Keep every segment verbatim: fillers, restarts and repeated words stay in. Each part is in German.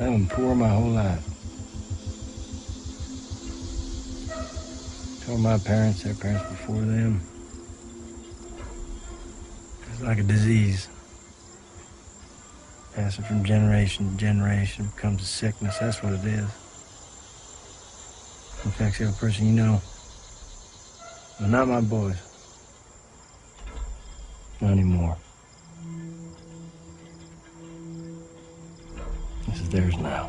I've been poor my whole life. Told my parents, their parents before them. It's like a disease. Passing from generation to generation becomes a sickness. That's what it is. Affects every person you know. But not my boys. Not anymore. This is theirs now.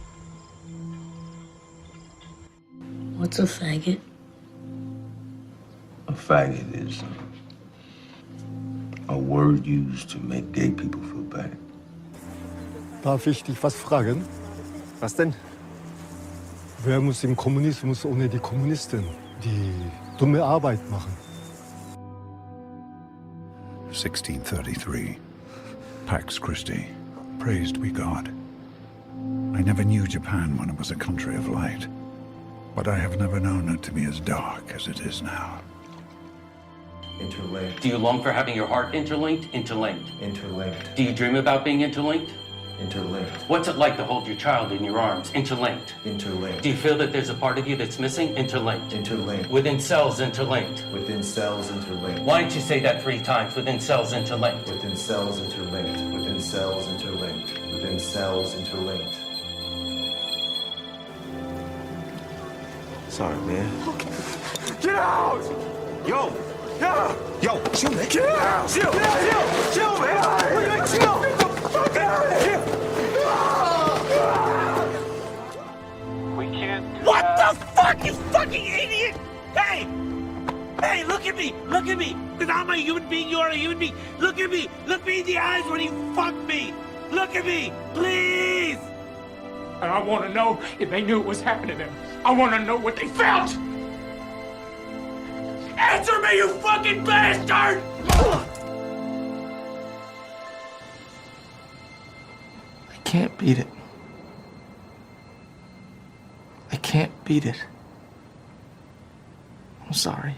What's a faggot? A faggot is a word used to make gay people feel bad. Darf ich dich was fragen? Was denn? Wer muss im Kommunismus ohne die Kommunisten die dumme Arbeit machen? sixteen thirty-three. Pax Christi. Praised be God. I never knew Japan when it was a country of light. But I have never known it to be as dark as it is now. Interlinked. Do you long for having your heart interlinked? Interlinked. Interlinked. Do you dream about being interlinked? Interlinked. What's it like to hold your child in your arms? Interlinked. Interlinked. Do you feel that there's a part of you that's missing? Interlinked. Interlinked. Within cells, interlinked. Within cells interlinked. Why don't you say that three times? Within cells, interlinked. Within cells interlinked. Within cells interlinked. Within cells interlinked. Sorry, man. Okay. Get out! Yo! Yeah! Yo! Chill, man! Get out! Chill! Chill! Chill, man! What are you like? Chill! Get the fuck out of here! We can't do What that. the fuck, you fucking idiot! Hey! Hey, look at me! Look at me! Because I'm a human being, you're a human being. Look at me! Look me in the eyes when you fuck me! Look at me! Please! And I want to know if they knew it was happening to them. I want to know what they felt! Answer me, you fucking bastard! I can't beat it. I can't beat it. I'm sorry.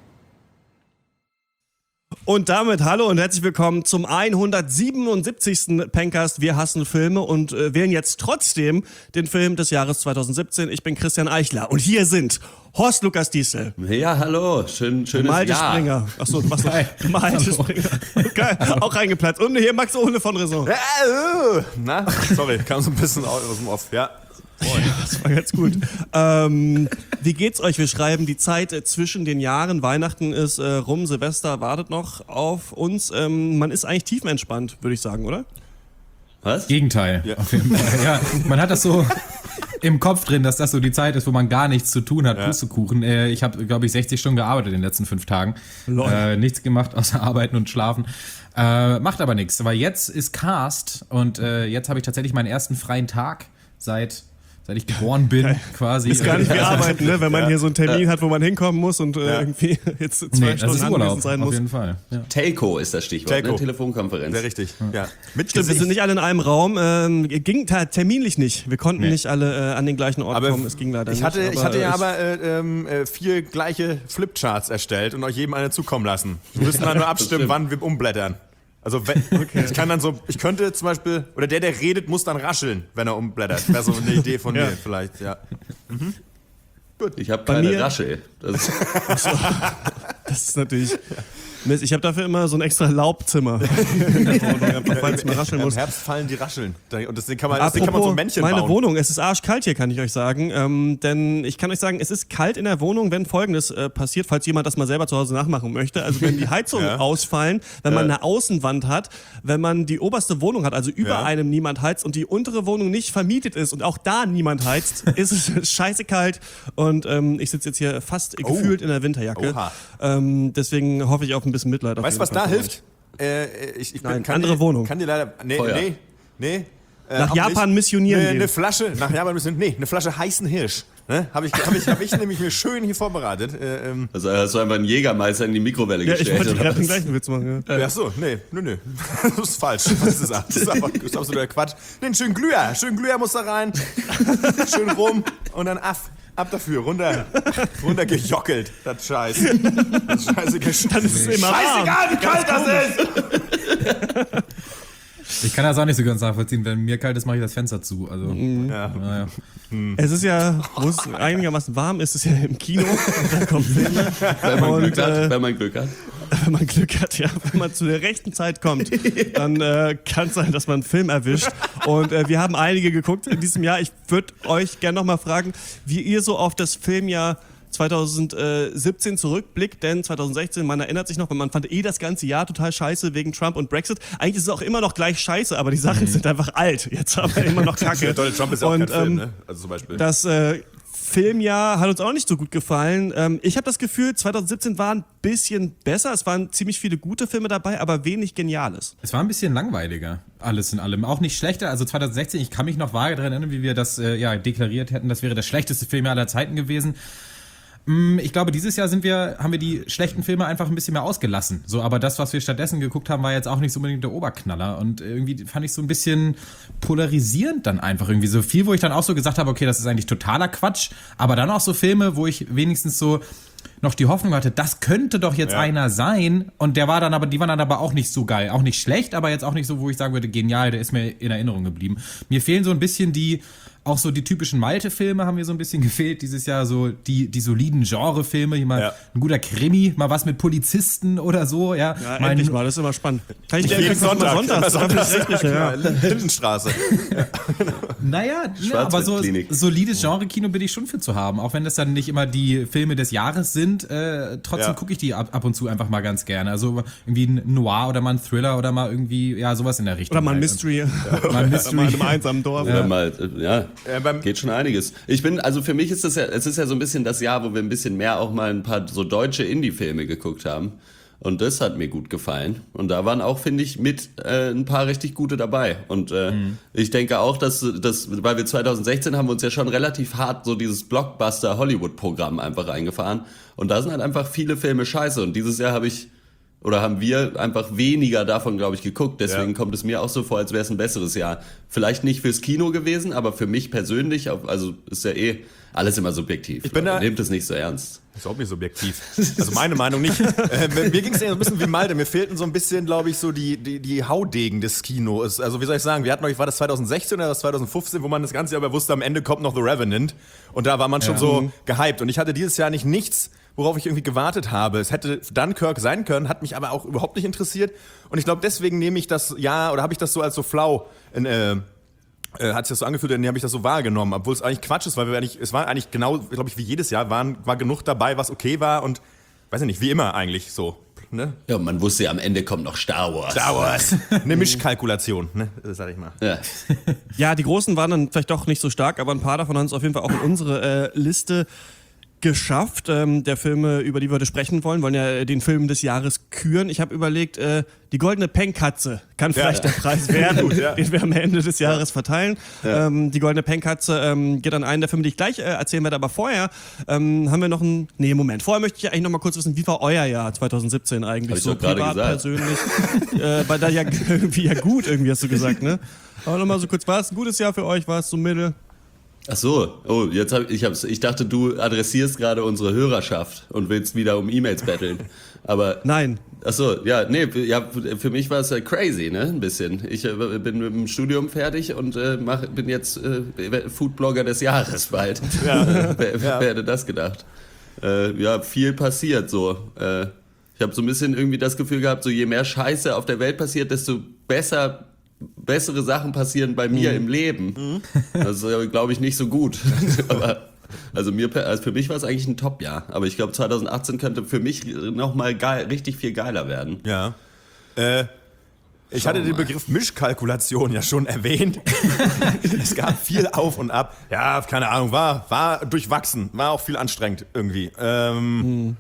Und damit hallo und herzlich willkommen zum hundertsiebenundsiebzigsten Pencast. Wir hassen Filme und äh, wählen jetzt trotzdem den Film des Jahres zweitausendsiebzehn. Ich bin Christian Eichler und hier sind Horst Lukas Diesel. Ja, hallo, schön, schönes Malte Jahr. Springer. Achso, du machst noch Malte Springer. Geil, auch reingeplatzt. Und hier Max Ohle von Raison. Na, sorry, kam so ein bisschen aus dem Off. Ja. Ja, das war ganz gut. ähm, wie geht's euch? Wir schreiben die Zeit äh, zwischen den Jahren. Weihnachten ist äh, rum, Silvester wartet noch auf uns. Ähm, man ist eigentlich tiefenentspannt, würde ich sagen, oder? Was? Gegenteil. Ja. Auf jeden Fall. Ja, man hat das so im Kopf drin, dass das so die Zeit ist, wo man gar nichts zu tun hat. Ja. Pustekuchen. Äh, ich habe, glaube ich, sechzig Stunden gearbeitet in den letzten fünf Tagen. Äh, nichts gemacht außer arbeiten und schlafen. Äh, macht aber nichts. Aber jetzt ist Cast und äh, jetzt habe ich tatsächlich meinen ersten freien Tag seit Seit ich geboren bin, quasi. Ist gar nicht wie arbeiten, ne? Wenn man ja. hier so einen Termin ja. hat, wo man hinkommen muss und äh, ja. irgendwie jetzt zwei nee, Stunden anwesend sein muss. Auf jeden Fall. Ja. Telco ist das Stichwort, Telco. Ne? Telefonkonferenz. Sehr richtig. Ja. Mit Stimmt, wir sind nicht alle in einem Raum. Ähm, ging terminlich nicht. Wir konnten nee. nicht alle äh, an den gleichen Ort aber kommen. Es ging leider ich nicht. Hatte, aber ich hatte ja aber äh, äh, vier gleiche Flipcharts erstellt und euch jedem eine zukommen lassen. Wir müssen dann nur abstimmen, wann wir umblättern. Also wenn, okay. ich kann dann so, ich könnte zum Beispiel, oder der, der redet, muss dann rascheln, wenn er umblättert. Wäre so eine Idee von ja. mir vielleicht, ja. Mhm. Gut. Ich habe keine Raschel. Das, das ist natürlich... Ich habe dafür immer so ein extra Laubzimmer. Falls ich mal rascheln muss. Im Herbst fallen die Rascheln. Und deswegen kann man, Apropos, deswegen kann man so Männchen meine bauen. Wohnung, es ist arschkalt hier, kann ich euch sagen. Ähm, denn ich kann euch sagen, es ist kalt in der Wohnung, wenn Folgendes äh, passiert, falls jemand das mal selber zu Hause nachmachen möchte. Also wenn die Heizungen ja. ausfallen, wenn ja. man eine Außenwand hat, wenn man die oberste Wohnung hat, also über ja. einem niemand heizt und die untere Wohnung nicht vermietet ist und auch da niemand heizt, ist es scheiße kalt. Und ähm, ich sitze jetzt hier fast oh. gefühlt in der Winterjacke. Ähm, deswegen hoffe ich auf ein bisschen Mitleid. Weißt du, was da hilft? Äh, ich, ich bin, Nein, kann andere die, Wohnung. Kann dir leider. Nee, Feuer. nee, nee. Äh, nach Japan nicht. missionieren ne, gehen. Eine Flasche, nach Japan missionieren, nee, eine Flasche heißen Hirsch. Ne? Habe ich, hab ich, hab ich nämlich mir schön hier vorbereitet. Äh, ähm. Also hast du einfach einen Jägermeister in die Mikrowelle ja, gestellt? Ich wollte gerade den gleichen Witz machen. Ja. Ach so, nee, nö, nö. Das ist falsch. Das ist, das ist einfach das ist absoluter Quatsch. Nee, einen schönen Glüher. Schönen Glüher muss da rein. Schön rum und dann ab. Ab dafür, runter, runter gejockelt, das Scheiß. Das Scheiße Dann ist es immer scheißegal, wie kalt das ist! Ich kann das auch nicht so ganz nachvollziehen. Wenn mir kalt ist, mache ich das Fenster zu. Also, Mhm. Ja. naja. Es ist ja, wo es einigermaßen warm ist, ist ja im Kino. Und da kommen Filme. Wenn man, Und, Glück hat, äh, wenn man Glück hat. Wenn man Glück hat, ja. Wenn man zu der rechten Zeit kommt, dann äh, kann es sein, dass man einen Film erwischt. Und äh, wir haben einige geguckt in diesem Jahr. Ich würde euch gerne nochmal fragen, wie ihr so auf das Filmjahr zwanzig siebzehn zurückblickt, denn zwanzig sechzehn, man erinnert sich noch, man fand eh das ganze Jahr total scheiße wegen Trump und Brexit. Eigentlich ist es auch immer noch gleich scheiße, aber die Sachen sind einfach alt. Jetzt haben wir immer noch Kacke. Donald Trump ist ja auch und, kein Film, ähm, ne? Also zum Beispiel. Das äh, Filmjahr hat uns auch nicht so gut gefallen. Ähm, ich habe das Gefühl, zwanzig siebzehn war ein bisschen besser. Es waren ziemlich viele gute Filme dabei, aber wenig Geniales. Es war ein bisschen langweiliger, alles in allem. Auch nicht schlechter. Also zwanzig sechzehn, ich kann mich noch vage daran erinnern, wie wir das äh, ja, deklariert hätten, das wäre der schlechteste Film aller Zeiten gewesen. Ich glaube, dieses Jahr sind wir, haben wir die schlechten Filme einfach ein bisschen mehr ausgelassen. So, aber das, was wir stattdessen geguckt haben, war jetzt auch nicht so unbedingt der Oberknaller. Und irgendwie fand ich so ein bisschen polarisierend dann einfach irgendwie. So viel, wo ich dann auch so gesagt habe, okay, das ist eigentlich totaler Quatsch. Aber dann auch so Filme, wo ich wenigstens so noch die Hoffnung hatte, das könnte doch jetzt ja. einer sein. Und der war dann aber, die waren dann aber auch nicht so geil. Auch nicht schlecht, aber jetzt auch nicht so, wo ich sagen würde, genial, der ist mir in Erinnerung geblieben. Mir fehlen so ein bisschen die, auch so die typischen Malte-Filme haben mir so ein bisschen gefehlt dieses Jahr, so die, die soliden Genre-Filme, hier mal ja. ein guter Krimi, mal was mit Polizisten oder so, ja. Ja, mein, endlich mal, das ist immer spannend. Kann ich dir jeden Sonntag, Sonntag, Sonntag, Sonntag, Sonntag ja. Lindenstraße. Naja, ja, aber so solides Genre-Kino bin ich schon für zu haben, auch wenn das dann nicht immer die Filme des Jahres sind, äh, trotzdem ja. gucke ich die ab, ab und zu einfach mal ganz gerne. Also irgendwie ein Noir oder mal ein Thriller oder mal irgendwie, ja, sowas in der Richtung. Oder mal ein halt. Mystery. Ja. Mal ein Mystery. Mal in einem einsamen Dorf. Oder ja. mal, ja, ja geht schon einiges. Ich bin, also für mich ist das ja, es ist ja so ein bisschen das Jahr, wo wir ein bisschen mehr auch mal ein paar so deutsche Indie-Filme geguckt haben. Und das hat mir gut gefallen. Und da waren auch, finde ich, mit äh, ein paar richtig gute dabei. Und äh, mhm. ich denke auch, dass, dass, weil wir zwanzig sechzehn haben wir uns ja schon relativ hart so dieses Blockbuster-Hollywood-Programm einfach reingefahren. Und da sind halt einfach viele Filme scheiße. Und dieses Jahr habe ich, oder haben wir einfach weniger davon, glaube ich, geguckt. Deswegen ja. kommt es mir auch so vor, als wäre es ein besseres Jahr. Vielleicht nicht fürs Kino gewesen, aber für mich persönlich, also ist ja eh alles immer subjektiv. Ich bin da, nehmt es nicht so ernst. Das ist auch nicht subjektiv. Also meine Meinung nicht. Äh, mir ging es ja so ein bisschen wie Malte. Mir fehlten so ein bisschen, glaube ich, so die, die, die Haudegen des Kinos. Also wie soll ich sagen, wir hatten noch, war das zwanzig sechzehn oder das zwanzig fünfzehn, wo man das ganze Jahr über wusste, am Ende kommt noch The Revenant. Und da war man schon ja. so gehypt. Und ich hatte dieses Jahr nicht nichts, worauf ich irgendwie gewartet habe. Es hätte Dunkirk sein können, hat mich aber auch überhaupt nicht interessiert. Und ich glaube, deswegen nehme ich das Jahr, oder habe ich das so als so flau in, äh, Äh, hat sich das so angefühlt, dann habe ich das so wahrgenommen, obwohl es eigentlich Quatsch ist, weil wir eigentlich, es war eigentlich genau, glaube ich, wie jedes Jahr, waren, war genug dabei, was okay war und, weiß ich nicht, wie immer eigentlich so. Ne? Ja, man wusste ja, am Ende kommt noch Star Wars. Star Wars. Eine Mischkalkulation, ne? Sag ich mal. Ja. Ja, die Großen waren dann vielleicht doch nicht so stark, aber ein paar davon haben es auf jeden Fall auch in unsere äh, Liste geschafft. Ähm, der Filme, über die wir heute sprechen wollen, wollen ja den Film des Jahres küren. Ich habe überlegt, äh, die Goldene Penkkatze kann vielleicht ja, ja. der Preis werden, Gut, ja. den wir am Ende des Jahres verteilen. Ja. Ähm, die Goldene Penkkatze ähm, geht an einen der Filme, die ich gleich äh, erzählen werde. Aber vorher ähm, haben wir noch ein... Nee, Moment. Vorher möchte ich eigentlich noch mal kurz wissen, wie war euer Jahr zwanzig siebzehn eigentlich? So privat, persönlich. äh, bei da ja irgendwie ja gut, irgendwie hast du gesagt, ne? Aber noch mal so kurz, war es ein gutes Jahr für euch? War es so mittel? Ach so, oh, jetzt hab ich hab's, ich dachte, du adressierst gerade unsere Hörerschaft und willst wieder um E-Mails betteln. Aber nein. Ach so, ja, nee, ja, für mich war es ja crazy, ne, ein bisschen. Ich äh, bin mit dem Studium fertig und äh, mach, bin jetzt äh, Foodblogger des Jahres bald. Ja. Wer, ja. wer hätte das gedacht? Äh, ja, viel passiert so. Äh, ich habe so ein bisschen irgendwie das Gefühl gehabt, so je mehr Scheiße auf der Welt passiert, desto besser bessere Sachen passieren bei mir mhm. im Leben. Mhm. Das ist, glaube ich, nicht so gut. Aber also, mir, also für mich war es eigentlich ein Top-Jahr. Aber ich glaube, zwanzig achtzehn könnte für mich nochmal geil, richtig viel geiler werden. Ja. Äh, ich Schau hatte mal. den Begriff Mischkalkulation ja schon erwähnt. Es gab viel auf und ab. Ja, keine Ahnung, war, war durchwachsen. War auch viel anstrengend irgendwie. Ähm... Mhm.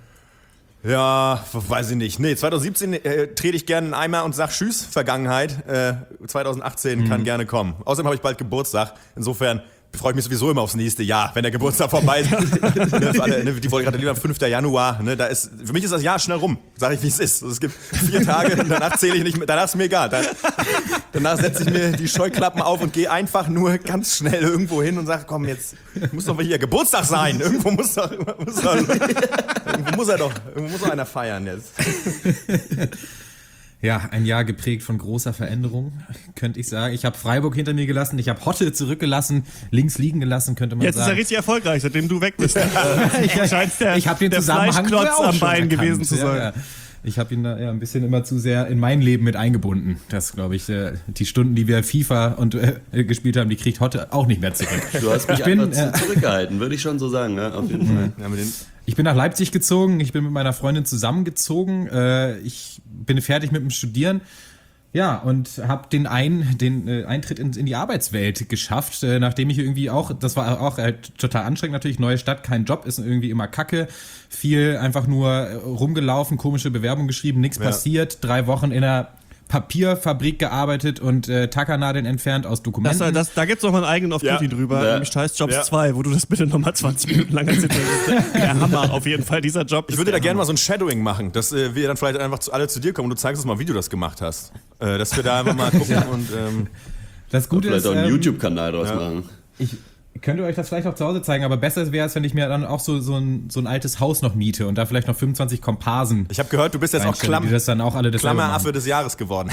Ja, weiß ich nicht. Nee, zwanzig siebzehn äh, trete ich gerne in den Eimer und sag Tschüss, Vergangenheit. Äh, zwanzig achtzehn mhm. kann gerne kommen. Außerdem habe ich bald Geburtstag. Insofern freue ich mich sowieso immer aufs nächste Jahr, wenn der Geburtstag vorbei ist. ne, alle, ne, die wollen gerade lieber am fünften Januar. Ne, da ist, für mich ist das Jahr schnell rum, sage ich, wie es ist. Es gibt vier Tage und danach zähle ich nicht mehr. Danach ist mir egal. Dann, danach setze ich mir die Scheuklappen auf und gehe einfach nur ganz schnell irgendwo hin und sage, komm, jetzt muss doch hier Geburtstag sein. Irgendwo muss doch, muss doch irgendwo muss er doch, irgendwo muss doch einer feiern jetzt. Ja, ein Jahr geprägt von großer Veränderung, könnte ich sagen. Ich habe Freiburg hinter mir gelassen, ich habe Hotte zurückgelassen, links liegen gelassen, könnte man Jetzt sagen. Jetzt ist er richtig erfolgreich, seitdem du weg bist. ich ich habe den der Zusammenhang Fleischklotz auch am schon Bein erkannt. gewesen zu sein. Ja, ja. Ich habe ihn da ja ein bisschen immer zu sehr in mein Leben mit eingebunden. Das, glaube ich, äh, die Stunden, die wir FIFA und äh, gespielt haben, die kriegt Hotte auch nicht mehr zurück. Du hast mich ich bin, einfach äh, zurückgehalten, würde ich schon so sagen, ne? Auf jeden Fall. Ja, mit den Ich bin nach Leipzig gezogen, ich bin mit meiner Freundin zusammengezogen, äh, ich bin fertig mit dem Studieren. Ja, und habe den, ein, den äh, Eintritt in, in die Arbeitswelt geschafft, äh, nachdem ich irgendwie auch, das war auch halt total anstrengend natürlich, neue Stadt, kein Job, ist irgendwie immer kacke, viel einfach nur äh, rumgelaufen, komische Bewerbung geschrieben, nichts Ja. passiert, drei Wochen in einer Papierfabrik gearbeitet und äh, Tackernadeln entfernt aus Dokumenten. Das, das, da gibt's noch mal einen eigenen Off-Duty Ja. drüber, Ja. nämlich Scheiß Jobs Ja. zwei, wo du das bitte nochmal zwanzig Minuten lang erzählst. Der Hammer, auf jeden Fall, dieser Job. Ich würde da gerne mal so ein Shadowing machen, dass äh, wir dann vielleicht einfach zu, alle zu dir kommen und du zeigst uns mal, wie du das gemacht hast. Äh, dass wir da einfach mal gucken und ähm, Das Gute Vielleicht ist, auch einen ähm, YouTube-Kanal draus ja. machen. ich könnte euch das vielleicht auch zu Hause zeigen, aber besser wäre es, wenn ich mir dann auch so, so, ein, so ein altes Haus noch miete und da vielleicht noch fünfundzwanzig Komparsen. ich habe gehört, du bist jetzt auch reinstelle, Klamm, die das dann auch alle dasselbe Klammeraffe machen. des Jahres geworden.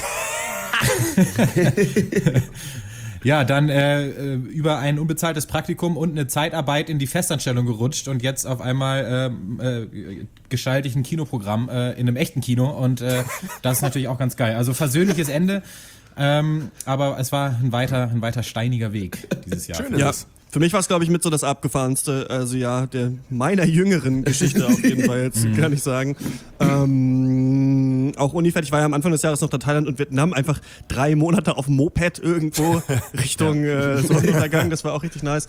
Ja, dann äh, äh, über ein unbezahltes Praktikum und eine Zeitarbeit in die Festanstellung gerutscht und jetzt auf einmal ähm, äh, gestalte ich ein Kinoprogramm äh, in einem echten Kino und äh, das ist natürlich auch ganz geil. Also versöhnliches Ende, ähm, aber es war ein weiter, ein weiter steiniger Weg dieses Jahr. Schön ist Ja, es. für mich war es, glaube ich, mit so das abgefahrenste, also ja, der meiner jüngeren Geschichte auf jeden Fall jetzt, kann ich sagen. Ähm, auch Unifett, ich war ja am Anfang des Jahres noch in Thailand und Vietnam, einfach drei Monate auf dem Moped irgendwo Richtung ja. äh, Sonnenuntergang, das war auch richtig nice.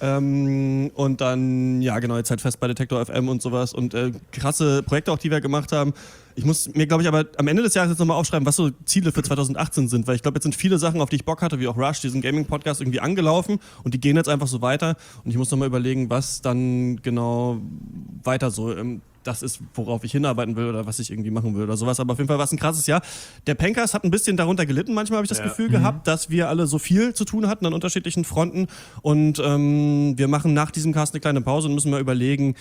Ähm, und dann, ja genau, jetzt halt fest bei Detektor F M und sowas und äh, krasse Projekte auch, die wir gemacht haben. Ich muss mir, glaube ich, aber am Ende des Jahres jetzt nochmal aufschreiben, was so Ziele für zwanzig achtzehn sind, weil ich glaube, jetzt sind viele Sachen, auf die ich Bock hatte, wie auch Rush, diesen Gaming-Podcast irgendwie angelaufen und die gehen jetzt einfach so weiter und ich muss nochmal überlegen, was dann genau weiter so ähm, das ist, worauf ich hinarbeiten will oder was ich irgendwie machen will oder sowas, aber auf jeden Fall war es ein krasses Jahr. Der Pencast hat ein bisschen darunter gelitten, manchmal habe ich das Ja. Gefühl gehabt, dass wir alle so viel zu tun hatten an unterschiedlichen Fronten und ähm, wir machen nach diesem Cast eine kleine Pause und müssen mal überlegen,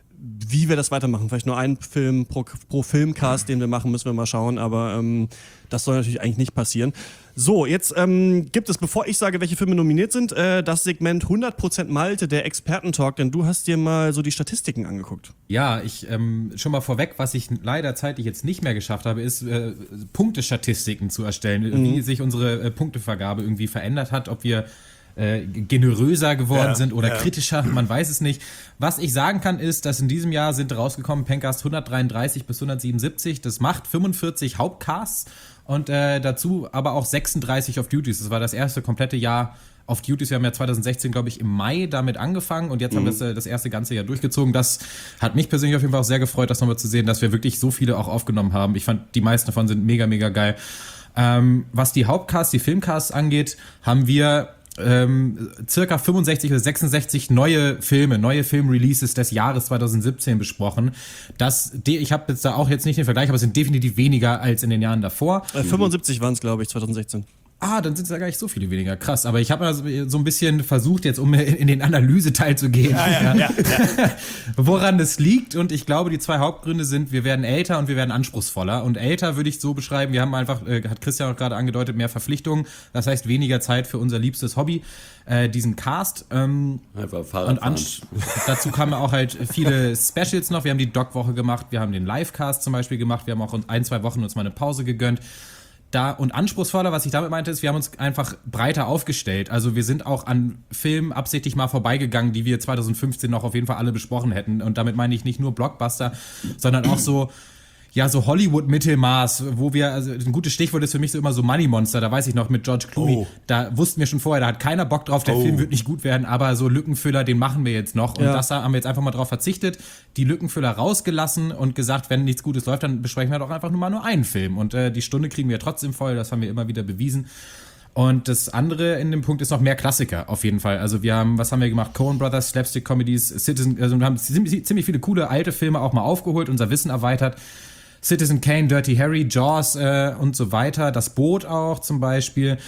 wie wir das weitermachen. Vielleicht nur einen Film pro, pro Filmcast, den wir machen, müssen wir mal schauen, aber ähm, das soll natürlich eigentlich nicht passieren. So, jetzt ähm, gibt es, bevor ich sage, welche Filme nominiert sind, äh, das Segment hundert Prozent Malte, der Expertentalk, denn du hast dir mal so die Statistiken angeguckt. Ja, ich ähm, schon mal vorweg, was ich leider zeitlich jetzt nicht mehr geschafft habe, ist äh, Punktestatistiken zu erstellen, Mhm. wie sich unsere äh, Punktevergabe irgendwie verändert hat, ob wir äh, generöser geworden Ja, sind oder ja. kritischer, man weiß es nicht. Was ich sagen kann, ist, dass in diesem Jahr sind rausgekommen Pencast hundertdreiunddreißig bis hundertsiebenundsiebzig, das macht fünfundvierzig Hauptcasts und äh, dazu aber auch sechsunddreißig Off-Duties. Das war das erste komplette Jahr Off-Duties. Wir haben ja zwanzig sechzehn, glaube ich, im Mai damit angefangen und jetzt haben wir das, äh, das erste ganze Jahr durchgezogen. Das hat mich persönlich auf jeden Fall auch sehr gefreut, das nochmal zu sehen, dass wir wirklich so viele auch aufgenommen haben. Ich fand, die meisten davon sind mega, mega geil. Ähm, was die Hauptcasts, die Filmcasts angeht, haben wir ähm, circa fünfundsechzig oder sechsundsechzig neue Filme, neue Filmreleases des Jahres zwanzig siebzehn besprochen. Das, ich habe jetzt da auch jetzt nicht den Vergleich, aber es sind definitiv weniger als in den Jahren davor. Äh, fünfundsiebzig waren es, glaube ich, zwanzig sechzehn. Ah, dann sind es ja gar nicht so viele weniger. Krass. Aber ich habe mal so ein bisschen versucht, jetzt um in den Analyseteil zu gehen, Ja, ja, ja, ja. woran das liegt. Und ich glaube, die zwei Hauptgründe sind, wir werden älter und wir werden anspruchsvoller. Und älter würde ich so beschreiben, wir haben einfach, äh, hat Christian auch gerade angedeutet, mehr Verpflichtungen. Das heißt, weniger Zeit für unser liebstes Hobby, äh, diesen Cast. Ähm, Einfach Fahrrad und fahren. anst- dazu kamen auch halt viele Specials noch. Wir haben die Doc-Woche gemacht, wir haben den Livecast zum Beispiel gemacht, wir haben auch ein, zwei Wochen uns mal eine Pause gegönnt. Da, und anspruchsvoller, was ich damit meinte, ist, wir haben uns einfach breiter aufgestellt. Also wir sind auch an Filmen absichtlich mal vorbeigegangen, die wir zwanzig fünfzehn noch auf jeden Fall alle besprochen hätten. Und damit meine ich nicht nur Blockbuster, sondern auch so, ja, so Hollywood-Mittelmaß, wo wir, also ein gutes Stichwort ist für mich so immer so Money Monster, da weiß ich noch mit George Clooney, Oh. da wussten wir schon vorher, da hat keiner Bock drauf, der Oh. Film wird nicht gut werden, aber so Lückenfüller, den machen wir jetzt noch. Und Ja. das haben wir jetzt einfach mal drauf verzichtet, die Lückenfüller rausgelassen und gesagt, wenn nichts Gutes läuft, dann besprechen wir doch einfach nur mal nur einen Film. Und äh, die Stunde kriegen wir trotzdem voll, das haben wir immer wieder bewiesen. Und das andere in dem Punkt ist noch mehr Klassiker, auf jeden Fall. Also wir haben, was haben wir gemacht? Coen Brothers, Slapstick Comedies, Citizen, also wir haben ziemlich ziemlich viele coole alte Filme auch mal aufgeholt, unser Wissen erweitert. Citizen Kane, Dirty Harry, Jaws äh, und so weiter. Das Boot auch zum Beispiel.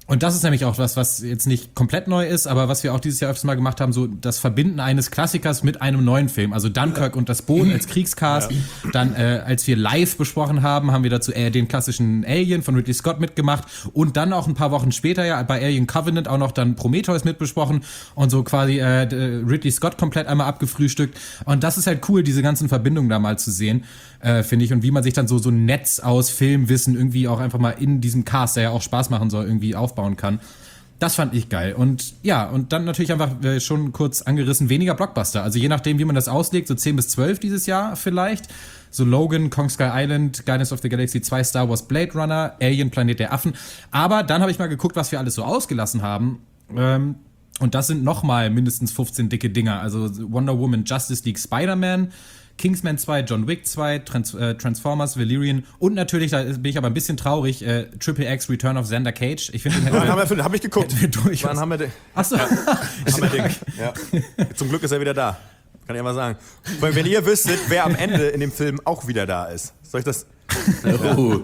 Und das ist nämlich auch was, was jetzt nicht komplett neu ist, aber was wir auch dieses Jahr öfters mal gemacht haben, so das Verbinden eines Klassikers mit einem neuen Film. Also Dunkirk und das Boot als Kriegscast. Ja. Dann, äh, als wir live besprochen haben, haben wir dazu äh, den klassischen Alien von Ridley Scott mitgemacht und dann auch ein paar Wochen später ja bei Alien Covenant auch noch dann Prometheus mitbesprochen und so quasi äh, Ridley Scott komplett einmal abgefrühstückt. Und das ist halt cool, diese ganzen Verbindungen da mal zu sehen, äh, finde ich. Und wie man sich dann so, so ein Netz aus Filmwissen irgendwie auch einfach mal in diesem Cast, der ja auch Spaß machen soll, irgendwie aufbauen kann. Das fand ich geil. Und ja, und dann natürlich einfach äh, schon kurz angerissen, weniger Blockbuster. Also je nachdem, wie man das auslegt, so zehn bis zwölf dieses Jahr vielleicht. So Logan, Kong Skull Island, Guardians of the Galaxy zwei, Star Wars, Blade Runner, Alien, Planet der Affen. Aber dann habe ich mal geguckt, was wir alles so ausgelassen haben. Ähm, und das sind nochmal mindestens fünfzehn dicke Dinger. Also Wonder Woman, Justice League, Spider-Man, Kingsman zwei, John Wick zwei, Trans- äh, Transformers, Valerian und natürlich, da bin ich aber ein bisschen traurig, äh, Triple X, Return of Xander Cage. Ich finde, Wann haben wir, hab ich geguckt. Durch Wann haben wir den? Achso. Ja, haben wir den. Ja. Zum Glück ist er wieder da. Kann ich mal sagen. Weil wenn ihr wüsstet, wer am Ende in dem Film auch wieder da ist. Soll ich das? Oh.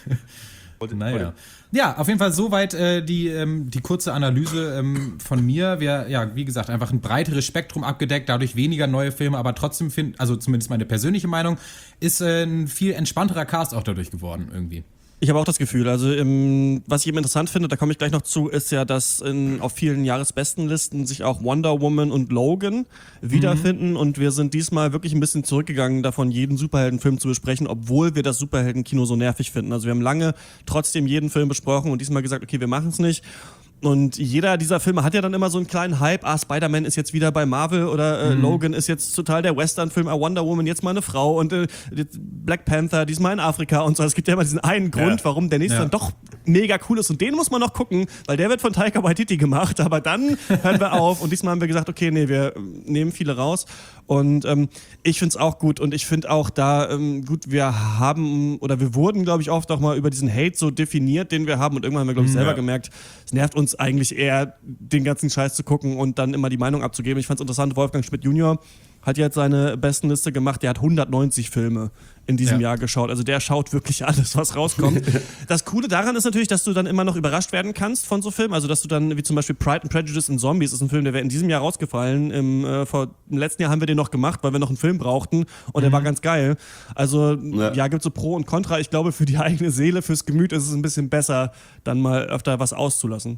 Wollte, naja. wollte. Ja, auf jeden Fall soweit äh, die, ähm, die kurze Analyse ähm, von mir. Wir, ja, wie gesagt, einfach ein breiteres Spektrum abgedeckt, dadurch weniger neue Filme, aber trotzdem finde, also zumindest meine persönliche Meinung, ist äh, ein viel entspannterer Cast auch dadurch geworden irgendwie. Ich habe auch das Gefühl, also ähm, was ich eben interessant finde, da komme ich gleich noch zu, ist ja, dass in, auf vielen Jahresbestenlisten sich auch Wonder Woman und Logan wiederfinden mhm. und wir sind diesmal wirklich ein bisschen zurückgegangen davon, jeden Superheldenfilm zu besprechen, obwohl wir das Superheldenkino so nervig finden. Also wir haben lange trotzdem jeden Film besprochen und diesmal gesagt, okay, wir machen es nicht. Und jeder dieser Filme hat ja dann immer so einen kleinen Hype. Ah, Spider-Man ist jetzt wieder bei Marvel oder äh, mhm. Logan ist jetzt total der Western-Film. Ah, Wonder Woman jetzt mal eine Frau und äh, Black Panther diesmal in Afrika und so. Es gibt ja immer diesen einen Grund, ja. warum der nächste ja. dann doch mega cool ist. Und den muss man noch gucken, weil der wird von Taika Waititi gemacht. Aber dann hören wir auf. Und diesmal haben wir gesagt, okay, nee, wir nehmen viele raus. Und ähm, ich find's auch gut. Und ich find auch da ähm, gut, wir haben oder wir wurden, glaube ich, oft auch mal über diesen Hate so definiert, den wir haben. Und irgendwann haben wir, glaube ich, selber ja. gemerkt, es nervt uns eigentlich eher, den ganzen Scheiß zu gucken und dann immer die Meinung abzugeben. Ich fand's interessant, Wolfgang Schmidt Junior hat jetzt seine Bestenliste gemacht, der hat hundertneunzig Filme in diesem ja. Jahr geschaut. Also der schaut wirklich alles, was rauskommt. Das Coole daran ist natürlich, dass du dann immer noch überrascht werden kannst von so Filmen. Also dass du dann, wie zum Beispiel Pride and Prejudice and Zombies, ist ein Film, der wäre in diesem Jahr rausgefallen. Im, äh, vor, Im letzten Jahr haben wir den noch gemacht, weil wir noch einen Film brauchten und mhm. der war ganz geil. Also ja, ja gibt so Pro und Contra. Ich glaube, für die eigene Seele, fürs Gemüt ist es ein bisschen besser, dann mal öfter was auszulassen.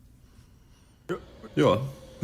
Ja.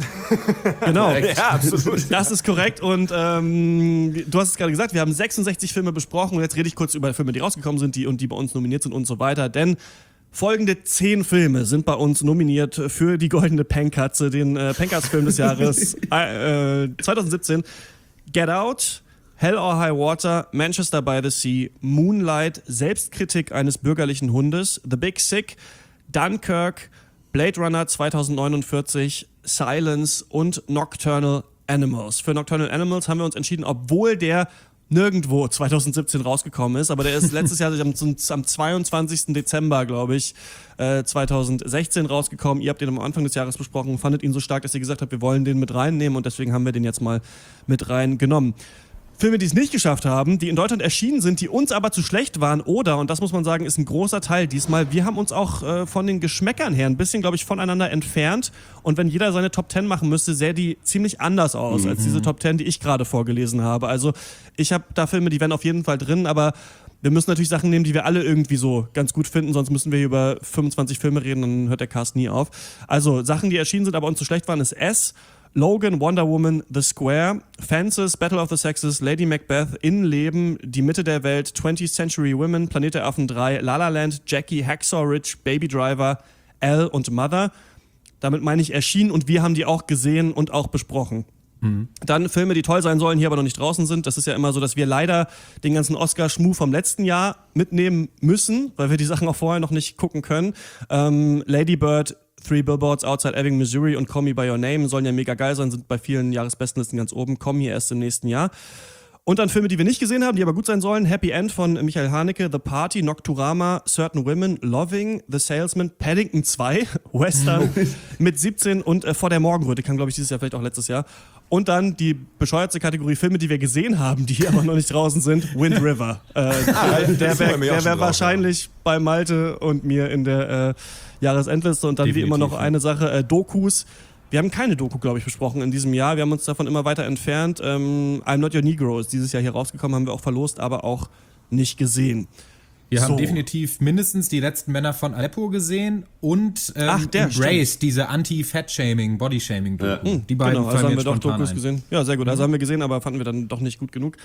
Genau, ja, absolut. Das ist korrekt und ähm, du hast es gerade gesagt, wir haben sechsundsechzig Filme besprochen und jetzt rede ich kurz über Filme, die rausgekommen sind die und die bei uns nominiert sind und so weiter, denn folgende zehn Filme sind bei uns nominiert für die Goldene Pennkatze, den äh, Pennkatz-Film des Jahres äh, zwanzig siebzehn. Get Out, Hell or High Water, Manchester by the Sea, Moonlight, Selbstkritik eines bürgerlichen Hundes, The Big Sick, Dunkirk, Blade Runner zwanzig neunundvierzig, Silence und Nocturnal Animals. Für Nocturnal Animals haben wir uns entschieden, obwohl der nirgendwo zwanzig siebzehn rausgekommen ist, aber der ist letztes Jahr am, am zweiundzwanzigsten Dezember, glaube ich, äh, zwanzig sechzehn rausgekommen. Ihr habt den am Anfang des Jahres besprochen, fandet ihn so stark, dass ihr gesagt habt, wir wollen den mit reinnehmen und deswegen haben wir den jetzt mal mit reingenommen. Filme, die es nicht geschafft haben, die in Deutschland erschienen sind, die uns aber zu schlecht waren oder, und das muss man sagen, ist ein großer Teil diesmal, wir haben uns auch äh, von den Geschmäckern her ein bisschen, glaube ich, voneinander entfernt und wenn jeder seine Top Ten machen müsste, sähe die ziemlich anders aus mhm. als diese Top Ten, die ich gerade vorgelesen habe. Also ich habe da Filme, die wären auf jeden Fall drin, aber wir müssen natürlich Sachen nehmen, die wir alle irgendwie so ganz gut finden, sonst müssen wir hier über fünfundzwanzig Filme reden, dann hört der Cast nie auf. Also Sachen, die erschienen sind, aber uns zu schlecht waren, ist S, Logan, Wonder Woman, The Square, Fences, Battle of the Sexes, Lady Macbeth, Innenleben, Die Mitte der Welt, twentieth Century Women, Planet der Affen drei, La La Land, Jackie, Hacksaw Ridge, Baby Driver, Elle und Mother. Damit meine ich erschienen und wir haben die auch gesehen und auch besprochen. Mhm. Dann Filme, die toll sein sollen, hier aber noch nicht draußen sind. Das ist ja immer so, dass wir leider den ganzen Oscar-Schmuh vom letzten Jahr mitnehmen müssen, weil wir die Sachen auch vorher noch nicht gucken können. Ähm, Lady Bird, Three Billboards Outside Ebbing, Missouri und Call Me By Your Name sollen ja mega geil sein, sind bei vielen Jahresbestenlisten ganz oben, kommen hier erst im nächsten Jahr. Und dann Filme, die wir nicht gesehen haben, die aber gut sein sollen. Happy End von Michael Haneke, The Party, Nocturama, Certain Women, Loving, The Salesman, Paddington zwei, Western mit siebzehn und äh, Vor der Morgenröte, kam glaube ich dieses Jahr, vielleicht auch letztes Jahr. Und dann die bescheuerte Kategorie Filme, die wir gesehen haben, die aber noch nicht draußen sind, Wind River. Äh, ah, der wäre wär wahrscheinlich drauf, bei Malte und mir in der, äh, Jahresendliste und dann Definitiv, wie immer noch ja. eine Sache, äh, Dokus. Wir haben keine Doku, glaube ich, besprochen in diesem Jahr. Wir haben uns davon immer weiter entfernt. Ähm, I'm Not Your Negro ist dieses Jahr hier rausgekommen, haben wir auch verlost, aber auch nicht gesehen. Wir So. haben definitiv mindestens die letzten Männer von Aleppo gesehen und ähm, Ach, der, Embrace, stimmt. diese Anti-Fat-Shaming, Body-Shaming-Doku. Hm, Die beiden genau, fallen also mir haben wir jetzt doch spontan Dokus ein. gesehen. Ja, sehr gut. Also haben wir gesehen, aber fanden wir dann doch nicht gut genug.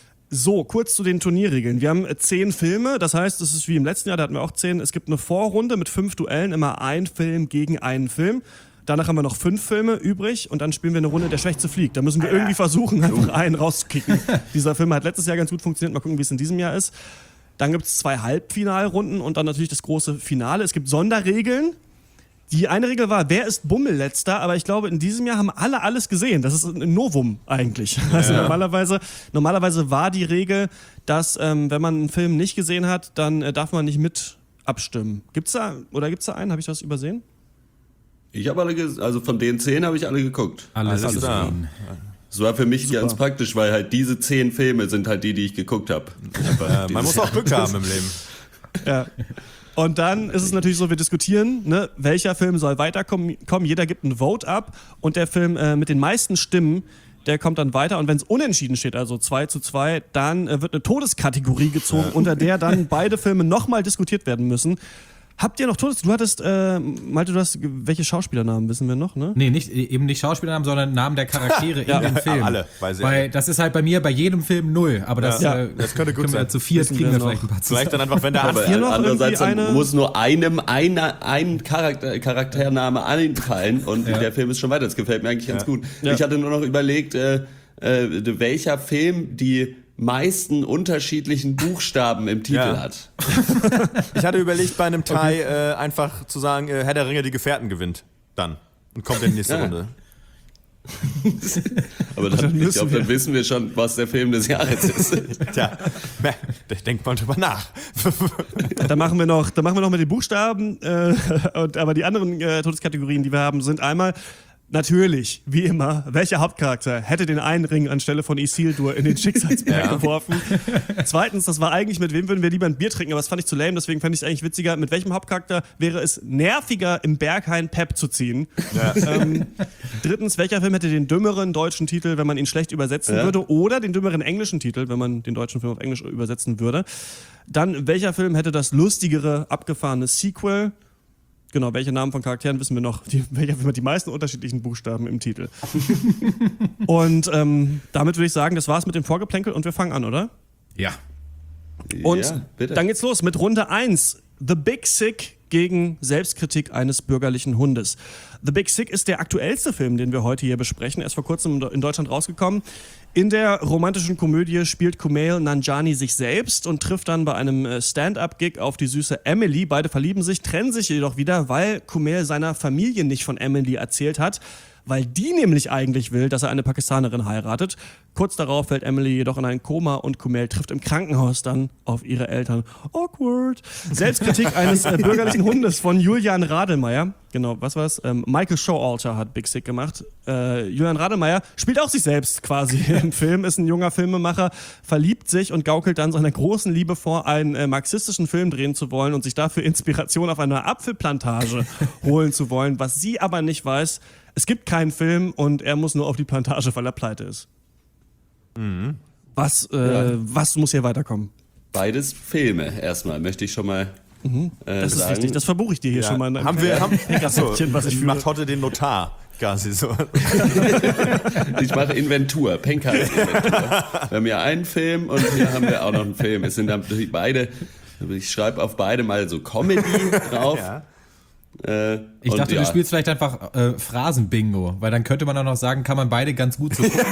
So, kurz zu den Turnierregeln. Wir haben äh, zehn Filme, das heißt, es ist wie im letzten Jahr, da hatten wir auch zehn. Es gibt eine Vorrunde mit fünf Duellen, immer ein Film gegen einen Film. Danach haben wir noch fünf Filme übrig und dann spielen wir eine Runde Der Schwächste fliegt. Da müssen wir irgendwie versuchen, einfach einen rauszukicken. Dieser Film hat letztes Jahr ganz gut funktioniert. Mal gucken, wie es in diesem Jahr ist. Dann gibt es zwei Halbfinalrunden und dann natürlich das große Finale. Es gibt Sonderregeln. Die eine Regel war, wer ist Bummelletzter? Aber ich glaube, in diesem Jahr haben alle alles gesehen. Das ist ein Novum eigentlich. Ja. Also normalerweise, normalerweise war die Regel, dass ähm, wenn man einen Film nicht gesehen hat, dann äh, darf man nicht mit abstimmen. Gibt's da, oder gibt's da einen? Habe ich das übersehen? Ich habe alle, ges- also von den zehn habe ich alle geguckt. Alles, Alles da. Das war für mich Super. ganz praktisch, weil halt diese zehn Filme sind halt die, die ich geguckt habe. Ja, man muss auch Glück haben im Leben. Ja. Und dann ist es natürlich so, wir diskutieren, ne, welcher Film soll weiterkommen. Kommen. Jeder gibt ein Vote ab und der Film äh, mit den meisten Stimmen, der kommt dann weiter. Und wenn es unentschieden steht, also zwei zu zwei, dann äh, wird eine Todeskategorie gezogen, ja. unter der dann beide Filme nochmal diskutiert werden müssen. Habt ihr noch Todes... Du hattest, äh, Malte, du hast... Welche Schauspielernamen wissen wir noch, ne? Nee, nicht, eben nicht Schauspielernamen, sondern Namen der Charaktere Ja. in den Film. Alle, weiß ich. Weil das ist halt bei mir bei jedem Film null. Aber das, Ja. äh, Das könnte gut können wir sein. zu viert Wissen kriegen wir wir noch. vielleicht ein paar Vielleicht zusammen. dann einfach, wenn der Aber hier noch andererseits irgendwie dann eine- muss nur einem eine, ein Charakter, Charaktername einfallen und Ja. der Film ist schon weiter. Das gefällt mir eigentlich ganz Ja. gut. Ja. Ich hatte nur noch überlegt, äh, äh, welcher Film die meisten unterschiedlichen Buchstaben im Titel Ja. hat. Ich hatte überlegt, bei einem Tie äh, einfach zu sagen, äh, Herr der Ringe, die Gefährten gewinnt. Dann. Und kommt in die nächste Ja. Runde. Aber dann, ich müssen glaube, wir- dann wissen wir schon, was der Film des Jahres ist. Tja, da denkt man drüber nach. Da machen wir noch, da machen wir noch mit den Buchstaben. Äh, und, aber die anderen äh, Todeskategorien, die wir haben, sind einmal natürlich, wie immer, welcher Hauptcharakter hätte den einen Ring anstelle von Isildur in den Schicksalsberg Ja. geworfen? Zweitens, das war eigentlich, mit wem würden wir lieber ein Bier trinken, aber das fand ich zu lame, deswegen fand ich es eigentlich witziger, mit welchem Hauptcharakter wäre es nerviger, im Berghain Pep zu ziehen? Ja. Ähm, drittens, welcher Film hätte den dümmeren deutschen Titel, wenn man ihn schlecht übersetzen Ja. würde, oder den dümmeren englischen Titel, wenn man den deutschen Film auf Englisch übersetzen würde? Dann, welcher Film hätte das lustigere, abgefahrene Sequel? Genau, welche Namen von Charakteren wissen wir noch? Die, welcher Film hat die meisten unterschiedlichen Buchstaben im Titel? Und ähm, damit würde ich sagen, das war's mit dem Vorgeplänkel und wir fangen an, oder? Ja. Und ja, bitte. dann geht's los mit Runde eins. The Big Sick gegen Selbstkritik eines bürgerlichen Hundes. The Big Sick ist der aktuellste Film, den wir heute hier besprechen. Er ist vor kurzem in Deutschland rausgekommen. In der romantischen Komödie spielt Kumail Nanjiani sich selbst und trifft dann bei einem äh, Stand-up-Gig auf die süße Emily. Beide verlieben sich, trennen sich jedoch wieder, weil Kumail seiner Familie nicht von Emily erzählt hat, weil die nämlich eigentlich will, dass er eine Pakistanerin heiratet. Kurz darauf fällt Emily jedoch in ein Koma und Kumail trifft im Krankenhaus dann auf ihre Eltern. Awkward. Selbstkritik eines äh, bürgerlichen Hundes von Julian Radelmeier. Genau, was war's? Ähm, Michael Showalter hat Big Sick gemacht. Äh, Julian Radelmeier spielt auch sich selbst quasi im Film, ist ein junger Filmemacher, verliebt sich und gaukelt dann seiner großen Liebe vor, einen äh, marxistischen Film drehen zu wollen und sich dafür Inspiration auf einer Apfelplantage holen zu wollen. Was sie aber nicht weiß, es gibt keinen Film und er muss nur auf die Plantage, weil er pleite ist. Mhm. Was, äh, Ja. was muss hier weiterkommen? Beides Filme erstmal, möchte ich schon mal Mhm. äh, Das ist sagen. wichtig, das verbuche ich dir hier Ja. schon mal. in einem Haben wir, haben, achso, Päckchen, was ich führe. macht heute den Notar quasi so. Ich mache Inventur, Penka-Inventur. Wir haben ja einen Film und hier haben wir auch noch einen Film. Es sind dann beide, ich schreibe auf beide mal so Comedy drauf. Ja. Äh, Ich und dachte, ja. du spielst vielleicht einfach äh, Phrasenbingo, weil dann könnte man auch noch sagen, kann man beide ganz gut so gucken.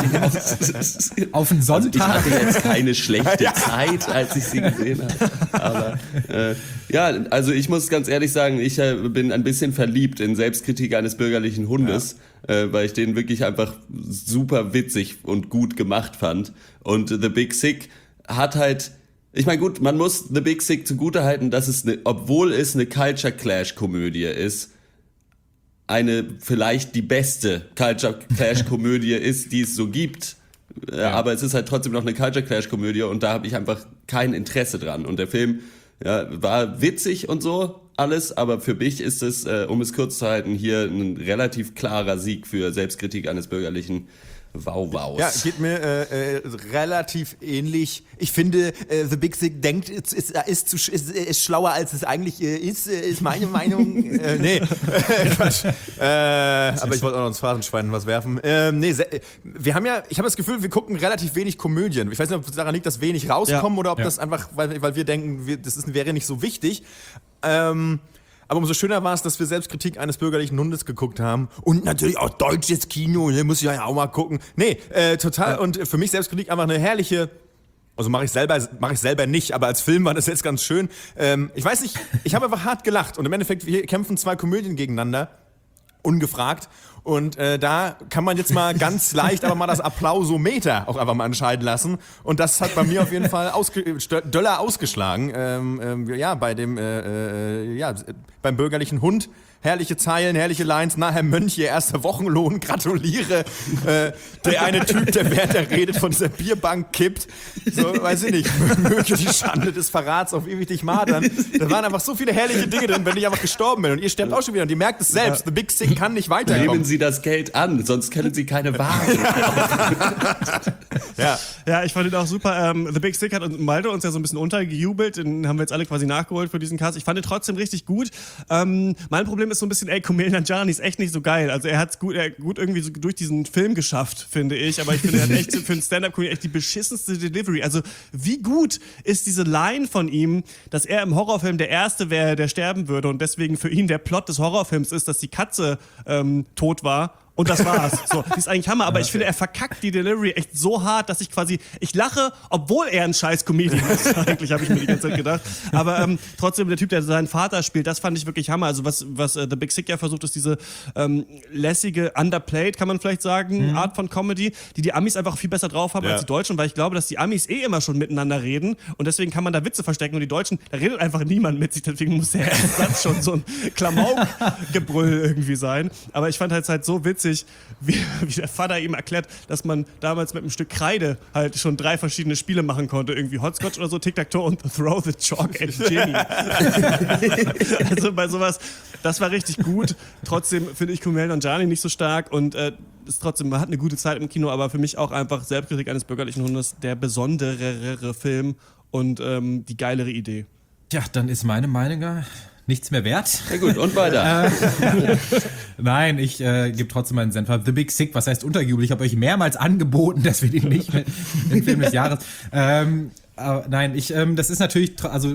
Auf einen Also ich Sonntag. hatte jetzt keine schlechte Zeit, als ich sie gesehen habe. Aber äh, ja, also ich muss ganz ehrlich sagen, ich äh, bin ein bisschen verliebt in Selbstkritik eines bürgerlichen Hundes, ja. äh, weil ich den wirklich einfach super witzig und gut gemacht fand. Und The Big Sick hat halt, ich meine gut, man muss The Big Sick zugutehalten, dass es, eine, obwohl es eine Culture Clash Komödie ist, eine vielleicht die beste Culture Clash Komödie ist, die es so gibt. Ja. Aber es ist halt trotzdem noch eine Culture Clash Komödie und da habe ich einfach kein Interesse dran. Und der Film Ja, war witzig und so alles, aber für mich ist es, äh, um es kurz zu halten, hier ein relativ klarer Sieg für Selbstkritik eines bürgerlichen Wauwaus. Ja, geht mir äh, äh, relativ ähnlich. Ich finde, äh, The Big Sick denkt, ist, ist, ist, ist, ist schlauer, als es eigentlich äh, ist, ist meine Meinung. äh, nee, Quatsch. Äh, aber ich wollte auch noch ins Phrasenschwein was werfen. Äh, nee, wir haben ja, ich habe das Gefühl, wir gucken relativ wenig Komödien. Ich weiß nicht, ob es daran liegt, dass wenig rauskommen ja. oder ob ja. das einfach, weil, weil wir denken, wir, das ist, wäre nicht so wichtig. Ähm, Aber umso schöner war es, dass wir Selbstkritik eines bürgerlichen Hundes geguckt haben. Und natürlich auch deutsches Kino, ne, muss ich ja auch mal gucken. Nee, äh, total. Ja. Und für mich Selbstkritik einfach eine herrliche, also mache ich selber, mache ich selber nicht, aber als Film war das jetzt ganz schön. Ähm, ich weiß nicht, ich habe einfach hart gelacht. Und im Endeffekt, wir kämpfen zwei Komödien gegeneinander, ungefragt. Und äh, da kann man jetzt mal ganz leicht aber mal das Applausometer auch einfach mal entscheiden lassen. Und das hat bei mir auf jeden Fall ausge Döller ausgeschlagen. Ähm, ähm, ja, bei dem, äh, äh, ja, beim bürgerlichen Hund. Herrliche Zeilen, herrliche Lines. Na, Herr Mönch, Ihr erster Wochenlohn, gratuliere. Äh, der eine Typ, der während er redet von dieser Bierbank kippt. So, weiß ich nicht, möge die Schande des Verrats auf ewig dich martern. Da waren einfach so viele herrliche Dinge drin, wenn ich einfach gestorben bin. Und ihr sterbt auch schon wieder. Und ihr merkt es selbst, The Big Sick kann nicht weiterkommen. Nehmen Sie das Geld an, sonst können Sie keine Waren. ja. ja, ich fand ihn auch super. Ähm, The Big Sick hat Malte uns ja so ein bisschen untergejubelt. Den haben wir jetzt alle quasi nachgeholt für diesen Cast. Ich fand ihn trotzdem richtig gut. Ähm, mein Problem ist so ein bisschen, ey, Kumail Nanjiani ist echt nicht so geil. Also er hat es gut, er gut irgendwie so durch diesen Film geschafft, finde ich. Aber ich finde, er hat echt für einen Stand-Up-Comedian echt die beschissenste Delivery. Also wie gut ist diese Line von ihm, dass er im Horrorfilm der Erste wäre, der sterben würde und deswegen für ihn der Plot des Horrorfilms ist, dass die Katze ähm, tot war. Und das war's. So, die ist eigentlich Hammer, aber ich finde, er verkackt die Delivery echt so hart, dass ich quasi, ich lache, obwohl er ein scheiß Comedian ist. Eigentlich habe ich mir die ganze Zeit gedacht. Aber ähm, trotzdem, der Typ, der seinen Vater spielt, das fand ich wirklich Hammer. Also was, was äh, The Big Sick ja versucht, ist diese ähm, lässige, underplayed, kann man vielleicht sagen, mhm. Art von Comedy, die die Amis einfach viel besser drauf haben ja. als die Deutschen, weil ich glaube, dass die Amis eh immer schon miteinander reden und deswegen kann man da Witze verstecken und die Deutschen, da redet einfach niemand mit sich, deswegen muss der erste Satz schon so ein Klamauk-Gebrüll irgendwie sein. Aber ich fand halt halt so witzig, Wie, wie der Vater ihm erklärt, dass man damals mit einem Stück Kreide halt schon drei verschiedene Spiele machen konnte. Irgendwie Hopscotch oder so, Tic-Tac-Toe und Throw the Chalk at Jimmy. Also bei sowas, das war richtig gut. Trotzdem finde ich Kumail Nanjiani nicht so stark und äh, ist trotzdem, man hat eine gute Zeit im Kino, aber für mich auch einfach Selbstkritik eines bürgerlichen Hundes der besonderere Film und ähm, die geilere Idee. Tja, dann ist meine Meinung ja nichts mehr wert. Ja gut, und weiter. Nein, ich äh, gebe trotzdem meinen Senf. The Big Sick, was heißt unterjubel? Ich habe euch mehrmals angeboten, dass wir den nicht mit den Film des Jahres. Ähm, äh, nein, ich, ähm, das ist natürlich, also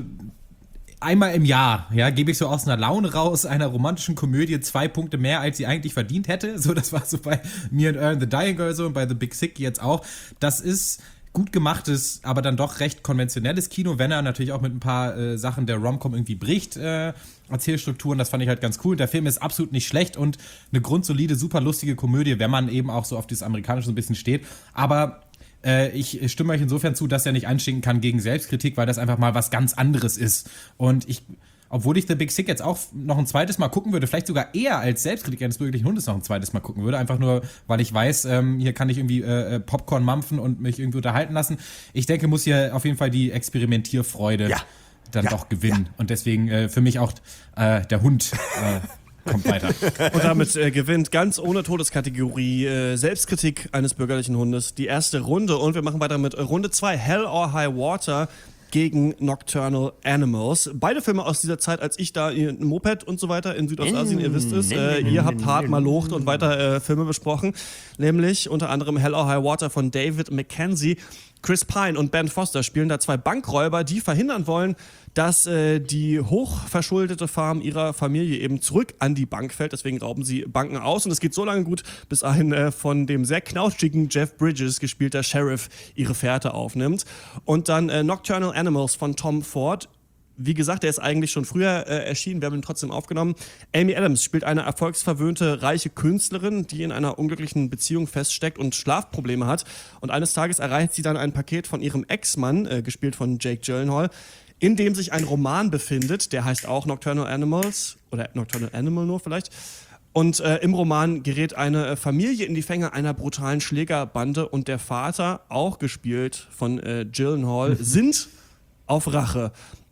einmal im Jahr, ja, gebe ich so aus einer Laune raus, einer romantischen Komödie zwei Punkte mehr, als sie eigentlich verdient hätte. So, das war so bei Me and Earn the Dying Girl so und bei The Big Sick jetzt auch. Das ist gut gemachtes, aber dann doch recht konventionelles Kino, wenn er natürlich auch mit ein paar äh, Sachen der Rom-Com irgendwie bricht, äh, Erzählstrukturen, das fand ich halt ganz cool. Der Film ist absolut nicht schlecht und eine grundsolide, super lustige Komödie, wenn man eben auch so auf dieses Amerikanische so ein bisschen steht, aber äh, ich stimme euch insofern zu, dass er nicht einstinken kann gegen Selbstkritik, weil das einfach mal was ganz anderes ist und ich obwohl ich The Big Sick jetzt auch noch ein zweites Mal gucken würde, vielleicht sogar eher als Selbstkritik eines bürgerlichen Hundes noch ein zweites Mal gucken würde, einfach nur, weil ich weiß, ähm, hier kann ich irgendwie äh, Popcorn mampfen und mich irgendwie unterhalten lassen. Ich denke, muss hier auf jeden Fall die Experimentierfreude ja. dann ja. doch gewinnen. Ja. Und deswegen äh, für mich auch äh, der Hund äh, kommt weiter. Und damit äh, gewinnt ganz ohne Todeskategorie äh, Selbstkritik eines bürgerlichen Hundes die erste Runde. Und wir machen weiter mit Runde zwei, Hell or High Water gegen Nocturnal Animals. Beide Filme aus dieser Zeit, als ich da in Moped und so weiter in Südostasien, ihr wisst es, äh, ihr habt hart malocht und weiter äh, Filme besprochen, nämlich unter anderem Hell or High Water von David Mackenzie. Chris Pine und Ben Foster spielen da zwei Bankräuber, die verhindern wollen, dass äh, die hochverschuldete Farm ihrer Familie eben zurück an die Bank fällt. Deswegen rauben sie Banken aus. Und es geht so lange gut, bis ein äh, von dem sehr knautschigen Jeff Bridges gespielter Sheriff ihre Fährte aufnimmt. Und dann äh, Nocturnal Animals von Tom Ford. Wie gesagt, der ist eigentlich schon früher äh, erschienen, wir haben ihn trotzdem aufgenommen. Amy Adams spielt eine erfolgsverwöhnte, reiche Künstlerin, die in einer unglücklichen Beziehung feststeckt und Schlafprobleme hat. Und eines Tages erreicht sie dann ein Paket von ihrem Ex-Mann, äh, gespielt von Jake Gyllenhaal, in dem sich ein Roman befindet, der heißt auch Nocturnal Animals, oder Nocturnal Animal nur vielleicht. Und äh, im Roman gerät eine Familie in die Fänge einer brutalen Schlägerbande und der Vater, auch gespielt von äh, Gyllenhaal, sind auf Rache.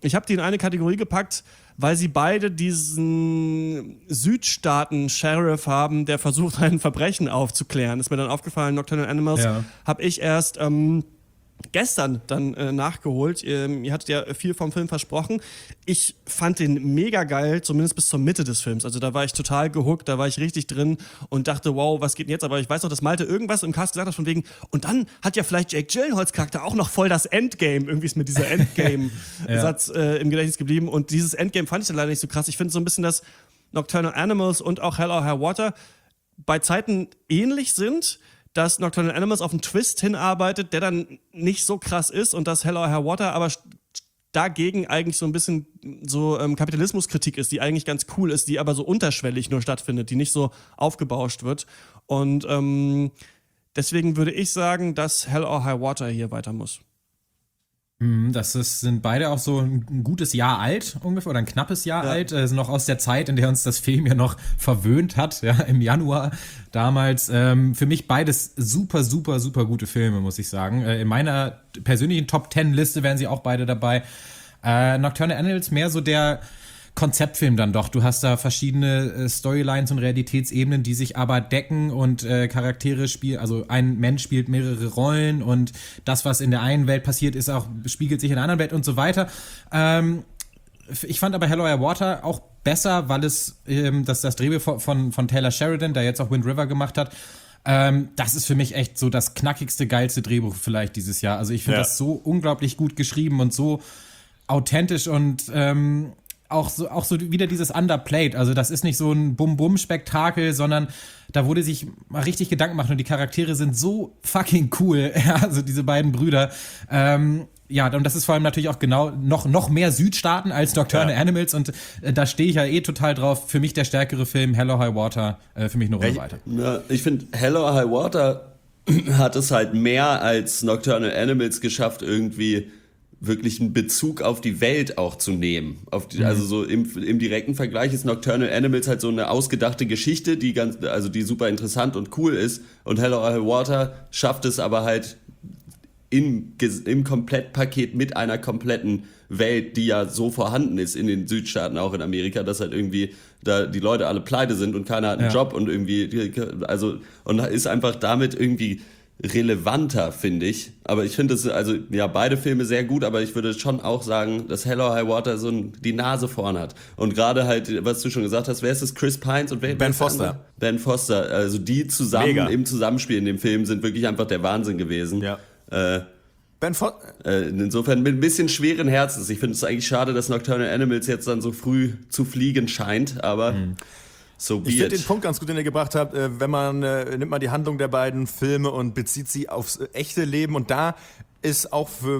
ich habe die in eine Kategorie gepackt, weil sie beide diesen Südstaaten-Sheriff haben, der versucht, ein Verbrechen aufzuklären. Ist mir dann aufgefallen, Nocturnal Animals Ja. habe ich erst ähm, gestern dann äh, nachgeholt. Ähm, ihr hattet ja viel vom Film versprochen. Ich fand den mega geil, zumindest bis zur Mitte des Films. Also da war ich total gehuckt, da war ich richtig drin und dachte, wow, was geht denn jetzt? Aber ich weiß noch, dass Malte irgendwas im Cast gesagt hat von wegen, und dann hat ja vielleicht Jake Gyllenhaals Charakter auch noch voll das Endgame. Irgendwie ist mir dieser Endgame-Satz äh, im Gedächtnis geblieben. Und dieses Endgame fand ich dann leider nicht so krass. Ich finde so ein bisschen, dass Nocturnal Animals und auch Hell or High Water bei Zeiten ähnlich sind, dass Nocturnal Animals auf einen Twist hinarbeitet, der dann nicht so krass ist und dass Hell or High Water aber dagegen eigentlich so ein bisschen so ähm, Kapitalismuskritik ist, die eigentlich ganz cool ist, die aber so unterschwellig nur stattfindet, die nicht so aufgebauscht wird. Und ähm, deswegen würde ich sagen, dass Hell or High Water hier weiter muss. Das ist, sind beide auch so ein gutes Jahr alt ungefähr oder ein knappes Jahr ja. alt. Äh, sind noch aus der Zeit, in der uns das Film ja noch verwöhnt hat, ja, im Januar damals. Ähm, für mich beides super, super, super gute Filme, muss ich sagen. Äh, in meiner persönlichen Top Ten Liste wären sie auch beide dabei. Äh, Nocturnal Animals mehr so der Konzeptfilm dann doch. Du hast da verschiedene äh, Storylines und Realitätsebenen, die sich aber decken und äh, Charaktere spielen, also ein Mensch spielt mehrere Rollen und das, was in der einen Welt passiert, ist auch, spiegelt sich in der anderen Welt und so weiter. Ähm, ich fand aber Hell or High Water auch besser, weil es ähm, das, das Drehbuch von, von, von Taylor Sheridan, der jetzt auch Wind River gemacht hat, ähm, das ist für mich echt so das knackigste, geilste Drehbuch vielleicht dieses Jahr. Also ich finde ja. das so unglaublich gut geschrieben und so authentisch und ähm, Auch so, auch so wieder dieses Underplayed. Also das ist nicht so ein Bum-Bum-Spektakel, sondern da wurde sich mal richtig Gedanken gemacht und die Charaktere sind so fucking cool. Ja, also diese beiden Brüder. Ähm, ja, und das ist vor allem natürlich auch genau noch, noch mehr Südstaaten als Nocturnal ja. Animals und äh, da stehe ich ja eh total drauf. Für mich der stärkere Film, Hell or High Water, äh, für mich eine Runde ich, weiter. Ja, ich finde, Hell or High Water hat es halt mehr als Nocturnal Animals geschafft, irgendwie wirklich einen Bezug auf die Welt auch zu nehmen. Auf die, mhm. Also so im, im direkten Vergleich ist Nocturnal Animals halt so eine ausgedachte Geschichte, die ganz, also die super interessant und cool ist. Und Hell or High Water schafft es aber halt im, im Komplettpaket mit einer kompletten Welt, die ja so vorhanden ist in den Südstaaten, auch in Amerika, dass halt irgendwie da die Leute alle pleite sind und keiner hat einen ja. Job und irgendwie, also, und ist einfach damit irgendwie relevanter, finde ich. Aber ich finde es, also ja, beide Filme sehr gut, aber ich würde schon auch sagen, dass Hell or High Water so ein, die Nase vorn hat. Und gerade halt, was du schon gesagt hast, wer ist das? Chris Pines und wer? Ben Foster. Ben Foster. Also die zusammen Mega. im Zusammenspiel in dem Film sind wirklich einfach der Wahnsinn gewesen. Ja. Äh, Ben Fo- äh, insofern mit ein bisschen schweren Herzens. Ich finde es eigentlich schade, dass Nocturnal Animals jetzt dann so früh zu fliegen scheint, aber mhm. so be Ich finde it. den Punkt ganz gut, den ihr gebracht habt, äh, wenn man, äh, nimmt man die Handlung der beiden Filme und bezieht sie aufs äh, echte Leben und da ist auch für,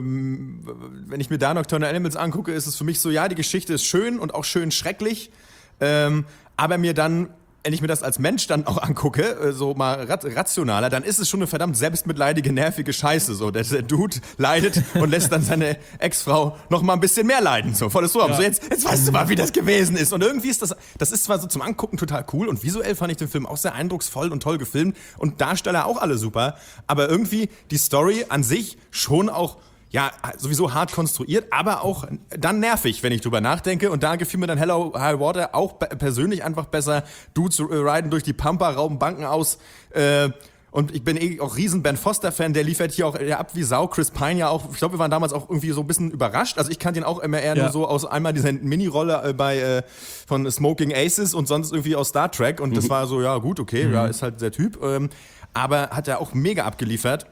wenn ich mir da Nocturnal Animals angucke, ist es für mich so, ja, die Geschichte ist schön und auch schön schrecklich, ähm, aber mir dann, wenn ich mir das als Mensch dann auch angucke, so mal rationaler, dann ist es schon eine verdammt selbstmitleidige, nervige Scheiße. So, der, der Dude leidet und lässt dann seine Ex-Frau noch mal ein bisschen mehr leiden. So, volles Rohr. Ja. So, jetzt, jetzt weißt du mal, wie das gewesen ist. Und irgendwie ist das, das ist zwar so zum Angucken total cool und visuell fand ich den Film auch sehr eindrucksvoll und toll gefilmt und Darsteller auch alle super, aber irgendwie die Story an sich schon auch ja, sowieso hart konstruiert, aber auch dann nervig, wenn ich drüber nachdenke. Und da gefiel mir dann Hell or High Water auch b- persönlich einfach besser. Dudes äh, riden durch die Pampa, rauben Banken aus. Äh, und ich bin eh auch riesen Ben Foster-Fan, der liefert hier auch ja, ab wie Sau. Chris Pine ja auch, ich glaube, wir waren damals auch irgendwie so ein bisschen überrascht. Also ich kannte ihn auch immer eher ja. nur so aus einmal dieser Mini-Rolle äh, bei äh, von Smoking Aces und sonst irgendwie aus Star Trek. Und mhm. das war so, ja gut, okay, mhm. ja, ist halt der Typ. Ähm, aber hat er auch mega abgeliefert.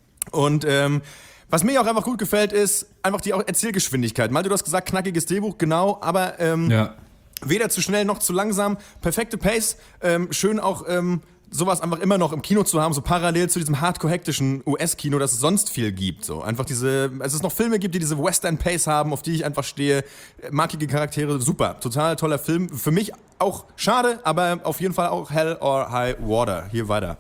Und ähm, was mir auch einfach gut gefällt, ist einfach die Erzählgeschwindigkeit. Malte, du hast gesagt, knackiges Drehbuch, genau, aber ähm, ja. weder zu schnell noch zu langsam. Perfekte Pace, ähm, schön auch ähm, sowas einfach immer noch im Kino zu haben, so parallel zu diesem hardcore-hektischen U S-Kino, das es sonst viel gibt. So einfach diese, als es noch Filme gibt, die diese Western-Pace haben, auf die ich einfach stehe, markige Charaktere, super, total toller Film. Für mich auch schade, aber auf jeden Fall auch Hell or High Water. Hier weiter.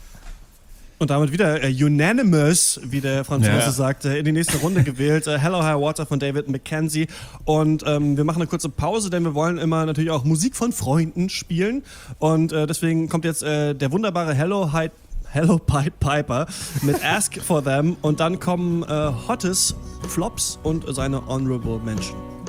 Und damit wieder äh, unanimous, wie der Franzose ja. sagt, äh, in die nächste Runde gewählt. Äh, Hell or High Water von David Mackenzie. Und ähm, wir machen eine kurze Pause, denn wir wollen immer natürlich auch Musik von Freunden spielen. Und äh, deswegen kommt jetzt äh, der wunderbare Hello High Hello Pied Piper mit Ask for Them. Und dann kommen äh, Hottest, Flops und seine Honorable Mention.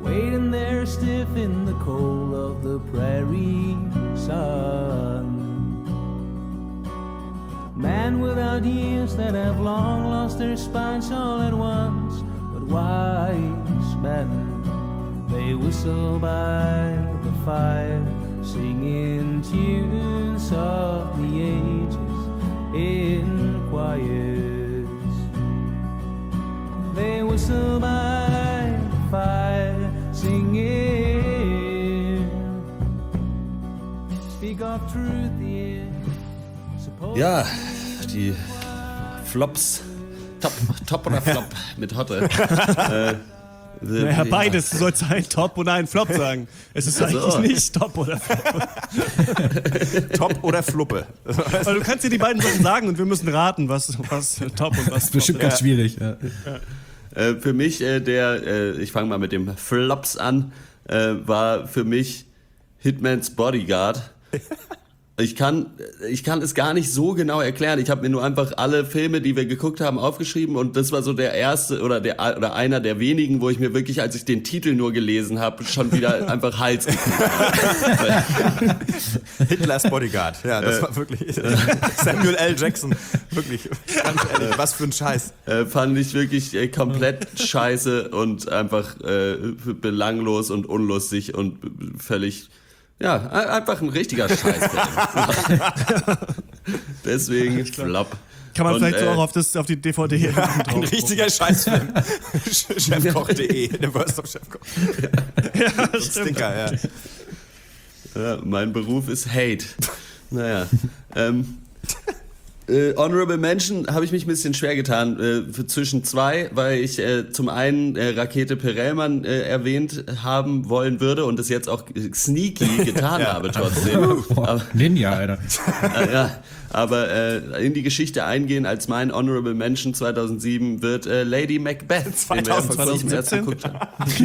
waiting there stiff in the cold of the prairie sun. Man without years that have long lost their spines all at once, but wise men, they whistle by the fire, singing tunes of the ages in quiet. They whistle by the fire, singing, speak of truth, yeah. Ja, die Flops. Top, Top oder Flop mit Hotte. äh, Naja, beides. Du sollst einen Top oder einen Flop sagen. Es ist eigentlich so. nicht Top oder Flop. Top oder Fluppe. Weil du kannst dir die beiden Sachen sagen und wir müssen raten, was, was Top und was Das ist bestimmt Flop ganz schwierig. Ja. Ja. Äh, für mich, äh, der, äh, ich fange mal mit dem Flops an, äh, war für mich Hitman's Bodyguard. Ich kann, ich kann es gar nicht so genau erklären. Ich habe mir nur einfach alle Filme, die wir geguckt haben, aufgeschrieben und das war so der erste oder der oder einer der wenigen, wo ich mir wirklich, als ich den Titel nur gelesen habe, schon wieder einfach Hals gekriegt habe. Hitlers Bodyguard. Ja, das war wirklich Samuel L. Jackson. Wirklich, ganz ehrlich, was für ein Scheiß. Äh, fand ich wirklich äh, komplett scheiße und einfach äh, belanglos und unlustig und völlig. Ja, einfach ein richtiger Scheißfilm. Deswegen Flop. Kann man Und, vielleicht äh, so auch auf, das, auf die D V D Ja, ein richtiger Scheißfilm. Chefkoch punkt de, der Worst of Chefkoch. Ja, das stimmt. Stinker, ja. Ja, mein Beruf ist Hate. Naja. ähm, äh, Honorable Mention habe ich mich ein bisschen schwer getan äh, für zwischen zwei, weil ich äh, zum einen äh, Rakete Perelman äh, erwähnt haben wollen würde und das jetzt auch sneaky getan Ja. habe trotzdem. Aber, Ninja, Alter. äh, ja, aber äh, in die Geschichte eingehen als mein Honorable Mention zweitausendsieben wird äh, Lady Macbeth, den wir ja vor kurzem erst geguckt haben.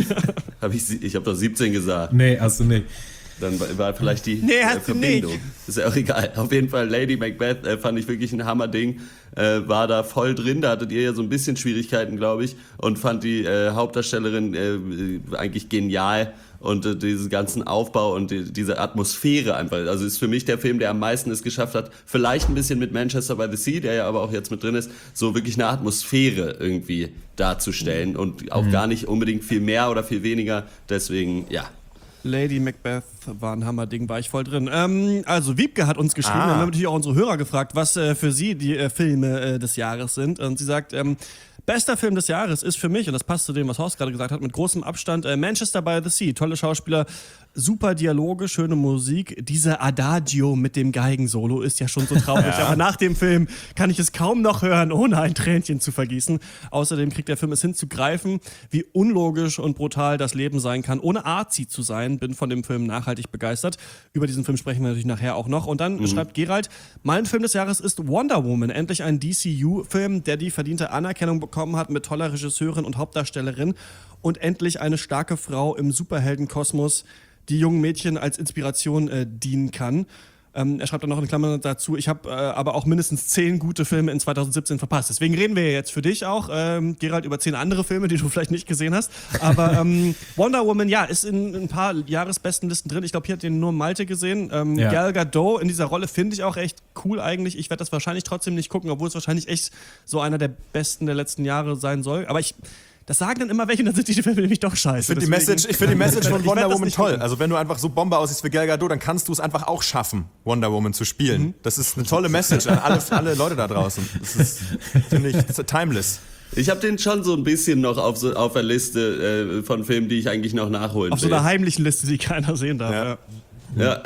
hab ich ich habe doch siebzehn gesagt. Nee, hast du nicht. Dann war, war vielleicht die Nee, äh, hast du Verbindung. nicht. Ist ja auch egal. Auf jeden Fall Lady Macbeth äh, fand ich wirklich ein Hammerding. Äh, war da voll drin. Da hattet ihr ja so ein bisschen Schwierigkeiten, glaube ich. Und fand die äh, Hauptdarstellerin äh, eigentlich genial. Und äh, diesen ganzen Aufbau und die, diese Atmosphäre einfach. Also ist für mich der Film, der am meisten es geschafft hat. Vielleicht ein bisschen mit Manchester by the Sea, der ja aber auch jetzt mit drin ist, so wirklich eine Atmosphäre irgendwie darzustellen. Und auch Mhm. gar nicht unbedingt viel mehr oder viel weniger. Deswegen, ja. Lady Macbeth war ein Hammerding, war ich voll drin. Ähm, also Wiebke hat uns geschrieben, Ah. dann haben wir natürlich auch unsere Hörer gefragt, was äh, für sie die äh, Filme äh, des Jahres sind. Und sie sagt, ähm, bester Film des Jahres ist für mich, und das passt zu dem, was Horst gerade gesagt hat, mit großem Abstand, äh, Manchester by the Sea. Tolle Schauspieler, super Dialoge, schöne Musik. Dieser Adagio mit dem Geigensolo ist ja schon so traurig. Ja. Aber nach dem Film kann ich es kaum noch hören, ohne ein Tränchen zu vergießen. Außerdem kriegt der Film es hin zu greifen, wie unlogisch und brutal das Leben sein kann, ohne arzi zu sein. Bin von dem Film nachhaltig begeistert. Über diesen Film sprechen wir natürlich nachher auch noch. Und dann Mhm. schreibt Gerald, mein Film des Jahres ist Wonder Woman. Endlich ein D C U-Film, der die verdiente Anerkennung bekommen hat mit toller Regisseurin und Hauptdarstellerin. Und endlich eine starke Frau im Superheldenkosmos, die jungen Mädchen als Inspiration äh, dienen kann. Ähm, er schreibt dann noch in Klammern dazu, ich habe äh, aber auch mindestens zehn gute Filme in zweitausendsiebzehn verpasst. Deswegen reden wir jetzt für dich auch, ähm, Gerald, über zehn andere Filme, die du vielleicht nicht gesehen hast. Aber ähm, Wonder Woman, ja, ist in, in ein paar Jahresbestenlisten drin. Ich glaube, hier hat den nur Malte gesehen. Ähm, Ja. Gal Gadot in dieser Rolle finde ich auch echt cool eigentlich. Ich werde das wahrscheinlich trotzdem nicht gucken, obwohl es wahrscheinlich echt so einer der besten der letzten Jahre sein soll. Aber ich... Das sagen dann immer welche, und dann sind die Filme nämlich doch scheiße. Ich finde die Deswegen- Message, ich find die Message von Ich Wonder werd das Woman nicht toll. gucken. Also wenn du einfach so Bombe aussiehst wie Gal Gadot, dann kannst du es einfach auch schaffen, Wonder Woman zu spielen. Mhm. Das ist eine tolle Message an alle, alle Leute da draußen. Das ist, finde ich, das ist timeless. Ich habe den schon so ein bisschen noch auf, so, auf der Liste äh, von Filmen, die ich eigentlich noch nachholen Auf so will. einer heimlichen Liste, die keiner sehen darf. Ja. Ja.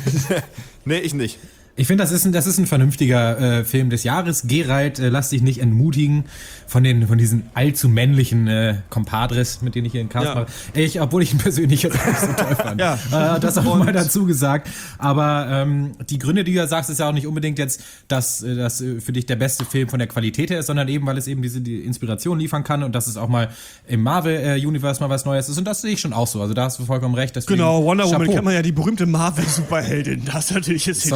Nee, ich nicht. Ich finde, das ist ein, das ist ein vernünftiger äh, Film des Jahres. Gerald, äh, lass dich nicht entmutigen von den, von diesen allzu männlichen äh, Compadres, mit denen ich hier in Cast Ja. mache. Ich, obwohl ich ihn persönlich jetzt nicht so toll fand. Ja. Äh, das auch mal dazu gesagt. Aber ähm, die Gründe, die du ja sagst, ist ja auch nicht unbedingt jetzt, dass äh, das äh, für dich der beste Film von der Qualität her ist, sondern eben, weil es eben diese die Inspiration liefern kann und dass es auch mal im Marvel-Universe mal was Neues ist. Und das sehe ich schon auch so. Also da hast du vollkommen recht. Deswegen Genau, Wonder Woman Chapeau. kennt man ja, die berühmte Marvel-Superheldin. Das natürlich ist hier Sorry. der, der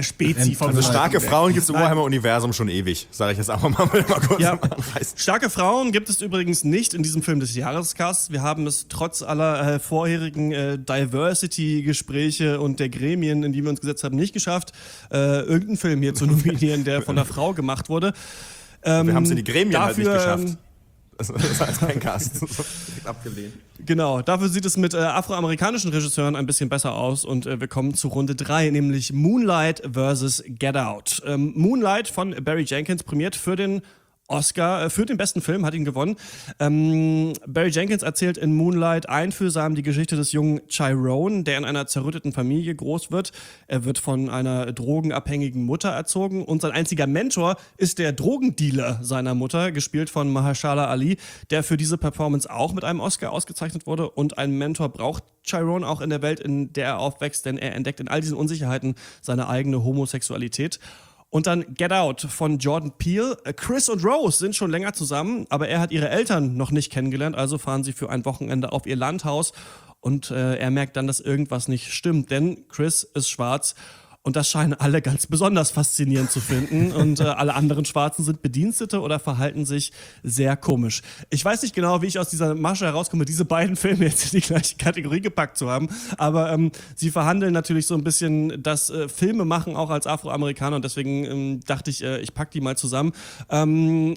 Spezi vom Also starke Frauen gibt es im Nein. Warhammer-Universum schon ewig, sage ich jetzt einfach mal, mal kurz Ja. anreißen. Starke Frauen gibt es übrigens nicht in diesem Film des Jahrescasts. Wir haben es trotz aller äh, vorherigen äh, Diversity-Gespräche und der Gremien, in die wir uns gesetzt haben, nicht geschafft, äh, irgendeinen Film hier zu nominieren, der von einer Frau gemacht wurde. Ähm, Wir haben es in die Gremien dafür, halt nicht geschafft. ähm, Das ist halt kein Cast. Direkt abgelehnt. Genau, dafür sieht es mit äh, afroamerikanischen Regisseuren ein bisschen besser aus und äh, wir kommen zu Runde drei, nämlich Moonlight versus Get Out. Ähm, Moonlight von Barry Jenkins prämiert für den Oscar, äh, für den besten Film, hat ihn gewonnen. Ähm, Barry Jenkins erzählt in Moonlight einfühlsam die Geschichte des jungen Chiron, der in einer zerrütteten Familie groß wird. Er wird von einer drogenabhängigen Mutter erzogen und sein einziger Mentor ist der Drogendealer seiner Mutter, gespielt von Mahershala Ali, der für diese Performance auch mit einem Oscar ausgezeichnet wurde. Und ein Mentor braucht Chiron auch in der Welt, in der er aufwächst, denn er entdeckt in all diesen Unsicherheiten seine eigene Homosexualität. Und dann Get Out von Jordan Peele. Chris und Rose sind schon länger zusammen, aber er hat ihre Eltern noch nicht kennengelernt, also fahren sie für ein Wochenende auf ihr Landhaus und äh, er merkt dann, dass irgendwas nicht stimmt, denn Chris ist schwarz und das scheinen alle ganz besonders faszinierend zu finden und äh, alle anderen Schwarzen sind Bedienstete oder verhalten sich sehr komisch. Ich weiß nicht genau, wie ich aus dieser Masche herauskomme, diese beiden Filme jetzt in die gleiche Kategorie gepackt zu haben, aber ähm, sie verhandeln natürlich so ein bisschen das äh, Filme machen auch als Afroamerikaner und deswegen ähm, dachte ich, äh, ich pack die mal zusammen. Ähm,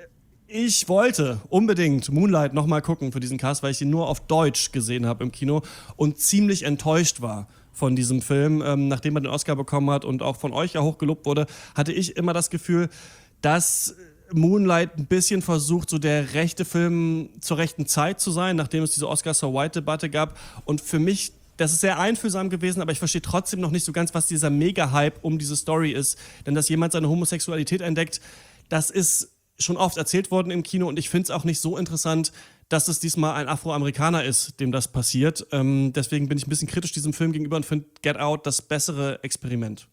Ich wollte unbedingt Moonlight nochmal gucken für diesen Cast, weil ich ihn nur auf Deutsch gesehen habe im Kino und ziemlich enttäuscht war von diesem Film. Ähm, nachdem er den Oscar bekommen hat und auch von euch ja hochgelobt wurde, hatte ich immer das Gefühl, dass Moonlight ein bisschen versucht, so der rechte Film zur rechten Zeit zu sein, nachdem es diese Oscar-so-White-Debatte gab. Und für mich, das ist sehr einfühlsam gewesen, aber ich verstehe trotzdem noch nicht so ganz, was dieser Mega-Hype um diese Story ist. Denn dass jemand seine Homosexualität entdeckt, das ist schon oft erzählt worden im Kino und ich finde es auch nicht so interessant, dass es diesmal ein Afroamerikaner ist, dem das passiert. Ähm, deswegen bin ich ein bisschen kritisch diesem Film gegenüber und finde Get Out das bessere Experiment.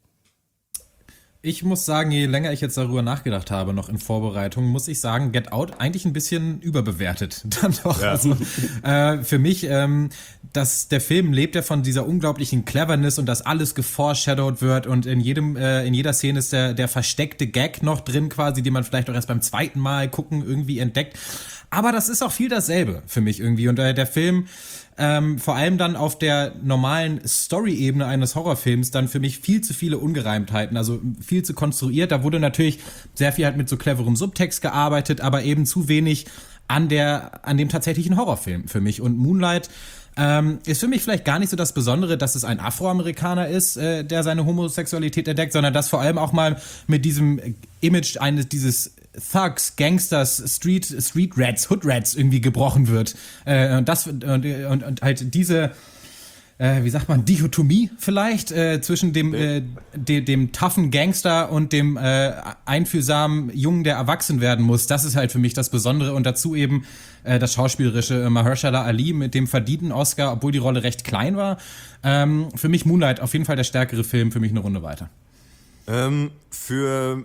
Ich muss sagen, je länger ich jetzt darüber nachgedacht habe, noch in Vorbereitung, muss ich sagen, Get Out eigentlich ein bisschen überbewertet. Dann doch. Ja. Also, äh, für mich, ähm, dass der Film lebt ja von dieser unglaublichen Cleverness und dass alles geforeshadowed wird und in jedem, äh, in jeder Szene ist der, der versteckte Gag noch drin quasi, den man vielleicht auch erst beim zweiten Mal gucken irgendwie entdeckt. Aber das ist auch viel dasselbe für mich irgendwie und äh, der Film Ähm, vor allem dann auf der normalen Story-Ebene eines Horrorfilms dann für mich viel zu viele Ungereimtheiten, also viel zu konstruiert. Da wurde natürlich sehr viel halt mit so cleverem Subtext gearbeitet, aber eben zu wenig an der, an dem tatsächlichen Horrorfilm für mich. Und Moonlight ähm, ist für mich vielleicht gar nicht so das Besondere, dass es ein Afroamerikaner ist, äh, der seine Homosexualität entdeckt, sondern dass vor allem auch mal mit diesem Image eines, dieses Thugs, Gangsters, Street, Street Rats, Hood Rats irgendwie gebrochen wird. Äh, und das und, und, und halt diese, äh, wie sagt man, Dichotomie vielleicht äh, zwischen dem, äh, de, dem toughen Gangster und dem äh, einfühlsamen Jungen, der erwachsen werden muss. Das ist halt für mich das Besondere und dazu eben äh, das schauspielerische äh, Mahershala Ali mit dem verdienten Oscar, obwohl die Rolle recht klein war. Ähm, für mich Moonlight auf jeden Fall der stärkere Film, für mich eine Runde weiter. Ähm, für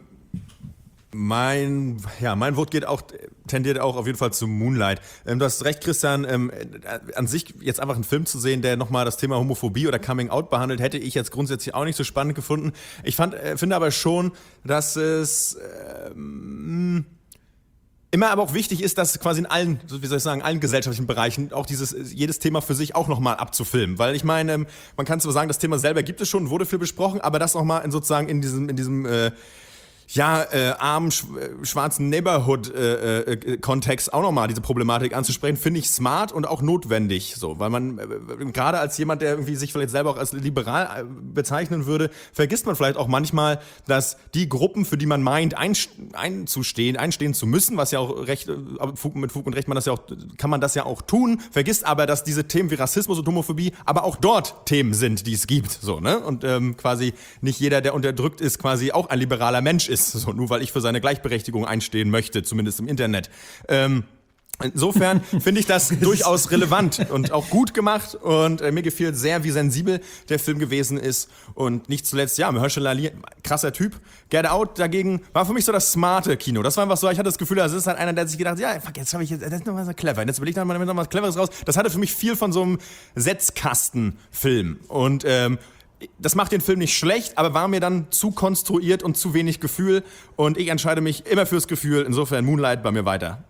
Mein, ja, mein Vote geht auch, tendiert auch auf jeden Fall zu Moonlight. Ähm, du hast recht, Christian, ähm, an sich jetzt einfach einen Film zu sehen, der nochmal das Thema Homophobie oder Coming Out behandelt, hätte ich jetzt grundsätzlich auch nicht so spannend gefunden. Ich fand, äh, finde aber schon, dass es ähm, immer aber auch wichtig ist, dass quasi in allen, wie soll ich sagen, allen gesellschaftlichen Bereichen auch dieses, jedes Thema für sich auch nochmal abzufilmen. Weil ich meine, ähm, man kann zwar sagen, das Thema selber gibt es schon, wurde viel besprochen, aber das nochmal in sozusagen in diesem, in diesem, äh, ja, äh, armen, sch schwarzen Neighborhood-Kontext äh, äh, auch nochmal diese Problematik anzusprechen, finde ich smart und auch notwendig. So, weil man, äh, gerade als jemand, der irgendwie sich vielleicht selber auch als liberal äh, bezeichnen würde, vergisst man vielleicht auch manchmal, dass die Gruppen, für die man meint, ein, einzustehen, einstehen zu müssen, was ja auch recht, äh, Fug, mit Fug und Recht man das ja auch, kann man das ja auch tun, vergisst aber, dass diese Themen wie Rassismus und Homophobie aber auch dort Themen sind, die es gibt. So, ne? Und ähm, quasi nicht jeder, der unterdrückt ist, quasi auch ein liberaler Mensch ist. So, nur weil ich für seine Gleichberechtigung einstehen möchte, zumindest im Internet. Ähm, insofern finde ich das durchaus relevant und auch gut gemacht und äh, mir gefiel sehr, wie sensibel der Film gewesen ist und nicht zuletzt, ja, Mahershala Ali, krasser Typ. Get Out dagegen war für mich so das smarte Kino. Das war einfach so, ich hatte das Gefühl, das ist halt einer, der sich gedacht hat, ja, fuck, jetzt habe ich, jetzt, das ist noch mal so clever, jetzt will ich da mal noch was Cleveres raus. Das hatte für mich viel von so einem Setzkastenfilm und ähm, das macht den Film nicht schlecht, aber war mir dann zu konstruiert und zu wenig Gefühl. Und ich entscheide mich immer fürs Gefühl. Insofern Moonlight bei mir weiter.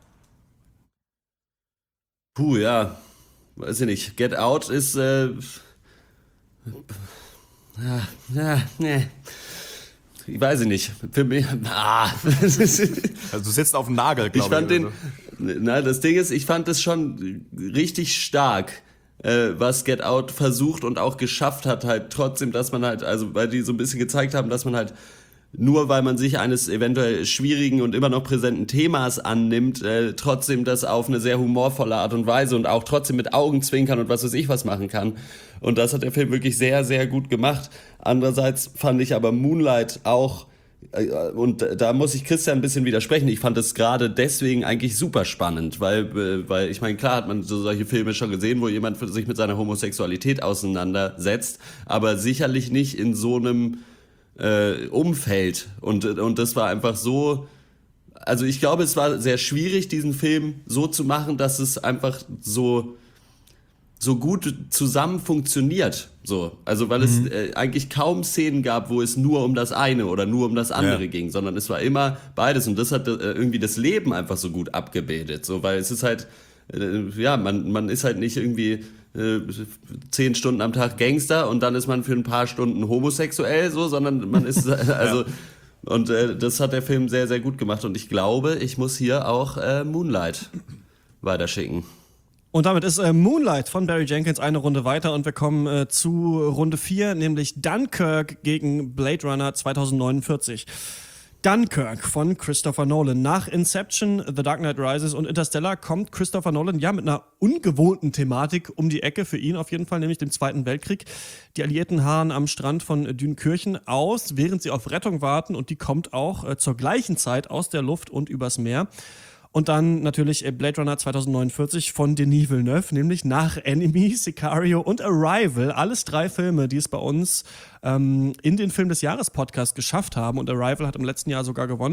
Puh, ja. Weiß ich nicht. Get Out ist, äh... Ja, ja, nee. Ich weiß nicht. Für mich... Ah. Also du sitzt auf dem Nagel, glaube ich. Ich fand den... Na, das Ding ist, ich fand es schon richtig stark, äh, was Get Out versucht und auch geschafft hat, halt trotzdem, dass man halt, also weil die so ein bisschen gezeigt haben, dass man halt nur weil man sich eines eventuell schwierigen und immer noch präsenten Themas annimmt, äh, trotzdem das auf eine sehr humorvolle Art und Weise und auch trotzdem mit Augenzwinkern und was weiß ich was machen kann. Und das hat der Film wirklich sehr, sehr gut gemacht. Andererseits fand ich aber Moonlight auch, äh, und da muss ich Christian ein bisschen widersprechen, ich fand es gerade deswegen eigentlich super spannend, weil, äh, weil ich meine, klar hat man so solche Filme schon gesehen, wo jemand sich mit seiner Homosexualität auseinandersetzt, aber sicherlich nicht in so einem Äh, Umfeld und, und das war einfach so, also ich glaube, es war sehr schwierig, diesen Film so zu machen, dass es einfach so so gut zusammen funktioniert, so, also weil mhm. es äh, eigentlich kaum Szenen gab, wo es nur um das eine oder nur um das andere ja. ging, sondern es war immer beides und das hat äh, irgendwie das Leben einfach so gut abgebildet, so, weil es ist halt, äh, ja, man, man ist halt nicht irgendwie Äh, zehn Stunden am Tag Gangster und dann ist man für ein paar Stunden homosexuell, so, sondern man ist, also, ja. und äh, das hat der Film sehr, sehr gut gemacht und ich glaube, ich muss hier auch äh, Moonlight weiterschicken. Und damit ist äh, Moonlight von Barry Jenkins eine Runde weiter und wir kommen äh, zu Runde vier, nämlich Dunkirk gegen Blade Runner zwanzig neunundvierzig. Dunkirk von Christopher Nolan. Nach Inception, The Dark Knight Rises und Interstellar kommt Christopher Nolan ja mit einer ungewohnten Thematik um die Ecke, für ihn auf jeden Fall, nämlich dem Zweiten Weltkrieg. Die Alliierten harren am Strand von Dünkirchen aus, während sie auf Rettung warten und die kommt auch äh, zur gleichen Zeit aus der Luft und übers Meer. Und dann natürlich Blade Runner zwanzig neunundvierzig von Denis Villeneuve, nämlich nach Enemy, Sicario und Arrival. Alles drei Filme, die es bei uns ähm, in den Film des Jahres Podcast geschafft haben. Und Arrival hat im letzten Jahr sogar gewonnen.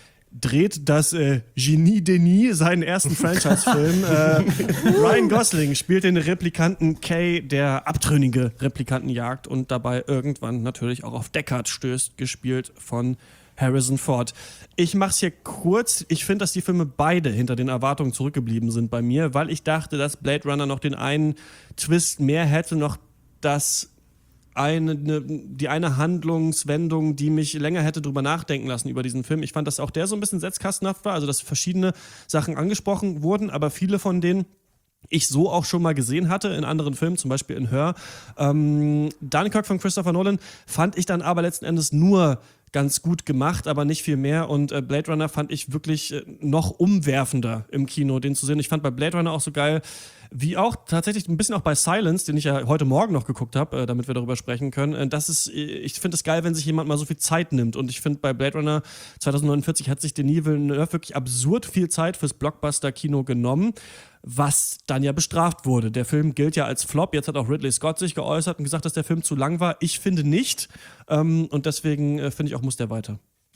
Dreht das äh, Genie Denis seinen ersten Franchise-Film. äh, Ryan Gosling spielt den Replikanten Kay, der abtrünnige Replikanten jagt und dabei irgendwann natürlich auch auf Deckard stößt, gespielt von Harrison Ford. Ich mach's hier kurz. Ich finde, dass die Filme beide hinter den Erwartungen zurückgeblieben sind bei mir, weil ich dachte, dass Blade Runner noch den einen Twist mehr hätte, noch das eine, ne, die eine Handlungswendung, die mich länger hätte drüber nachdenken lassen über diesen Film. Ich fand, dass auch der so ein bisschen setzkastenhaft war, also dass verschiedene Sachen angesprochen wurden, aber viele von denen ich so auch schon mal gesehen hatte in anderen Filmen, zum Beispiel in Her. Ähm, Dunkirk von Christopher Nolan fand ich dann aber letzten Endes nur ganz gut gemacht, aber nicht viel mehr. Und äh, Blade Runner fand ich wirklich äh, noch umwerfender im Kino, den zu sehen. Ich fand bei Blade Runner auch so geil, wie auch tatsächlich ein bisschen auch bei Silence, den ich ja heute Morgen noch geguckt habe, äh, damit wir darüber sprechen können. Äh, das ist, ich finde es geil, wenn sich jemand mal so viel Zeit nimmt. Und ich finde, bei Blade Runner zwanzig neunundvierzig hat sich Denis Villeneuve wirklich absurd viel Zeit fürs Blockbuster-Kino genommen, was dann ja bestraft wurde. Der Film gilt ja als Flop. Jetzt hat auch Ridley Scott sich geäußert und gesagt, dass der Film zu lang war. Ich finde nicht. Ähm, und deswegen äh, finde ich auch, muss der weiter.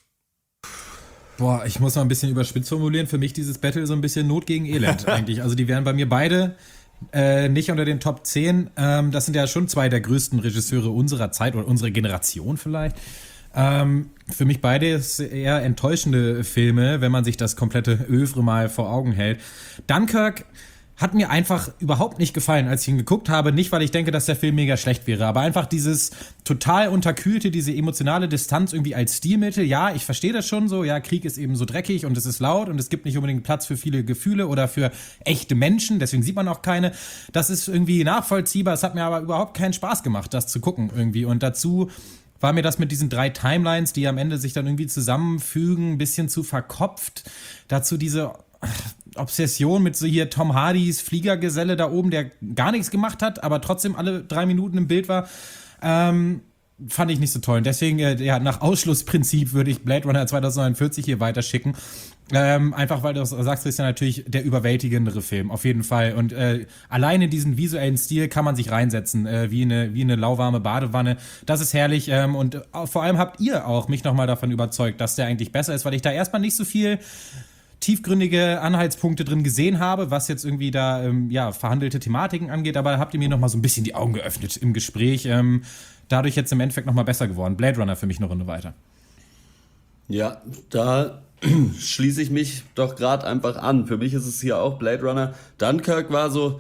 Boah, ich muss mal ein bisschen überspitzt formulieren. Für mich dieses Battle so ein bisschen Not gegen Elend eigentlich. Also die wären bei mir beide äh, nicht unter den Top zehn. Ähm, das sind ja schon zwei der größten Regisseure unserer Zeit oder unserer Generation vielleicht. Ähm, für mich beide eher enttäuschende Filme, wenn man sich das komplette Övre mal vor Augen hält. Dunkirk hat mir einfach überhaupt nicht gefallen, als ich ihn geguckt habe. Nicht, weil ich denke, dass der Film mega schlecht wäre, aber einfach dieses total unterkühlte, diese emotionale Distanz irgendwie als Stilmittel. Ja, ich verstehe das schon so. Ja, Krieg ist eben so dreckig und es ist laut und es gibt nicht unbedingt Platz für viele Gefühle oder für echte Menschen. Deswegen sieht man auch keine. Das ist irgendwie nachvollziehbar. Es hat mir aber überhaupt keinen Spaß gemacht, das zu gucken irgendwie. Und dazu war mir das mit diesen drei Timelines, die am Ende sich dann irgendwie zusammenfügen, ein bisschen zu verkopft. Dazu diese Obsession mit so hier Tom Hardys Fliegergeselle da oben, der gar nichts gemacht hat, aber trotzdem alle drei Minuten im Bild war, ähm, fand ich nicht so toll. Und deswegen, äh, ja, nach Ausschlussprinzip würde ich Blade Runner zwanzig neunundvierzig hier weiterschicken. Ähm, einfach, weil du sagst, ist ja natürlich der überwältigendere Film, auf jeden Fall. Und äh, alleine diesen visuellen Stil kann man sich reinsetzen, äh, wie eine wie eine lauwarme Badewanne. Das ist herrlich. Ähm, und äh, vor allem habt ihr auch mich nochmal davon überzeugt, dass der eigentlich besser ist, weil ich da erstmal nicht so viel tiefgründige Anhaltspunkte drin gesehen habe, was jetzt irgendwie da ähm, ja, verhandelte Thematiken angeht, aber da habt ihr mir nochmal so ein bisschen die Augen geöffnet im Gespräch. Ähm, dadurch jetzt im Endeffekt nochmal besser geworden. Blade Runner für mich eine Runde weiter. Ja, da schließe ich mich doch gerade einfach an. Für mich ist es hier auch Blade Runner. Dunkirk war so,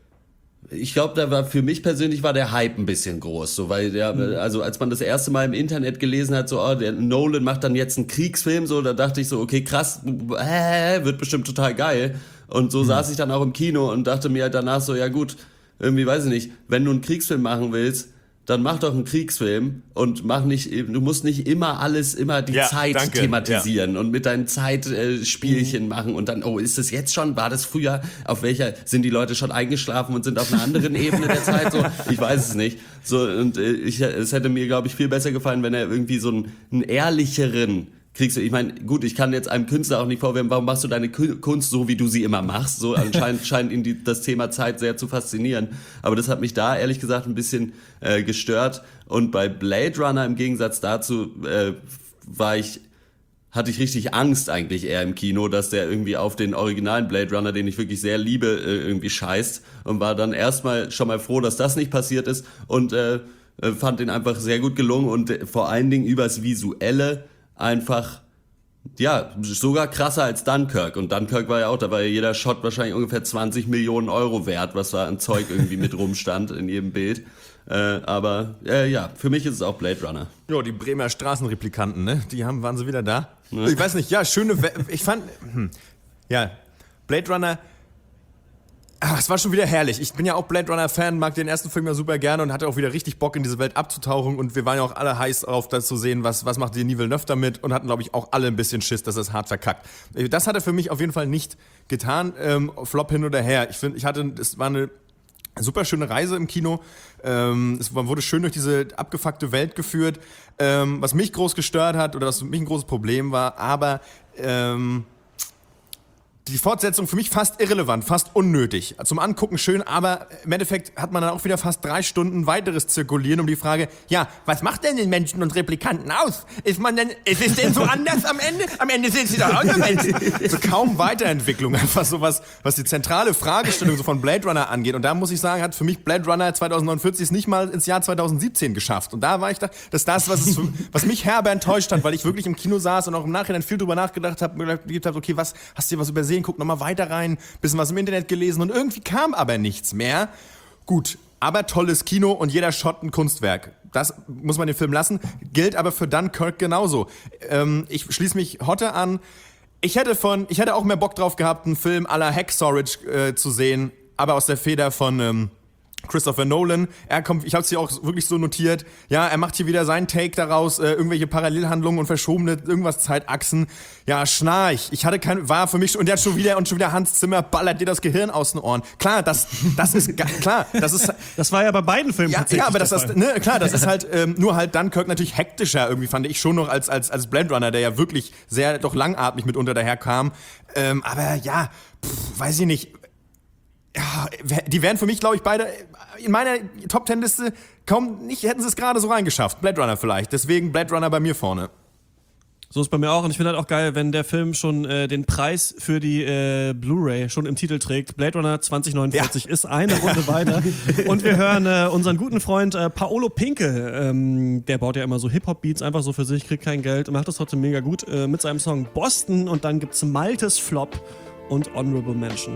ich glaube, da war für mich persönlich war der Hype ein bisschen groß, so, weil der, also als man das erste Mal im Internet gelesen hat, so, oh, der Nolan macht dann jetzt einen Kriegsfilm, so, da dachte ich so, okay, krass, äh, wird bestimmt total geil. Und so mhm. saß ich dann auch im Kino und dachte mir halt danach so, ja gut, irgendwie weiß ich nicht, wenn du einen Kriegsfilm machen willst, dann mach doch einen Kriegsfilm und mach nicht, du musst nicht immer alles, immer die ja, Zeit danke. thematisieren ja. und mit deinen Zeitspielchen äh, mhm. machen und dann, oh, ist das jetzt schon, war das früher, auf welcher, sind die Leute schon eingeschlafen und sind auf einer anderen Ebene der Zeit, so, ich weiß es nicht, so, und äh, ich, es hätte mir, glaube ich, viel besser gefallen, wenn er irgendwie so einen, einen ehrlicheren Kriegst du, ich meine, gut, ich kann jetzt einem Künstler auch nicht vorwerfen, warum machst du deine Kunst so, wie du sie immer machst? So anscheinend scheint ihn die, das Thema Zeit sehr zu faszinieren. Aber das hat mich da ehrlich gesagt ein bisschen äh, gestört. Und bei Blade Runner im Gegensatz dazu äh, war ich, hatte ich richtig Angst eigentlich eher im Kino, dass der irgendwie auf den originalen Blade Runner, den ich wirklich sehr liebe, äh, irgendwie scheißt. Und war dann erstmal schon mal froh, dass das nicht passiert ist. Und äh, fand den einfach sehr gut gelungen und äh, vor allen Dingen übers Visuelle einfach, ja, sogar krasser als Dunkirk. Und Dunkirk war ja auch, da war ja jeder Shot wahrscheinlich ungefähr zwanzig Millionen Euro wert, was da an Zeug irgendwie mit rumstand in jedem Bild. Äh, aber äh, ja, für mich ist es auch Blade Runner. Jo, die Bremer Straßenreplikanten, ne? Die haben, waren sie wieder da? Ja. Ich weiß nicht, ja, schöne, We- ich fand, hm, ja, Blade Runner, ach, es war schon wieder herrlich. Ich bin ja auch Blade Runner-Fan, mag den ersten Film ja super gerne und hatte auch wieder richtig Bock, in diese Welt abzutauchen. Und wir waren ja auch alle heiß darauf, das zu sehen, was, was macht Denis Villeneuve damit. Und hatten, glaube ich, auch alle ein bisschen Schiss, dass es hart verkackt. Das hat er für mich auf jeden Fall nicht getan. Ähm, Flop hin oder her. Ich finde, ich hatte, es war eine super schöne Reise im Kino. Ähm, es man wurde schön durch diese abgefuckte Welt geführt. Ähm, was mich groß gestört hat oder was für mich ein großes Problem war, aber ähm, die Fortsetzung für mich fast irrelevant, fast unnötig. Zum Angucken schön, aber im Endeffekt hat man dann auch wieder fast drei Stunden weiteres zirkulieren um die Frage, ja, was macht denn den Menschen und Replikanten aus? Ist man denn, ist es denn so anders am Ende? Am Ende sind sie doch auch nur Menschen. So kaum Weiterentwicklung, einfach so was, was die zentrale Fragestellung so von Blade Runner angeht. Und da muss ich sagen, hat für mich Blade Runner zwanzig neunundvierzig es nicht mal ins Jahr zwanzig siebzehn geschafft. Und da war ich da, dass das, was, es für, was mich herbe enttäuscht hat, weil ich wirklich im Kino saß und auch im Nachhinein viel drüber nachgedacht habe, mir gedacht habe, okay, was, hast du was übersehen? Guck nochmal weiter rein, bisschen was im Internet gelesen und irgendwie kam aber nichts mehr. Gut, aber tolles Kino und jeder Shot ein Kunstwerk. Das muss man den Film lassen. Gilt aber für Dunkirk genauso. Ähm, ich schließe mich Hotte an. Ich hätte von, ich hätte auch mehr Bock drauf gehabt, einen Film à la Hacksaw Ridge äh, zu sehen, aber aus der Feder von ähm, Christopher Nolan. Er kommt, ich habe es hier auch wirklich so notiert. Ja, er macht hier wieder seinen Take daraus, äh, irgendwelche Parallelhandlungen und verschobene irgendwas Zeitachsen. Ja, Schnarch. Ich hatte kein, war für mich und der hat schon wieder und schon wieder Hans Zimmer ballert dir das Gehirn aus den Ohren. Klar, das, das ist klar, das ist. Das war ja bei beiden Filmen ja, tatsächlich. Ja, aber das ist ne, klar, das ist halt ähm, nur halt Dunkirk natürlich hektischer irgendwie fand ich schon noch als als als Blade Runner, der ja wirklich sehr doch langatmig mitunter daherkam. Ähm, aber ja, pff, weiß ich nicht. Ja, die wären für mich, glaube ich, beide in meiner Top Ten Liste kaum nicht, hätten sie es gerade so reingeschafft. Blade Runner vielleicht. Deswegen Blade Runner bei mir vorne. So ist bei mir auch. Und ich finde halt auch geil, wenn der Film schon äh, den Preis für die äh, Blu-ray schon im Titel trägt. Blade Runner zwanzig neunundvierzig ja. ist eine Runde weiter. Und wir hören äh, unseren guten Freund äh, Paolo Pinke. Ähm, der baut ja immer so Hip-Hop-Beats einfach so für sich, kriegt kein Geld und macht das trotzdem mega gut äh, mit seinem Song Boston. Und dann gibt's Maltes Flop und Honorable Mention.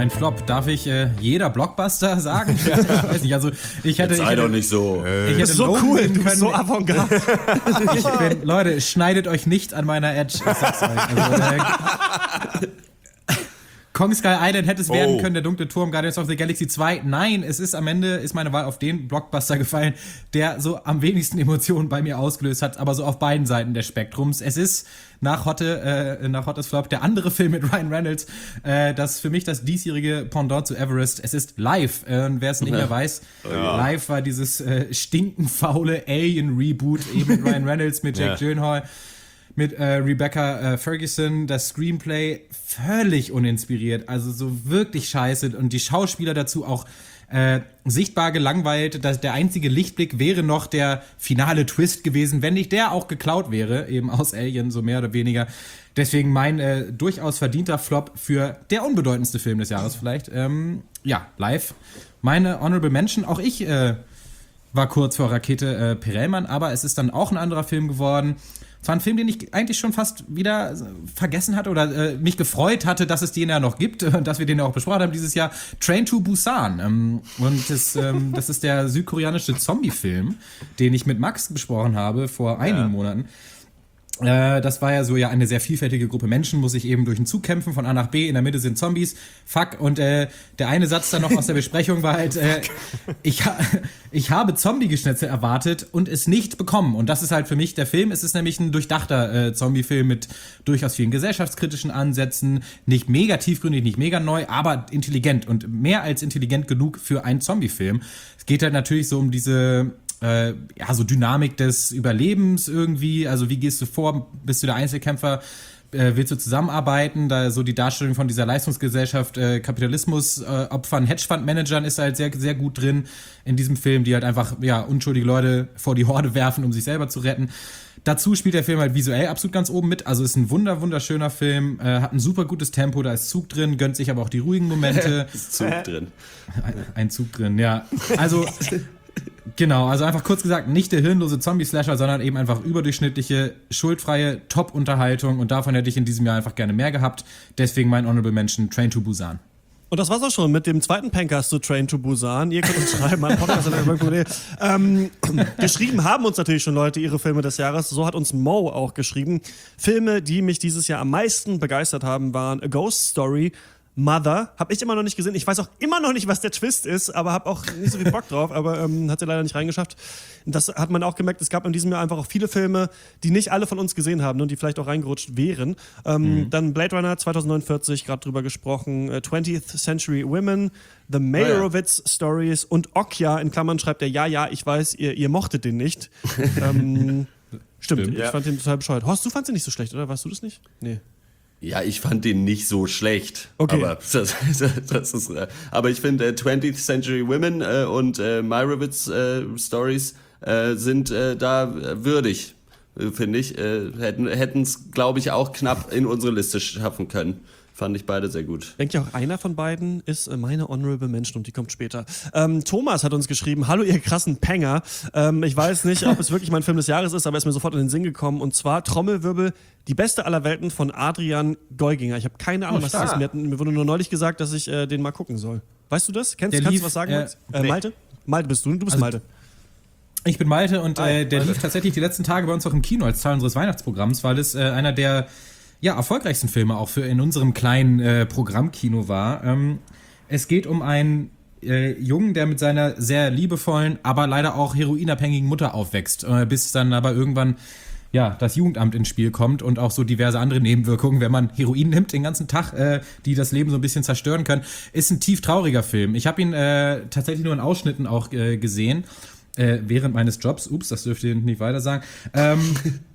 mein Flop. Darf ich äh, jeder Blockbuster sagen? Ich weiß nicht, also ich hätte... Jetzt sei ich hätte, doch nicht so. Ich hätte so Logan cool, nehmen du bist können. so avantgarde. Ich bin, Leute, schneidet euch nicht an meiner Edge. Ich sag's euch. Also, äh, Kong Skull Island hätte es Oh. werden können, der dunkle Turm, Guardians of the Galaxy zwei. Nein, es ist am Ende, ist meine Wahl auf den Blockbuster gefallen, der so am wenigsten Emotionen bei mir ausgelöst hat, aber so auf beiden Seiten des Spektrums. Es ist nach Hotte, äh, nach Hottes Flop der andere Film mit Ryan Reynolds, äh, das für mich das diesjährige Pendant zu Everest. Es ist Live. Äh, und wer es nicht mehr weiß, Ja. Live war dieses äh, stinkenfaule Alien-Reboot eben mit Ryan Reynolds, mit Jake Ja. Gyllenhaal, mit äh, Rebecca äh, Ferguson, das Screenplay völlig uninspiriert, also so wirklich scheiße und die Schauspieler dazu auch äh, sichtbar gelangweilt. Das, der einzige Lichtblick wäre noch der finale Twist gewesen, wenn nicht der auch geklaut wäre, eben aus Alien, so mehr oder weniger. Deswegen mein äh, durchaus verdienter Flop für der unbedeutendste Film des Jahres vielleicht. Ähm, ja, Live. Meine Honorable Mention, auch ich äh, war kurz vor Rakete äh, Perelmann, aber es ist dann auch ein anderer Film geworden. Es war ein Film, den ich eigentlich schon fast wieder vergessen hatte oder äh, mich gefreut hatte, dass es den ja noch gibt und dass wir den ja auch besprochen haben dieses Jahr. Train to Busan. Ähm, und das, ähm, das ist der südkoreanische Zombie-Film, den ich mit Max besprochen habe vor einigen Ja. Monaten. Äh, das war ja so ja eine sehr vielfältige Gruppe Menschen, muss sich eben durch den Zug kämpfen, von A nach B, in der Mitte sind Zombies, fuck, und äh, der eine Satz dann noch aus der Besprechung war halt, äh, ich, ha- ich habe Zombie-Geschnetzel erwartet und es nicht bekommen, und das ist halt für mich der Film, es ist nämlich ein durchdachter äh, Zombie-Film mit durchaus vielen gesellschaftskritischen Ansätzen, nicht mega tiefgründig, nicht mega neu, aber intelligent und mehr als intelligent genug für einen Zombie-Film. Es geht halt natürlich so um diese Äh, ja, so Dynamik des Überlebens irgendwie, also wie gehst du vor, bist du der Einzelkämpfer, äh, willst du zusammenarbeiten, da so die Darstellung von dieser Leistungsgesellschaft, äh, Kapitalismus, äh, Opfern, Hedgefondsmanagern ist halt sehr, sehr gut drin in diesem Film, die halt einfach, ja, unschuldige Leute vor die Horde werfen, um sich selber zu retten. Dazu spielt der Film halt visuell absolut ganz oben mit, also ist ein wunder, wunderschöner Film, äh, hat ein super gutes Tempo, da ist Zug drin, gönnt sich aber auch die ruhigen Momente. Ist Zug drin. Ein, ein Zug drin, ja. Also genau, also einfach kurz gesagt, nicht der hirnlose Zombie-Slasher, sondern eben einfach überdurchschnittliche, schuldfreie Top-Unterhaltung, und davon hätte ich in diesem Jahr einfach gerne mehr gehabt. Deswegen mein Honorable Mention, Train to Busan. Und das war's auch schon mit dem zweiten Pencast zu Train to Busan. Ihr könnt uns schreiben an podcast punkt de. ähm, Geschrieben haben uns natürlich schon Leute ihre Filme des Jahres. So hat uns Mo auch geschrieben. Filme, die mich dieses Jahr am meisten begeistert haben, waren A Ghost Story, Mother, habe ich immer noch nicht gesehen. Ich weiß auch immer noch nicht, was der Twist ist, aber habe auch nicht so viel Bock drauf, aber ähm, hat sie leider nicht reingeschafft. Das hat man auch gemerkt, es gab in diesem Jahr einfach auch viele Filme, die nicht alle von uns gesehen haben und die vielleicht auch reingerutscht wären. Ähm, mhm. Dann Blade Runner zwanzig neunundvierzig, gerade drüber gesprochen, äh, twentieth Century Women, The Meyerowitz Stories und Okja, in Klammern schreibt er, ja, ja, ich weiß, ihr, ihr mochtet den nicht. ähm, stimmt, stimmt, ich ja. fand den total bescheuert. Horst, du fandst den nicht so schlecht, oder? Warst du das nicht? Nee. Ja, ich fand den nicht so schlecht. Okay. Aber, das, das ist, aber ich finde, äh, twentieth Century Women äh, und äh, Meyerowitz äh, Stories äh, sind äh, da würdig, äh, finde ich. Äh, hätten es, glaube ich, auch knapp in unsere Liste schaffen können. Fand ich beide sehr gut. Ich denke ja auch, einer von beiden ist äh, meine Honorable Mention und die kommt später. Ähm, Thomas hat uns geschrieben, hallo ihr krassen Pänger. Ähm, ich weiß nicht, ob es wirklich mein Film des Jahres ist, aber ist mir sofort in den Sinn gekommen. Und zwar Trommelwirbel, Die beste aller Welten von Adrian Golginger. Ich habe keine Ahnung, oh, was das ist. Mir, hat, mir wurde nur neulich gesagt, dass ich äh, den mal gucken soll. Weißt du das? Kennst, kannst lief, du was sagen? Äh, äh, Malte? Malte bist du, du bist also, Malte. Ich bin Malte und äh, der Malte. lief tatsächlich die letzten Tage bei uns auch im Kino als Teil unseres Weihnachtsprogramms, weil es äh, einer der ja, erfolgreichsten Filme auch für in unserem kleinen äh, Programmkino war. Ähm, es geht um einen äh, Jungen, der mit seiner sehr liebevollen, aber leider auch heroinabhängigen Mutter aufwächst, äh, bis dann aber irgendwann ja, das Jugendamt ins Spiel kommt und auch so diverse andere Nebenwirkungen, wenn man Heroin nimmt den ganzen Tag, äh, die das Leben so ein bisschen zerstören können. Ist ein tief trauriger Film. Ich habe ihn äh, tatsächlich nur in Ausschnitten auch äh, gesehen, äh, während meines Jobs. Ups, das dürft ihr nicht weiter sagen. Ähm,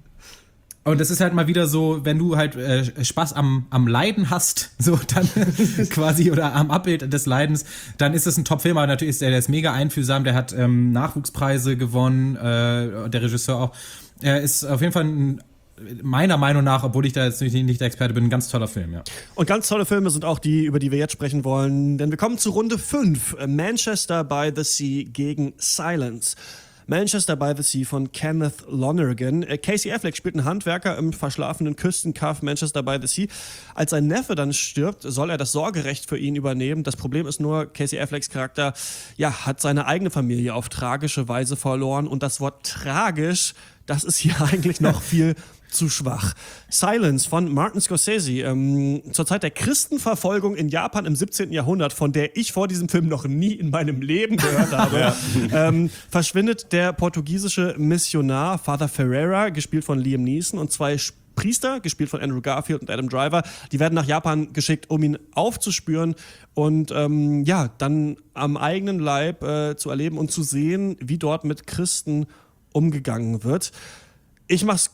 Und das ist halt mal wieder so, wenn du halt äh, Spaß am, am Leiden hast, so dann quasi, oder am Abbild des Leidens, dann ist es ein Top-Film. Aber natürlich ist der, der ist mega einfühlsam, der hat ähm, Nachwuchspreise gewonnen, äh, der Regisseur auch. Er ist auf jeden Fall ein, meiner Meinung nach, obwohl ich da jetzt nicht, nicht der Experte bin, ein ganz toller Film, ja. Und ganz tolle Filme sind auch die, über die wir jetzt sprechen wollen, denn wir kommen zu Runde fünf. Manchester by the Sea gegen Silence. Manchester by the Sea von Kenneth Lonergan. Äh, Casey Affleck spielt einen Handwerker im verschlafenen Küstenkaff Manchester by the Sea. Als sein Neffe dann stirbt, soll er das Sorgerecht für ihn übernehmen. Das Problem ist nur, Casey Afflecks Charakter ja, hat seine eigene Familie auf tragische Weise verloren. Und das Wort tragisch, das ist hier eigentlich noch viel zu schwach. Silence von Martin Scorsese. Ähm, zur Zeit der Christenverfolgung in Japan im siebzehnten Jahrhundert, von der ich vor diesem Film noch nie in meinem Leben gehört habe, ja. ähm, verschwindet der portugiesische Missionar Father Ferreira, gespielt von Liam Neeson, und zwei Priester, gespielt von Andrew Garfield und Adam Driver, die werden nach Japan geschickt, um ihn aufzuspüren und ähm, ja, dann am eigenen Leib äh, zu erleben und zu sehen, wie dort mit Christen umgegangen wird. Ich mach's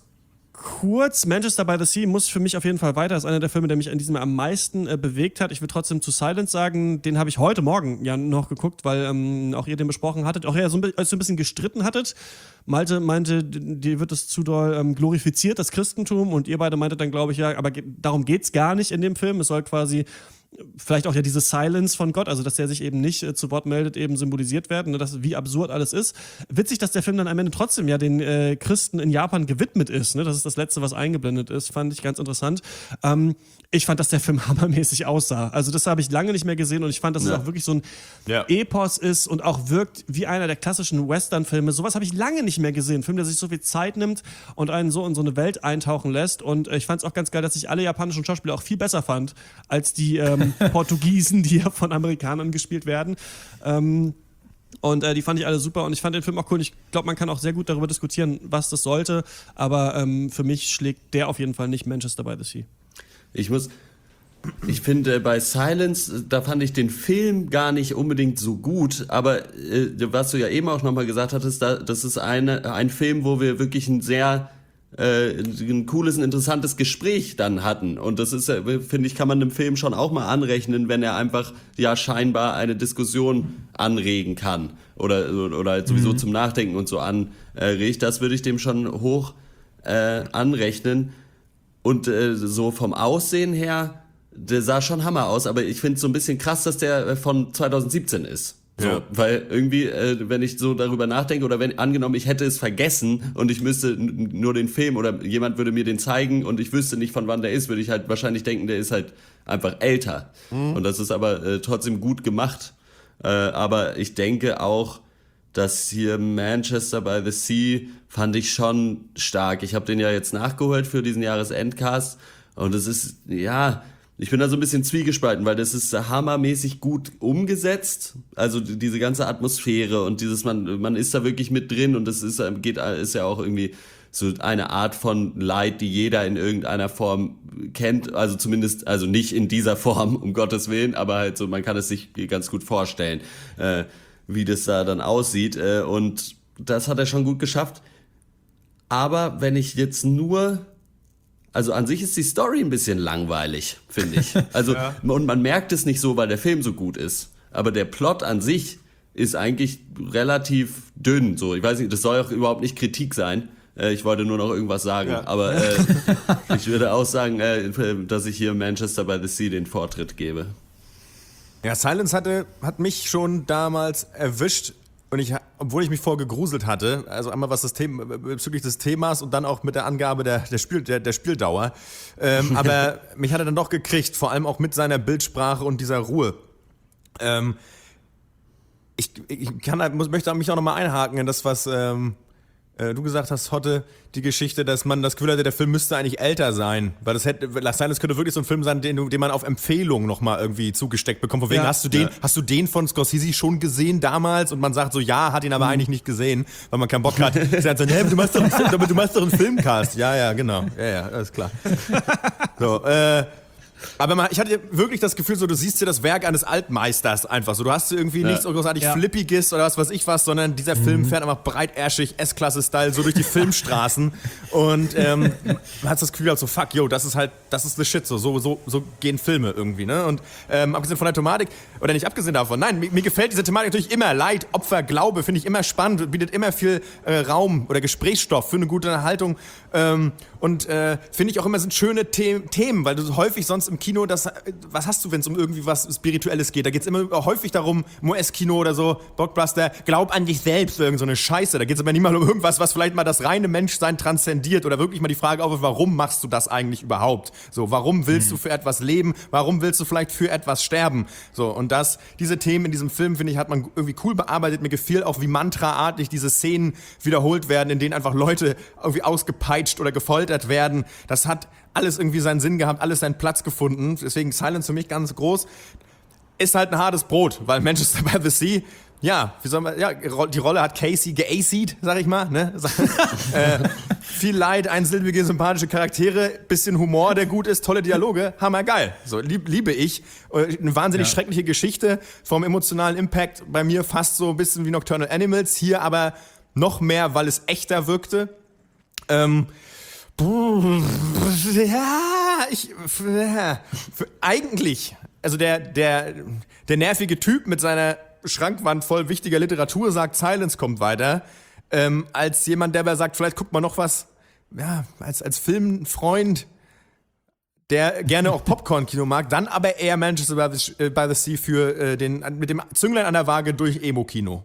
kurz. Manchester by the Sea muss für mich auf jeden Fall weiter. Das ist einer der Filme, der mich an diesem Jahr am meisten äh, bewegt hat. Ich will trotzdem zu Silence sagen, den habe ich heute Morgen ja noch geguckt, weil ähm, auch ihr den besprochen hattet, auch ihr so ein, so ein bisschen gestritten hattet. Malte meinte, dir wird es zu doll ähm, glorifiziert, das Christentum, und ihr beide meintet dann, glaube ich, ja, aber ge- darum geht's gar nicht in dem Film. Es soll quasi vielleicht auch ja diese Silence von Gott, also dass der sich eben nicht äh, zu Wort meldet, eben symbolisiert werden, ne, dass, wie absurd alles ist. Witzig, dass der Film dann am Ende trotzdem ja den äh, Christen in Japan gewidmet ist. Ne? Das ist das Letzte, was eingeblendet ist, fand ich ganz interessant. Ähm, ich fand, dass der Film hammermäßig aussah. Also das habe ich lange nicht mehr gesehen und ich fand, dass ja. es auch wirklich so ein ja. Epos ist und auch wirkt wie einer der klassischen Western-Filme. Sowas habe ich lange nicht mehr gesehen. Ein Film, der sich so viel Zeit nimmt und einen so in so eine Welt eintauchen lässt. Und äh, ich fand es auch ganz geil, dass ich alle japanischen Schauspieler auch viel besser fand als die ähm, Portugiesen, die ja von Amerikanern gespielt werden. Ähm, und äh, die fand ich alle super und ich fand den Film auch cool. Ich glaube, man kann auch sehr gut darüber diskutieren, was das sollte. Aber ähm, für mich schlägt der auf jeden Fall nicht Manchester by the Sea. Ich muss, ich finde, bei Silence, da fand ich den Film gar nicht unbedingt so gut, aber äh, was du ja eben auch nochmal gesagt hattest, da, das ist eine, ein Film, wo wir wirklich ein sehr, äh, ein cooles, ein interessantes Gespräch dann hatten. Und das ist, finde ich, kann man dem Film schon auch mal anrechnen, wenn er einfach ja scheinbar eine Diskussion anregen kann oder, oder halt sowieso mhm. zum Nachdenken und so anregt. Das würde ich dem schon hoch äh, anrechnen. Und äh, so vom Aussehen her, der sah schon Hammer aus, aber ich finde es so ein bisschen krass, dass der von zwanzig siebzehn ist. So, ja. Weil irgendwie, äh, wenn ich so darüber nachdenke oder wenn, angenommen, ich hätte es vergessen und ich müsste n- nur den Film oder jemand würde mir den zeigen und ich wüsste nicht, von wann der ist, würde ich halt wahrscheinlich denken, der ist halt einfach älter. Mhm. Und das ist aber äh, trotzdem gut gemacht. Äh, aber ich denke auch, dass hier Manchester by the Sea fand ich schon stark. Ich habe den ja jetzt nachgeholt für diesen Jahresendcast und es ist, ja, ich bin da so ein bisschen zwiegespalten, weil das ist hammermäßig gut umgesetzt. Also diese ganze Atmosphäre und dieses, man, man ist da wirklich mit drin und das ist, geht, ist ja auch irgendwie so eine Art von Leid, die jeder in irgendeiner Form kennt, also zumindest, also nicht in dieser Form, um Gottes Willen, aber halt so, man kann es sich ganz gut vorstellen, äh, wie das da dann aussieht, äh, und das hat er schon gut geschafft. Aber wenn ich jetzt nur, also an sich ist die Story ein bisschen langweilig, finde ich. Also ja. Und man merkt es nicht so, weil der Film so gut ist. Aber der Plot an sich ist eigentlich relativ dünn. So, ich weiß nicht, das soll auch überhaupt nicht Kritik sein. Äh, ich wollte nur noch irgendwas sagen. Ja. Aber äh, ich würde auch sagen, äh, dass ich hier Manchester by the Sea den Vortritt gebe. Ja, Silence hatte, hat mich schon damals erwischt. Und ich, obwohl ich mich vorher gegruselt hatte, also einmal was das Thema, bezüglich des Themas und dann auch mit der Angabe der, der, Spiel, der, der Spieldauer. Ähm, aber mich hat er dann doch gekriegt, vor allem auch mit seiner Bildsprache und dieser Ruhe. Ähm, ich ich kann halt, muss, möchte mich auch nochmal einhaken in das, was ähm, äh, du gesagt hast, Hotte, die Geschichte, dass man das Gefühl hatte, der Film müsste eigentlich älter sein. Weil das hätte, Silence könnte wirklich so ein Film sein, den, den man auf Empfehlung nochmal irgendwie zugesteckt bekommt. Von wegen, ja. hast du den, ja. hast du den von Scorsese schon gesehen damals? Und man sagt so, ja, hat ihn aber mhm. eigentlich nicht gesehen, weil man keinen Bock hat. Sie sagt so, hey, du machst doch einen, du machst doch einen Filmcast. Ja, ja, genau. Ja, ja, alles klar. So, äh, aber man, ich hatte wirklich das Gefühl, so, du siehst hier das Werk eines Altmeisters einfach so. Du hast irgendwie ja. nichts großartig ja. Flippiges oder was weiß ich was, sondern dieser mhm. Film fährt einfach breitärschig, S-Klasse-Style, so durch die Filmstraßen. Und ähm, man hat das Gefühl, halt so, fuck, yo, das ist halt, das ist the shit, so, so, so, so gehen Filme irgendwie, ne? Und ähm, abgesehen von der Thematik, oder nicht abgesehen davon, nein, mir, mir gefällt diese Thematik natürlich immer. Leid, Opfer, Glaube, finde ich immer spannend, bietet immer viel äh, Raum oder Gesprächsstoff für eine gute Unterhaltung. Ähm, und äh, finde ich auch immer sind schöne The- Themen, weil du häufig sonst im Kino, das, was hast du, wenn es um irgendwie was Spirituelles geht? Da geht es immer häufig darum, im U S-Kino oder so, Blockbuster, glaub an dich selbst, irgend so eine Scheiße. Da geht es aber nicht mal um irgendwas, was vielleicht mal das reine Menschsein transzendiert oder wirklich mal die Frage aufwirft, warum machst du das eigentlich überhaupt? So, warum willst du für etwas leben? Warum willst du vielleicht für etwas sterben? So, und das, diese Themen in diesem Film, finde ich, hat man irgendwie cool bearbeitet. Mir gefiel auch, wie mantraartig diese Szenen wiederholt werden, in denen einfach Leute irgendwie ausgepeitscht oder gefoltert werden. Das hat alles irgendwie seinen Sinn gehabt, alles seinen Platz gefunden. Deswegen Silence für mich ganz groß. Ist halt ein hartes Brot, weil Manchester by the Sea, ja, wie soll man, ja, die Rolle hat Casey geacied, sag ich mal, ne? äh, viel Leid, einsilbige, sympathische Charaktere, bisschen Humor, der gut ist, tolle Dialoge, hammergeil. So, lieb, liebe ich. Eine wahnsinnig ja. schreckliche Geschichte, vom emotionalen Impact bei mir fast so ein bisschen wie Nocturnal Animals, hier aber noch mehr, weil es echter wirkte. Ähm, Ja, ich, ja, eigentlich, also der, der, der nervige Typ mit seiner Schrankwand voll wichtiger Literatur sagt, Silence kommt weiter, ähm, als jemand, der aber sagt, vielleicht guckt man noch was, ja, als, als Filmfreund, der gerne auch Popcorn-Kino mag, dann aber eher Manchester by the, äh, by the Sea für äh, den, mit dem Zünglein an der Waage durch Emo-Kino.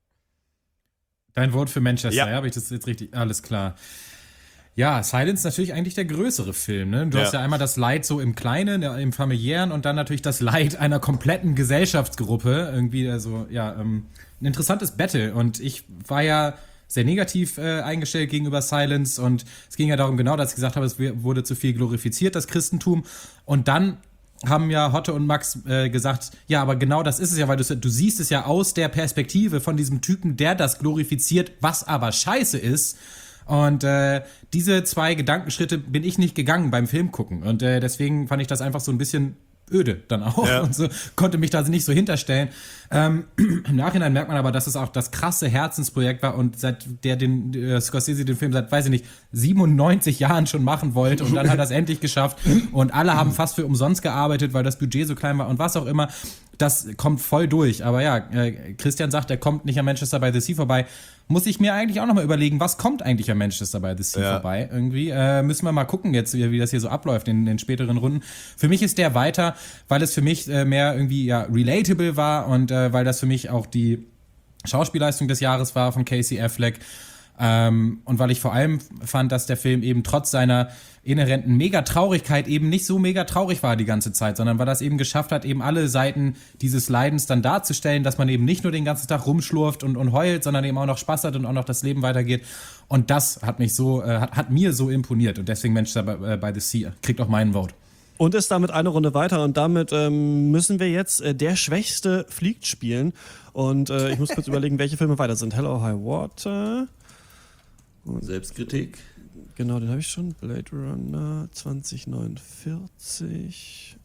Dein Wort für Manchester, ja, ja habe ich das jetzt richtig, alles klar. Ja, Silence ist natürlich eigentlich der größere Film. Ne? Du ja. hast ja einmal das Leid so im Kleinen, im Familiären und dann natürlich das Leid einer kompletten Gesellschaftsgruppe. Irgendwie, also, ja, ähm, ein interessantes Battle. Und ich war ja sehr negativ äh, eingestellt gegenüber Silence und es ging ja darum genau, dass ich gesagt habe, es wurde zu viel glorifiziert, das Christentum. Und dann haben ja Hotte und Max äh, gesagt, ja, aber genau das ist es ja, weil du, du siehst es ja aus der Perspektive von diesem Typen, der das glorifiziert, was aber scheiße ist. Und äh, diese zwei Gedankenschritte bin ich nicht gegangen beim Film gucken. Und äh, deswegen fand ich das einfach so ein bisschen öde dann auch. Ja. Und so konnte mich da nicht so hinterstellen. Ähm, im Nachhinein merkt man aber, dass es auch das krasse Herzensprojekt war und seit der den äh, Scorsese den Film seit, weiß ich nicht, siebenundneunzig Jahren schon machen wollte und dann hat er es endlich geschafft und alle haben fast für umsonst gearbeitet, weil das Budget so klein war und was auch immer. Das kommt voll durch. Aber ja, äh, Christian sagt, er kommt nicht an Manchester by the Sea vorbei. Muss ich mir eigentlich auch nochmal überlegen, was kommt eigentlich an Manchester by the Sea ja. vorbei? Irgendwie äh, müssen wir mal gucken jetzt, wie, wie das hier so abläuft in den späteren Runden. Für mich ist der weiter, weil es für mich äh, mehr irgendwie ja relatable war und äh, weil das für mich auch die Schauspielleistung des Jahres war von Casey Affleck. Ähm, und weil ich vor allem fand, dass der Film eben trotz seiner inhärenten Mega-Traurigkeit eben nicht so mega traurig war die ganze Zeit, sondern weil er es eben geschafft hat, eben alle Seiten dieses Leidens dann darzustellen, dass man eben nicht nur den ganzen Tag rumschlurft und, und heult, sondern eben auch noch Spaß hat und auch noch das Leben weitergeht. Und das hat mich so, äh, hat, hat mir so imponiert und deswegen Manchester by, by the Sea kriegt auch meinen Vote. Und ist damit eine Runde weiter und damit ähm, müssen wir jetzt äh, Der Schwächste fliegt spielen und äh, ich muss kurz überlegen, welche Filme weiter sind. Hell or High Water. Selbstkritik. Genau, den habe ich schon. Blade Runner zwanzig neunundvierzig.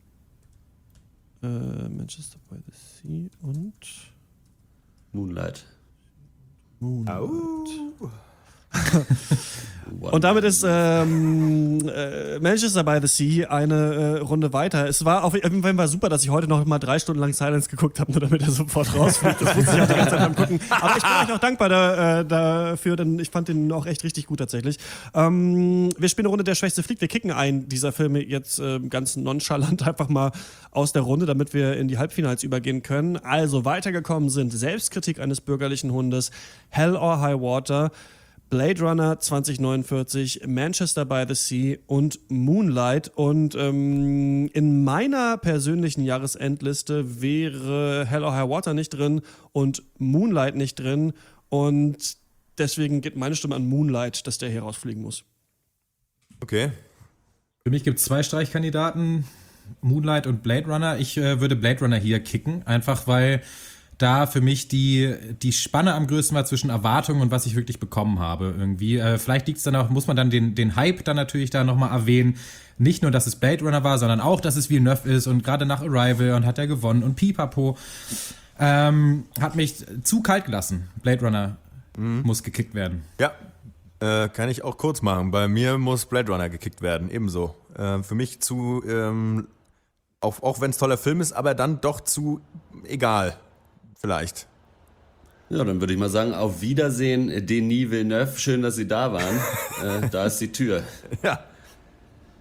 Äh, Manchester by the Sea und Moonlight. Moonlight. Au. Und damit ist ähm, äh, Manchester by the Sea eine äh, Runde weiter. Es war auf jeden Fall super, dass ich heute noch mal drei Stunden lang Silence geguckt habe, nur damit er sofort rausfliegt. Das wusste ich auch die ganze Zeit beim Gucken. Aber ich bin euch auch dankbar da, äh, dafür, denn ich fand den auch echt richtig gut tatsächlich. Ähm, wir spielen eine Runde Der Schwächste fliegt. Wir kicken einen dieser Filme jetzt äh, ganz nonchalant einfach mal aus der Runde, damit wir in die Halbfinals übergehen können. Also weitergekommen sind Selbstkritik eines bürgerlichen Hundes, Hell or High Water, Blade Runner zwanzig neunundvierzig, Manchester by the Sea und Moonlight. Und ähm, in meiner persönlichen Jahresendliste wäre Hell or High Water nicht drin und Moonlight nicht drin. Und deswegen geht meine Stimme an Moonlight, dass der hier rausfliegen muss. Okay. Für mich gibt es zwei Streichkandidaten, Moonlight und Blade Runner. Ich äh, würde Blade Runner hier kicken, einfach weil da für mich die, die Spanne am größten war zwischen Erwartungen und was ich wirklich bekommen habe irgendwie. Äh, vielleicht liegt es dann auch, muss man dann den, den Hype dann natürlich da nochmal erwähnen. Nicht nur, dass es Blade Runner war, sondern auch, dass es Villeneuve ist und gerade nach Arrival und hat er gewonnen und pipapo. Ähm, hat mich zu kalt gelassen. Blade Runner mhm. muss gekickt werden. Ja, äh, kann ich auch kurz machen. Bei mir muss Blade Runner gekickt werden, ebenso. Äh, für mich zu, ähm, auch, auch wenn es toller Film ist, aber dann doch zu egal. Vielleicht. Ja, dann würde ich mal sagen, auf Wiedersehen, Denis Villeneuve. Schön, dass Sie da waren. äh, da ist die Tür. Ja.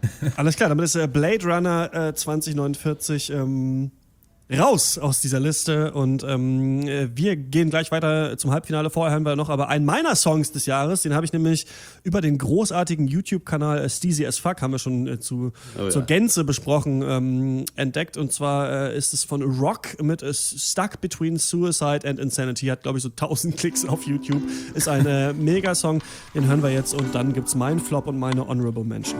Alles klar, damit ist äh, Blade Runner äh, zwanzig neunundvierzig ähm, raus aus dieser Liste und ähm, wir gehen gleich weiter zum Halbfinale. Vorher haben wir noch aber einen meiner Songs des Jahres, den habe ich nämlich über den großartigen YouTube-Kanal äh, Steezy as Fuck, haben wir schon äh, zu, oh, zur ja. Gänze besprochen, ähm, entdeckt und zwar äh, ist es von Rock mit äh, Stuck Between Suicide and Insanity, hat glaube ich so tausend Klicks auf YouTube, ist ein äh, Megasong, den hören wir jetzt und dann gibt's meinen Flop und meine Honorable Mention.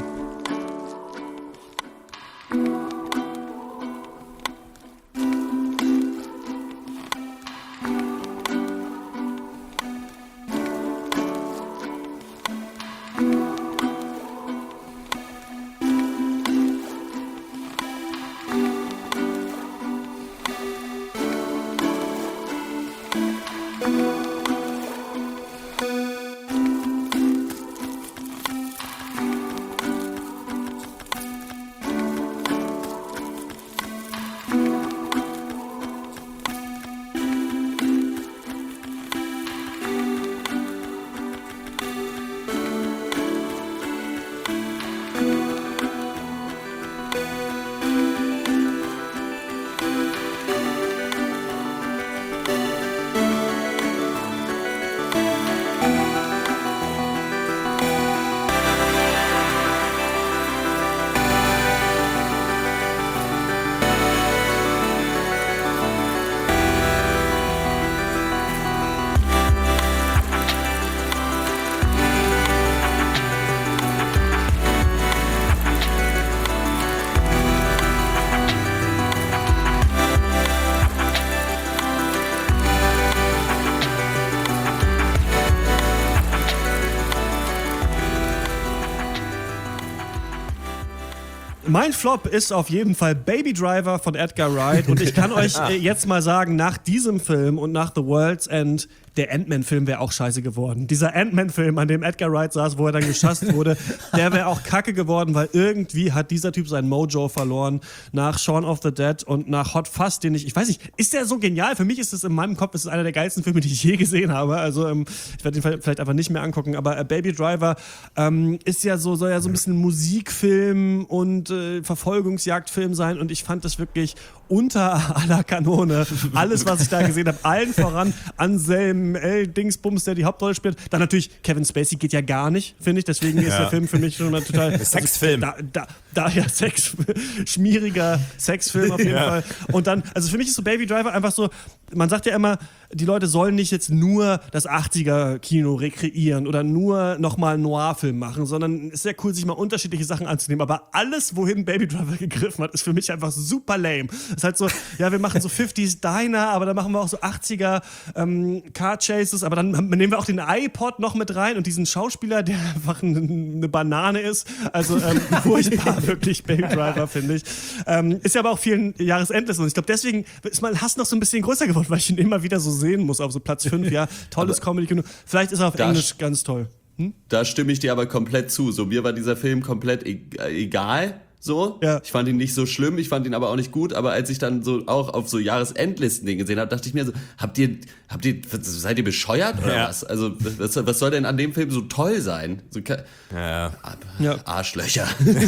Mein Flop ist auf jeden Fall Baby Driver von Edgar Wright und ich kann euch äh, jetzt mal sagen, nach diesem Film und nach The World's End, der Ant-Man-Film wäre auch scheiße geworden. Dieser Ant-Man-Film, an dem Edgar Wright saß, wo er dann geschasst wurde, der wäre auch kacke geworden, weil irgendwie hat dieser Typ sein Mojo verloren nach Shaun of the Dead und nach Hot Fuzz, den ich, ich weiß nicht, ist der so genial? Für mich ist es in meinem Kopf, ist es einer der geilsten Filme, die ich je gesehen habe. Also ähm, ich werde ihn vielleicht einfach nicht mehr angucken, aber äh, Baby Driver ähm, ist ja so, soll ja so ein bisschen Musikfilm und äh, Verfolgungsjagdfilm sein und ich fand das wirklich unter aller Kanone. Alles, was ich da gesehen habe, allen voran Anselm L. Dingsbums, der die Hauptrolle spielt. Dann natürlich Kevin Spacey geht ja gar nicht, finde ich. Deswegen ist ja. der Film für mich schon mal total... Sexfilm. Also, da, da, da ja, Sex, schmieriger Sexfilm auf jeden ja. Fall. Und dann, also für mich ist so Baby Driver einfach so, man sagt ja immer, die Leute sollen nicht jetzt nur das achtziger-Kino rekreieren oder nur nochmal einen Noir-Film machen, sondern es ist sehr cool, sich mal unterschiedliche Sachen anzunehmen. Aber alles, wohin Baby Driver gegriffen hat, ist für mich einfach super lame. Es ist halt so, ja, wir machen so fünfziger Diner, aber dann machen wir auch so achtziger ähm, Car Chases, aber dann nehmen wir auch den iPod noch mit rein und diesen Schauspieler, der einfach eine, eine Banane ist. Also ähm, furchtbar, wirklich Baby Driver, finde ich. Ähm, ist ja aber auch vielen Jahresendlisten und ich glaube, deswegen ist mein Hass noch so ein bisschen größer geworden, weil ich ihn immer wieder so sehen muss auf so Platz fünf, ja, tolles Comedy-Kino. Vielleicht ist er auf Englisch ganz toll. Hm? Da stimme ich dir aber komplett zu. So, mir war dieser Film komplett e- egal. So, ja. Ich fand ihn nicht so schlimm, ich fand ihn aber auch nicht gut, aber als ich dann so auch auf so Jahresendlisten gesehen habe, dachte ich mir so, habt ihr, habt ihr, seid ihr bescheuert oder ja. was? Also, was, was soll denn an dem Film so toll sein? So, ja. ja. Arschlöcher.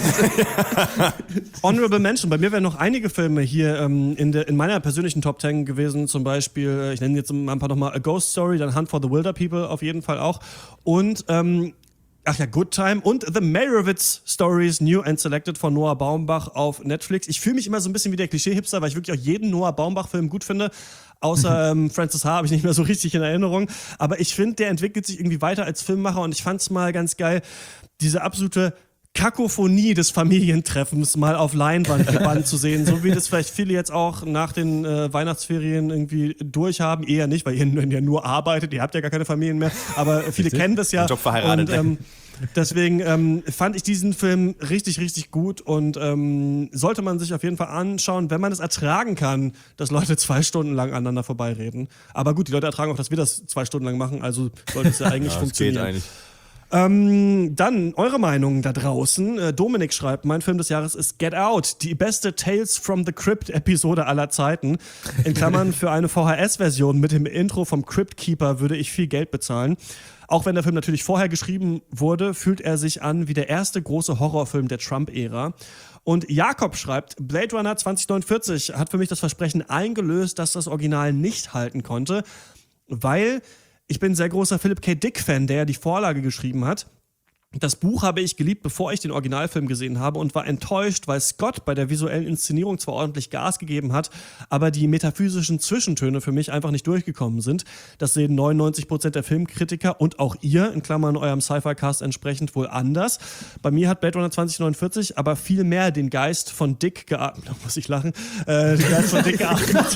Honorable Mention, bei mir wären noch einige Filme hier ähm, in, der, in meiner persönlichen Top Ten gewesen, zum Beispiel, ich nenne jetzt ein paar nochmal A Ghost Story, dann Hunt for the Wilder People auf jeden Fall auch und ähm, ach ja, Good Time und The Meyerowitz Stories New and Selected von Noah Baumbach auf Netflix. Ich fühle mich immer so ein bisschen wie der Klischee-Hipster, weil ich wirklich auch jeden Noah Baumbach-Film gut finde. Außer ähm, Francis H. habe ich nicht mehr so richtig in Erinnerung. Aber ich finde, der entwickelt sich irgendwie weiter als Filmemacher und ich fand es mal ganz geil, diese absolute Kakophonie des Familientreffens mal auf Leinwand gebannt zu sehen, so wie das vielleicht viele jetzt auch nach den äh, Weihnachtsferien irgendwie durchhaben. Eher nicht, weil ihr ja nur arbeitet, ihr habt ja gar keine Familien mehr, aber viele Richtig? kennen das ja. Job verheiratet. Und, ähm, deswegen ähm, fand ich diesen Film richtig, richtig gut und ähm, sollte man sich auf jeden Fall anschauen, wenn man es ertragen kann, dass Leute zwei Stunden lang aneinander vorbeireden. Aber gut, die Leute ertragen auch, dass wir das zwei Stunden lang machen, also sollte es ja eigentlich ja, funktionieren. Geht eigentlich. Ähm, dann eure Meinung da draußen. Äh, Dominik schreibt, mein Film des Jahres ist Get Out, die beste Tales from the Crypt Episode aller Zeiten. In Klammern, für eine V H S-Version mit dem Intro vom Crypt Keeper würde ich viel Geld bezahlen. Auch wenn der Film natürlich vorher geschrieben wurde, fühlt er sich an wie der erste große Horrorfilm der Trump-Ära. Und Jakob schreibt, Blade Runner zwanzig neunundvierzig hat für mich das Versprechen eingelöst, dass das Original nicht halten konnte, weil ich bin ein sehr großer Philip K. Dick-Fan, der ja die Vorlage geschrieben hat. Das Buch habe ich geliebt, bevor ich den Originalfilm gesehen habe und war enttäuscht, weil Scott bei der visuellen Inszenierung zwar ordentlich Gas gegeben hat, aber die metaphysischen Zwischentöne für mich einfach nicht durchgekommen sind. Das sehen neunundneunzig Prozent der Filmkritiker und auch ihr, in Klammern eurem Sci-Fi-Cast entsprechend, wohl anders. Bei mir hat Blade Runner zwanzig neunundvierzig aber viel mehr den Geist von Dick geatmet. Da muss ich lachen. Äh, den Geist von Dick geatmet.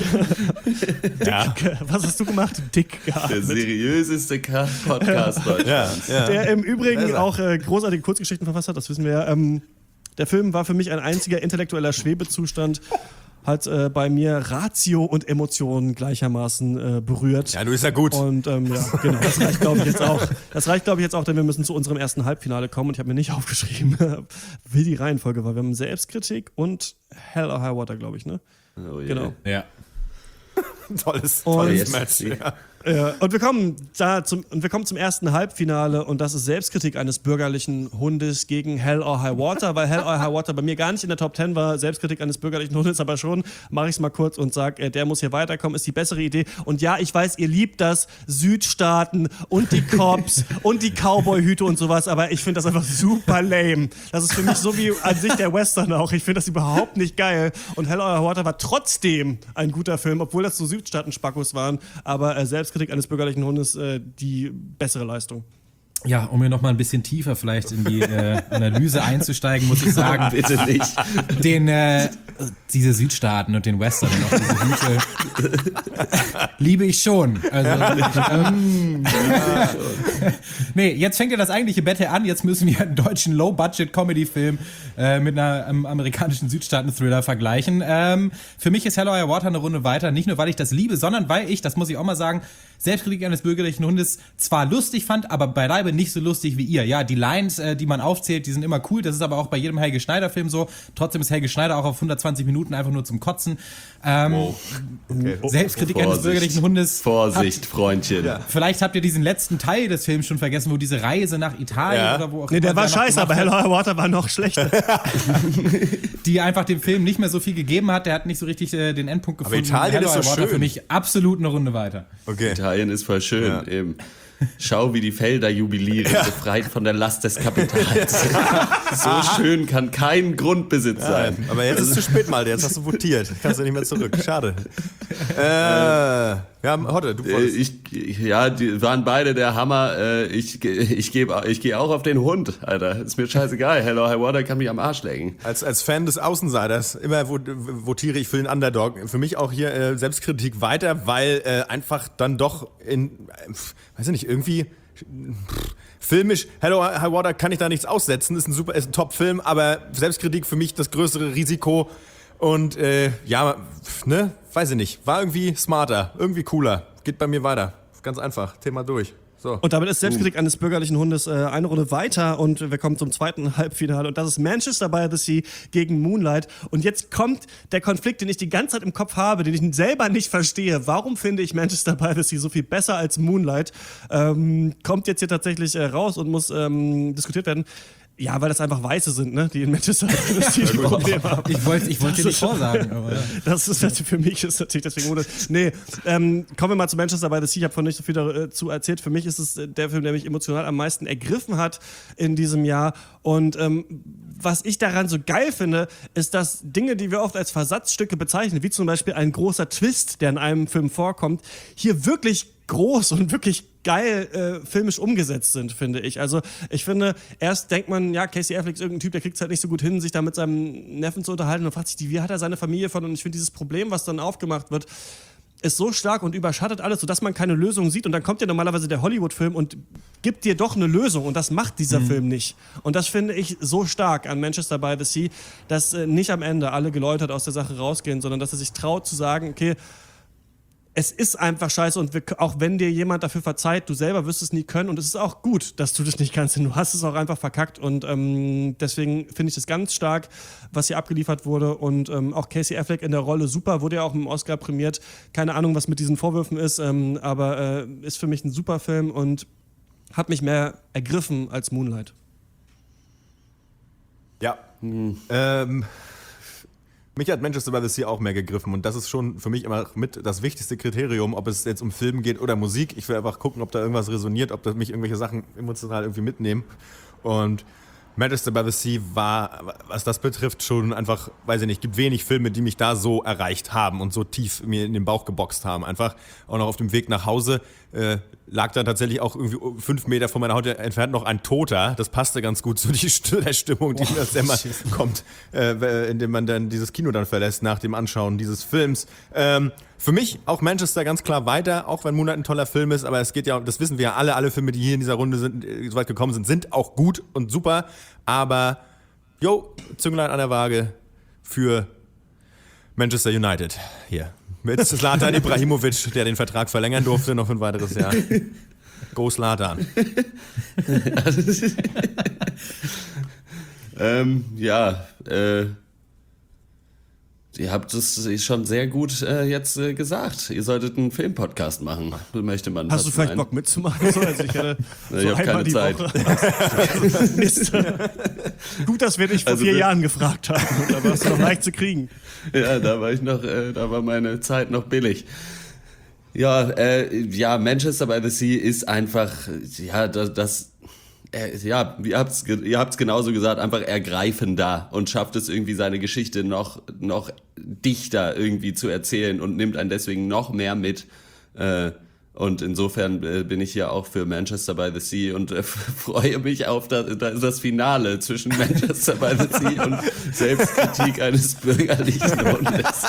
Ja. Dick, was hast du gemacht? Dick geatmet. Der seriöseste Podcast Deutschlands. Ja, ja. Der im Übrigen auch äh, großartige Kurzgeschichten verfasst hat, das wissen wir ja. Ähm, der Film war für mich ein einziger intellektueller Schwebezustand, hat äh, bei mir Ratio und Emotionen gleichermaßen äh, berührt. Ja, du ist ja gut. Und ähm, ja, genau, das reicht glaube ich jetzt auch. Das reicht glaube ich jetzt auch, denn wir müssen zu unserem ersten Halbfinale kommen und ich habe mir nicht aufgeschrieben, wie die Reihenfolge war. Wir haben Selbstkritik und Hell or High Water, glaube ich, ne? Oh yeah. Genau. Ja. Tolles, Und- tolles Yes. Match. Ja. Ja, und wir kommen da zum und wir kommen zum ersten Halbfinale und das ist Selbstkritik eines bürgerlichen Hundes gegen Hell or High Water, weil Hell or High Water bei mir gar nicht in der Top Ten war, Selbstkritik eines bürgerlichen Hundes, aber schon mache ich es mal kurz und sage, äh, der muss hier weiterkommen, ist die bessere Idee. Und ja, ich weiß, ihr liebt das, Südstaaten und die Cops und die Cowboy-Hüte und sowas, aber ich finde das einfach super lame. Das ist für mich so wie an sich der Western auch. Ich finde das überhaupt nicht geil. Und Hell or High Water war trotzdem ein guter Film, obwohl das so Südstaaten-Spackos waren, aber äh, Selbstkritik eines bürgerlichen Hundes äh, die bessere Leistung. Ja, um hier nochmal ein bisschen tiefer vielleicht in die äh, Analyse einzusteigen, muss ich sagen. Bitte nicht. Den, äh, diese Südstaaten und den Western und auch diese Hüte liebe ich schon. Also, ähm, nee, jetzt fängt ja das eigentliche Battle an. Jetzt müssen wir einen deutschen Low-Budget-Comedy-Film äh, mit einer ähm, amerikanischen Südstaaten-Thriller vergleichen. Ähm, für mich ist Hell or High Water eine Runde weiter. Nicht nur, weil ich das liebe, sondern weil ich, das muss ich auch mal sagen, Selbstkritik eines bürgerlichen Hundes zwar lustig fand, aber beileibe nicht so lustig wie ihr. Ja, die Lines, äh, die man aufzählt, die sind immer cool. Das ist aber auch bei jedem Helge Schneider-Film so. Trotzdem ist Helge Schneider auch auf hundertzwanzig Minuten einfach nur zum Kotzen. Ähm, Wow. Okay. Selbstkritik Vorsicht. eines bürgerlichen Hundes. Vorsicht, Habt, Freundchen. Ja. vielleicht habt ihr diesen letzten Teil des Films schon vergessen, wo diese Reise nach Italien Ja. oder wo auch Nee, der immer war noch scheiße, gemacht aber Hell hat, or High Water war noch schlechter. die einfach dem Film nicht mehr so viel gegeben hat. Der hat nicht so richtig äh, den Endpunkt Aber gefunden. Italien Hell or ist so High Water schön. für mich absolut eine Runde weiter. Okay. Italien ist voll schön, Ja. eben. Schau, wie die Felder jubilieren, befreit von der Last des Kapitals. So schön kann kein Grundbesitz sein. Aber jetzt ist es zu spät, mal. Jetzt hast du votiert. Kannst du nicht mehr zurück. Schade. Äh, wir haben Hotte, du Äh, wolltest. Ich, ja, die waren beide der Hammer. Äh, Ich, ich, geb, ich gehe auch auf den Hund, Alter. Ist mir scheißegal. Hell or High Water kann mich am Arsch lecken. Als, als Fan des Außenseiters immer vot- votiere ich für den Underdog. Für mich auch hier äh, Selbstkritik weiter, weil äh, einfach dann doch in, äh, weiß ich nicht, irgendwie pff, filmisch, Hello High Water kann ich da nichts aussetzen, ist ein super, ist ein Top-Film, aber Selbstkritik für mich das größere Risiko und äh, ja, pff, ne, weiß ich nicht, war irgendwie smarter, irgendwie cooler, geht bei mir weiter, ganz einfach, Thema durch. So. Und damit ist Selbstkritik eines bürgerlichen Hundes äh, eine Runde weiter und wir kommen zum zweiten Halbfinale und das ist Manchester by the Sea gegen Moonlight. Und jetzt kommt der Konflikt, den ich die ganze Zeit im Kopf habe, den ich selber nicht verstehe. Warum finde ich Manchester by the Sea so viel besser als Moonlight? Ähm, kommt jetzt hier tatsächlich äh, raus und muss ähm, diskutiert werden. Ja, weil das einfach Weiße sind, ne, die in Manchester by the Sea die Probleme haben. Ich wollte ich wollte dir nicht vorsagen, aber ja. Das ist natürlich für mich ist natürlich deswegen ohne. Nee, ähm, kommen wir mal zu Manchester by the Sea. Ich habe von nicht so viel dazu erzählt. Für mich ist es der Film, der mich emotional am meisten ergriffen hat in diesem Jahr. Und ähm, was ich daran so geil finde, ist, dass Dinge, die wir oft als Versatzstücke bezeichnen, wie zum Beispiel ein großer Twist, der in einem Film vorkommt, hier wirklich groß und wirklich geil äh, filmisch umgesetzt sind, finde ich. Also ich finde, erst denkt man, ja, Casey Affleck ist irgendein Typ, der kriegt es halt nicht so gut hin, sich da mit seinem Neffen zu unterhalten und fragt sich, wie hat er seine Familie von? Und ich finde, dieses Problem, was dann aufgemacht wird, ist so stark und überschattet alles, sodass man keine Lösung sieht. Und dann kommt ja normalerweise der Hollywood-Film und gibt dir doch eine Lösung. Und das macht dieser mhm. Film nicht. Und das finde ich so stark an Manchester by the Sea, dass äh, nicht am Ende alle geläutert aus der Sache rausgehen, sondern dass er sich traut zu sagen, okay, es ist einfach scheiße und wir, auch wenn dir jemand dafür verzeiht, du selber wirst es nie können und es ist auch gut, dass du das nicht kannst, denn du hast es auch einfach verkackt und ähm, deswegen finde ich das ganz stark, was hier abgeliefert wurde und ähm, auch Casey Affleck in der Rolle super, wurde ja auch im Oscar prämiert, keine Ahnung, was mit diesen Vorwürfen ist, ähm, aber äh, ist für mich ein super Film und hat mich mehr ergriffen als Moonlight. Ja, hm. ähm... Mich hat Manchester by the Sea auch mehr gegriffen und das ist schon für mich immer mit das wichtigste Kriterium, ob es jetzt um Film geht oder Musik. Ich will einfach gucken, ob da irgendwas resoniert, ob da mich irgendwelche Sachen emotional irgendwie mitnehmen. Und Manchester by the Sea war, was das betrifft, schon einfach, weiß ich nicht, gibt wenig Filme, die mich da so erreicht haben und so tief mir in den Bauch geboxt haben. Einfach auch noch auf dem Weg nach Hause äh, lag da tatsächlich auch irgendwie fünf Meter von meiner Haut entfernt noch ein Toter. Das passte ganz gut zu die St- der Stimmung, die oh, immer kommt, äh, indem man dann dieses Kino dann verlässt nach dem Anschauen dieses Films. Ähm, für mich auch Manchester ganz klar weiter, auch wenn Moonlight ein toller Film ist, aber es geht ja, das wissen wir ja alle, alle Filme, die hier in dieser Runde sind, so weit gekommen sind, sind auch gut und super, aber jo, Zünglein an der Waage für Manchester United hier. Mit Zlatan Ibrahimovic, der den Vertrag verlängern durfte, noch für ein weiteres Jahr. Go Zlatan. ähm, ja, äh, ihr habt es schon sehr gut äh, jetzt äh, gesagt. Ihr solltet einen Filmpodcast machen, möchte man. Hast du vielleicht meinen. Bock mitzumachen? So, also ich hatte Na, so ich habe keine die Zeit. Mist. Gut, dass wir dich vor Also vier wir- Jahren gefragt haben. Da warst du noch leicht zu kriegen. Ja, da war ich noch, äh, da war meine Zeit noch billig. Ja, äh, ja, Manchester by the Sea ist einfach, ja, das, das äh, ja, ihr habt's, ge- ihr habt's genauso gesagt, einfach ergreifender und schafft es irgendwie seine Geschichte noch, noch dichter irgendwie zu erzählen und nimmt einen deswegen noch mehr mit. Äh, und insofern äh, bin ich hier auch für Manchester by the Sea und äh, freue mich auf das, das Finale zwischen Manchester by the Sea und Selbstkritik eines bürgerlichen Hundes.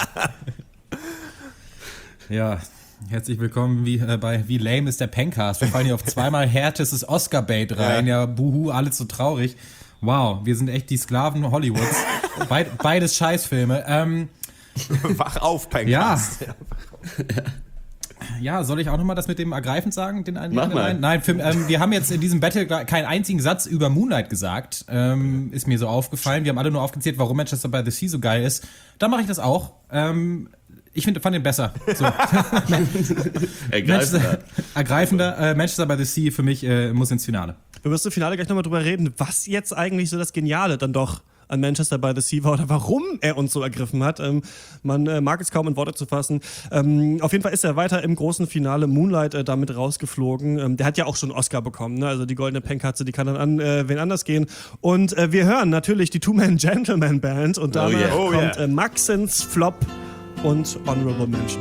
Ja, herzlich willkommen wie, äh, bei Wie lame ist der Pencast. Wir fallen hier auf zweimal härtestes Oscar-Bait rein. Ja, buhu, alles so traurig. Wow, wir sind echt die Sklaven Hollywoods. Beid, beides Scheißfilme. Ähm, Wach auf, Pencast. Ja. Ja, soll ich auch nochmal das mit dem ergreifend sagen? Den einen, Mach den mal. einen? Nein, für, ähm, wir haben jetzt in diesem Battle keinen einzigen Satz über Moonlight gesagt. Ähm, ist mir so aufgefallen. Wir haben alle nur aufgezählt, warum Manchester by the Sea so geil ist. Da mache ich das auch. Ähm, ich find, fand den besser. So. Ergreifender. Ergreifender. Äh, Manchester by the Sea für mich äh, muss ins Finale. Wir müssen im Finale gleich nochmal drüber reden, was jetzt eigentlich so das Geniale dann doch an Manchester by the Sea war oder warum er uns so ergriffen hat. Ähm, man äh, mag es kaum in Worte zu fassen. Ähm, auf jeden Fall ist er weiter im großen Finale Moonlight äh, damit rausgeflogen. Ähm, der hat ja auch schon einen Oscar bekommen. Ne? Also die goldene Pennkatze, die kann dann an äh, wen anders gehen. Und äh, wir hören natürlich die Two-Man-Gentleman-Band und danach Oh yeah. Oh kommt yeah. äh, Maxens Flop und Honorable Mention.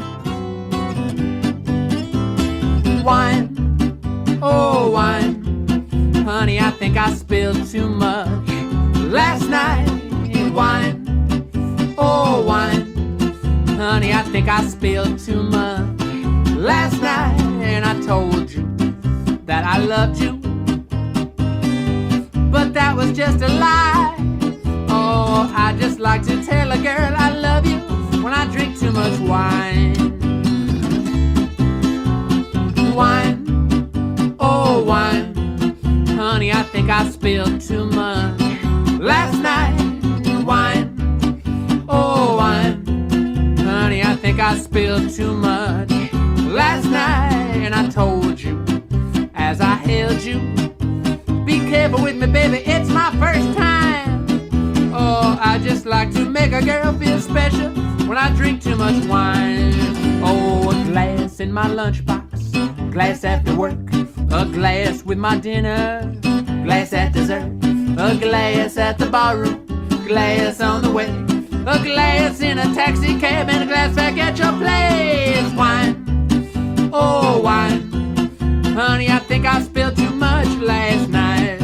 Wine, oh wine, honey, I think I spilled too much last night. Wine, oh wine, honey, I think I spilled too much last night. And I told you that I loved you, but that was just a lie. Oh, I just like to tell a girl I love you when I drink too much wine. Wine, oh wine, honey, I think I spilled too much last night. Wine, oh wine, honey, I think I spilled too much last night. And I told you as I held you, be careful with me, baby, it's my first time. Oh, I just like to make a girl feel special when I drink too much wine. Oh, a glass in my lunchbox, glass after work, a glass with my dinner, glass at dessert, a glass at the barroom, glass on the way, a glass in a taxi cab, and a glass back at your place. Wine, oh wine, honey, I think I spilled too much last night.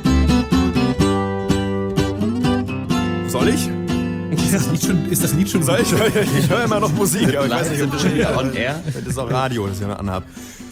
Soll ich? Ist das Lied schon, ist das Lied schon Soll ich? Ich höre immer noch Musik, aber ich weiß nicht, ob Sind wir schon wieder on air? das ist auch Radio, das ich noch anhab.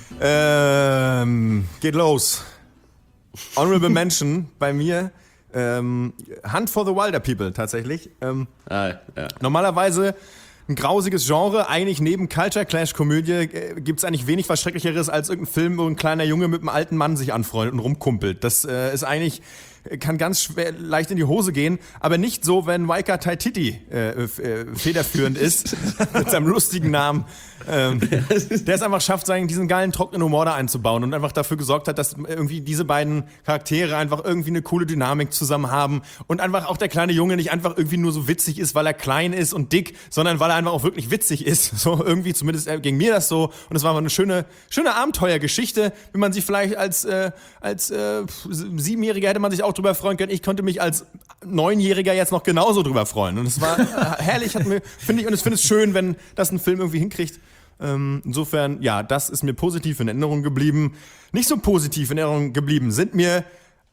Ähm, geht los. Honorable Mention bei mir. Ähm, Hunt for the Wilder People tatsächlich. Ähm, Ah, ja. Normalerweise ein grausiges Genre. Eigentlich neben Culture Clash Komödie äh, gibt's eigentlich wenig was Schrecklicheres als irgendein Film, wo ein kleiner Junge mit einem alten Mann sich anfreundet und rumkumpelt. Das äh, ist eigentlich, kann ganz schwer, leicht in die Hose gehen, aber nicht so, wenn Waika Taititi äh, äh, federführend ist, mit seinem lustigen Namen. Ähm, der es einfach schafft, seinen, diesen geilen, trockenen Humor da einzubauen und einfach dafür gesorgt hat, dass irgendwie diese beiden Charaktere einfach irgendwie eine coole Dynamik zusammen haben und einfach auch der kleine Junge nicht einfach irgendwie nur so witzig ist, weil er klein ist und dick, sondern weil er einfach auch wirklich witzig ist. So irgendwie, zumindest ging mir das so, und es war eine schöne, schöne Abenteuergeschichte, wie man sich vielleicht als, äh, als äh, Siebenjähriger hätte man sich auch drüber freuen können. Ich konnte mich als Neunjähriger jetzt noch genauso drüber freuen, und es war äh, herrlich, hat mir, finde ich, und ich finde es schön, wenn das ein Film irgendwie hinkriegt. Ähm, insofern, ja, das ist mir positiv in Erinnerung geblieben. Nicht so positiv in Erinnerung geblieben sind mir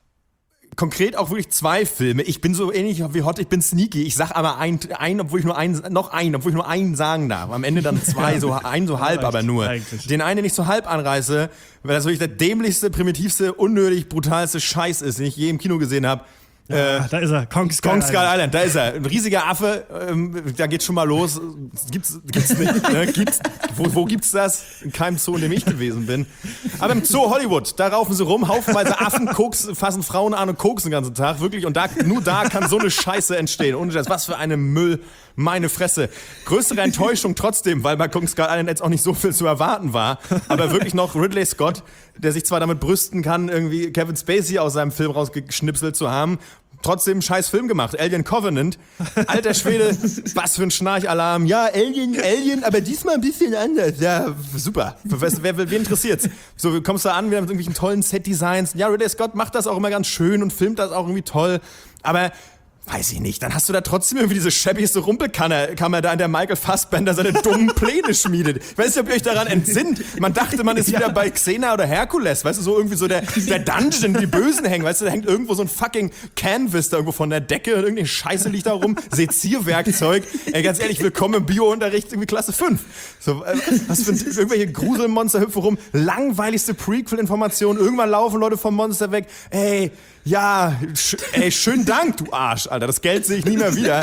konkret auch wirklich zwei Filme. Ich bin so ähnlich wie Hot, ich bin sneaky. Ich sag aber ein, ein obwohl ich nur einen, noch einen, obwohl ich nur einen sagen darf. Am Ende dann zwei, so ein so halb, aber nur. Eigentlich. Den einen, den ich so halb anreiße, weil das wirklich der dämlichste, primitivste, unnötig, brutalste Scheiß ist, den ich je im Kino gesehen habe. Ja, äh, da ist er, Kong Skull, Kong Skull Island. Island, da ist er. Ein riesiger Affe, ähm, da geht's schon mal los. Gibt's, gibt's nicht, ne? Gibt's, wo, wo gibt's das? In keinem Zoo, in dem ich gewesen bin. Aber im Zoo Hollywood, da raufen sie rum, haufenweise Affen, Koks, fassen Frauen an und koksen den ganzen Tag, wirklich. Und da, nur da kann so eine Scheiße entstehen. Und das, was für eine Müll, meine Fresse. Größere Enttäuschung trotzdem, weil bei Kong Skull Island jetzt auch nicht so viel zu erwarten war. Aber wirklich noch Ridley Scott, der sich zwar damit brüsten kann, irgendwie Kevin Spacey aus seinem Film rausgeschnipselt zu haben, trotzdem einen scheiß Film gemacht. Alien Covenant. Alter Schwede, was für ein Schnarchalarm. Ja, Alien, Alien, aber diesmal ein bisschen anders. Ja, super. Wer, wer, wer interessiert's? So, du kommst da an, wir haben irgendwelchen tollen Set-Designs. Ja, Ridley Scott macht das auch immer ganz schön und filmt das auch irgendwie toll. Aber weiß ich nicht, dann hast du da trotzdem irgendwie diese schäbigste Rumpelkammer da, in der Michael Fassbender seine dummen Pläne schmiedet. Ich weiß nicht, ob ihr euch daran entsinnt. Man dachte, man ist wieder ja. bei Xena oder Herkules, weißt du, so irgendwie so der, der Dungeon, die Bösen hängen, weißt du, da hängt irgendwo so ein fucking Canvas da irgendwo von der Decke und irgendeine Scheiße liegt da rum, Sezierwerkzeug. Ey, ganz ehrlich, willkommen im Bio-Unterricht, irgendwie Klasse fünf. So, äh, was für ein, irgendwelche Gruselmonster hüpfen rum, langweiligste Prequel-Informationen, irgendwann laufen Leute vom Monster weg. Ey, ja, sch- ey, schönen Dank, du Arsch, Alter. Das Geld sehe ich nie mehr wieder.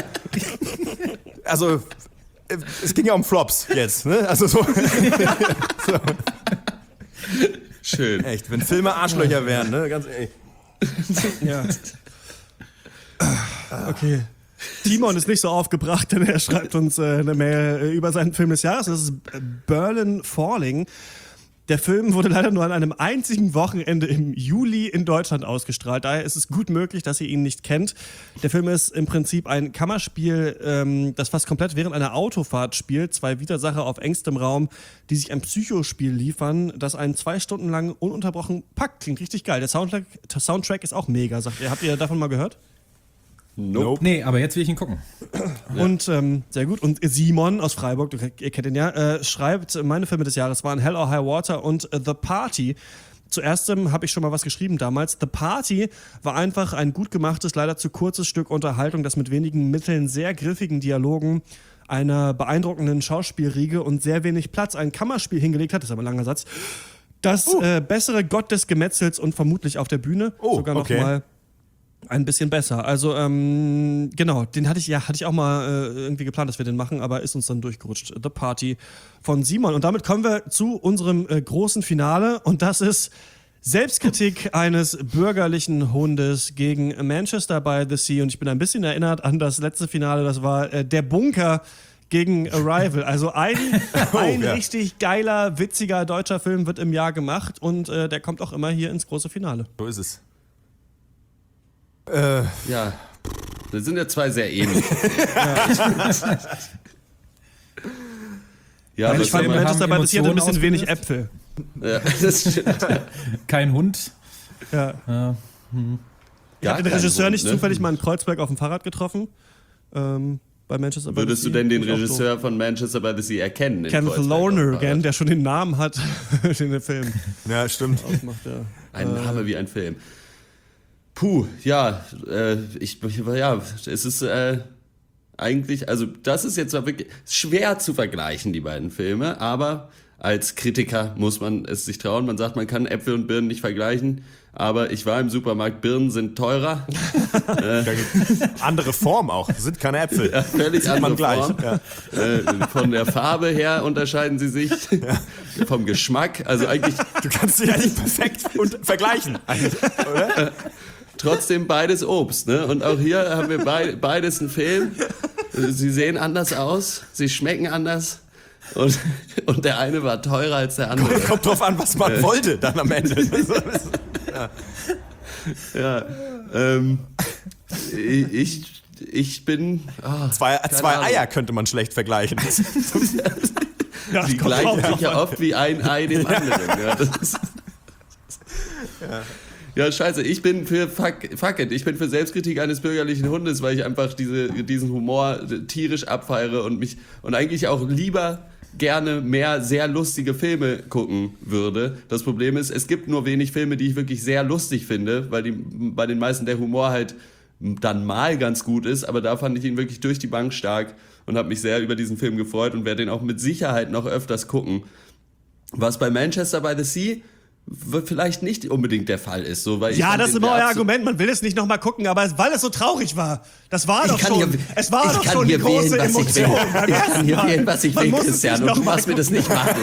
Also, es ging ja um Flops jetzt, ne? Also so. so. Schön. Echt, wenn Filme Arschlöcher wären, ne? Ganz ehrlich. Ja. Okay. Timon ist nicht so aufgebracht, denn er schreibt uns äh, eine Mail über seinen Film des Jahres. Das ist Berlin Falling. Der Film wurde leider nur an einem einzigen Wochenende im Juli in Deutschland ausgestrahlt. Daher ist es gut möglich, dass ihr ihn nicht kennt. Der Film ist im Prinzip ein Kammerspiel, ähm, das fast komplett während einer Autofahrt spielt. Zwei Widersacher auf engstem Raum, die sich ein Psychospiel liefern, das einen zwei Stunden lang ununterbrochen packt. Klingt richtig geil. Der Soundtrack, der Soundtrack ist auch mega, sagt ihr. Habt ihr davon mal gehört? Nope. Nee, aber jetzt will ich ihn gucken. Und ähm, sehr gut. Und Simon aus Freiburg, du, ihr kennt ihn ja, äh, schreibt, meine Filme des Jahres waren Hell or High Water und äh, The Party. Zuerst ähm, habe ich schon mal was geschrieben damals. The Party war einfach ein gut gemachtes, leider zu kurzes Stück Unterhaltung, das mit wenigen Mitteln, sehr griffigen Dialogen, einer beeindruckenden Schauspielriege und sehr wenig Platz ein Kammerspiel hingelegt hat. Das ist aber ein langer Satz. Das uh. äh, bessere Gott des Gemetzels und vermutlich auf der Bühne oh, sogar noch okay. mal ein bisschen besser. Also, ähm, genau, den hatte ich ja hatte ich auch mal äh, irgendwie geplant, dass wir den machen, aber ist uns dann durchgerutscht. The Party von Simon. Und damit kommen wir zu unserem äh, großen Finale, und das ist Selbstkritik eines bürgerlichen Hundes gegen Manchester by the Sea. Und ich bin ein bisschen erinnert an das letzte Finale, das war äh, Der Bunker gegen Arrival. Also ein, oh, ein ja. richtig geiler, witziger deutscher Film wird im Jahr gemacht, und äh, der kommt auch immer hier ins große Finale. So ist es. Äh. Ja, das sind ja zwei sehr ähnlich. ja, Nein, ich fand Manchester by the Sea hat ein bisschen wenig Äpfel. Ja, das stimmt. Kein Hund. Ja. ja. Hm. Ich habe den Regisseur Hund, nicht ne? zufällig mal in Kreuzberg auf dem Fahrrad getroffen. Ähm, bei Manchester by Würdest the Sea. du denn den Regisseur von Manchester by the Sea erkennen? Kenneth Lonergan, der schon den Namen hat in dem Film. Ja, stimmt. Ausmacht, ja. Ein Name wie ein Film. Puh, ja, äh, ich, ja, es ist äh, eigentlich, also das ist jetzt wirklich schwer zu vergleichen, die beiden Filme, aber als Kritiker muss man es sich trauen. Man sagt, man kann Äpfel und Birnen nicht vergleichen, aber ich war im Supermarkt, Birnen sind teurer. äh, andere Form auch, das sind keine Äpfel. Ja, völlig sieht andere man gleich. Form. Ja. Äh, von der Farbe her unterscheiden sie sich, ja. Vom Geschmack, also eigentlich... Du kannst sie ja nicht perfekt und vergleichen, oder? Äh, trotzdem beides Obst, ne? Und auch hier haben wir be- beides einen Film. Sie sehen anders aus, sie schmecken anders. Und, und der eine war teurer als der andere. Kommt drauf an, was man äh, wollte dann am Ende. ja, ja ähm, ich, ich bin... Oh, zwei zwei Eier könnte man schlecht vergleichen. ja, die gleichen sich ja oft wie ein Ei dem anderen. Ja, das ist, ja. Ja, scheiße, ich bin für fuck, fuck it, ich bin für Selbstkritik eines bürgerlichen Hundes, weil ich einfach diese, diesen Humor tierisch abfeiere und mich und eigentlich auch lieber gerne mehr sehr lustige Filme gucken würde. Das Problem ist, es gibt nur wenig Filme, die ich wirklich sehr lustig finde, weil die, bei den meisten der Humor halt dann mal ganz gut ist, aber da fand ich ihn wirklich durch die Bank stark und habe mich sehr über diesen Film gefreut und werde den auch mit Sicherheit noch öfters gucken. Was bei Manchester by the Sea vielleicht nicht unbedingt der Fall ist. So, weil ich ja, das ist immer euer Argument, man will es nicht nochmal gucken, aber weil es so traurig war. Das war doch schon, hier, es war doch schon die große wählen, Emotion. Ich, ich kann hier wählen, was ich will, Christian, und du machst mir das nicht madig.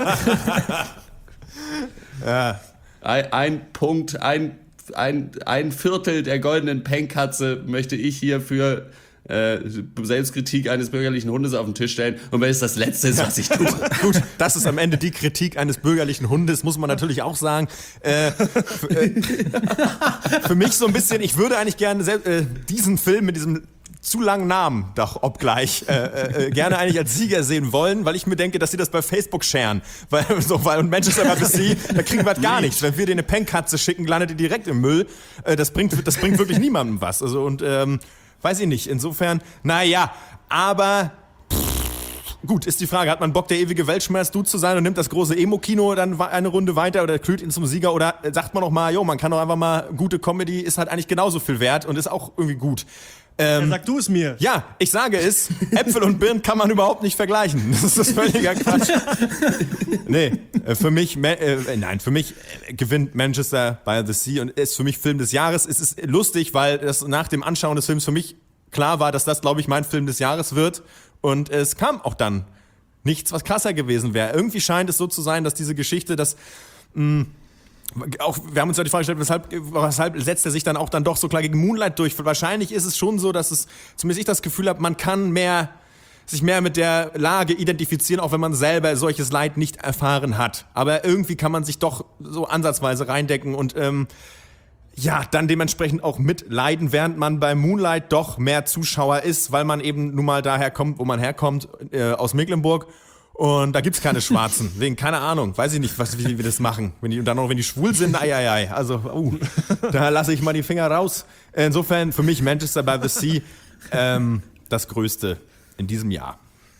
ja. ein, ein Punkt, ein, ein, ein Viertel der goldenen Pennkatze möchte ich hier für Äh, Selbstkritik eines bürgerlichen Hundes auf den Tisch stellen und wenn es das Letzte ist, was ich tue. Gut, das ist am Ende die Kritik eines bürgerlichen Hundes, muss man natürlich auch sagen. Äh, für, äh, für mich so ein bisschen, ich würde eigentlich gerne sel- äh, diesen Film mit diesem zu langen Namen, doch obgleich, äh, äh, gerne eigentlich als Sieger sehen wollen, weil ich mir denke, dass sie das bei Facebook sharen. Weil, so, weil und Manchester by the Sea, da kriegen wir halt gar nichts. Wenn wir dir eine Pennkatze schicken, landet die direkt im Müll. Äh, das bringt, das bringt wirklich niemandem was. Also und ähm, weiß ich nicht, insofern, naja, aber pff, gut, ist die Frage, hat man Bock, der ewige Weltschmerz-Dude zu sein und nimmt das große Emo-Kino dann eine Runde weiter oder kühlt ihn zum Sieger oder sagt man doch mal, jo, man kann doch einfach mal, gute Comedy ist halt eigentlich genauso viel wert und ist auch irgendwie gut. Ähm, ja, sag du es mir. Ja, ich sage es, Äpfel und Birnen kann man überhaupt nicht vergleichen. Das ist das völliger Quatsch. Nee, für mich, äh, nein, für mich gewinnt Manchester by the Sea und ist für mich Film des Jahres. Es ist lustig, weil das nach dem Anschauen des Films für mich klar war, dass das, glaube ich, mein Film des Jahres wird. Und es kam auch dann nichts, was krasser gewesen wäre. Irgendwie scheint es so zu sein, dass diese Geschichte, dass mh, auch, wir haben uns ja die Frage gestellt, weshalb, weshalb setzt er sich dann auch dann doch so klar gegen Moonlight durch? Wahrscheinlich ist es schon so, dass es, zumindest ich das Gefühl habe, man kann mehr, sich mehr mit der Lage identifizieren, auch wenn man selber solches Leid nicht erfahren hat. Aber irgendwie kann man sich doch so ansatzweise reindecken und ähm, ja, dann dementsprechend auch mitleiden, während man bei Moonlight doch mehr Zuschauer ist, weil man eben nun mal daher kommt, wo man herkommt, äh, aus Mecklenburg. Und da gibt's keine Schwarzen. Wegen, keine Ahnung, weiß ich nicht, was, wie wir das machen. Wenn die, und dann noch, wenn die schwul sind, ei, ei, ei. Also, uh, da lasse ich mal die Finger raus. Insofern für mich Manchester by the Sea ähm, das Größte in diesem Jahr.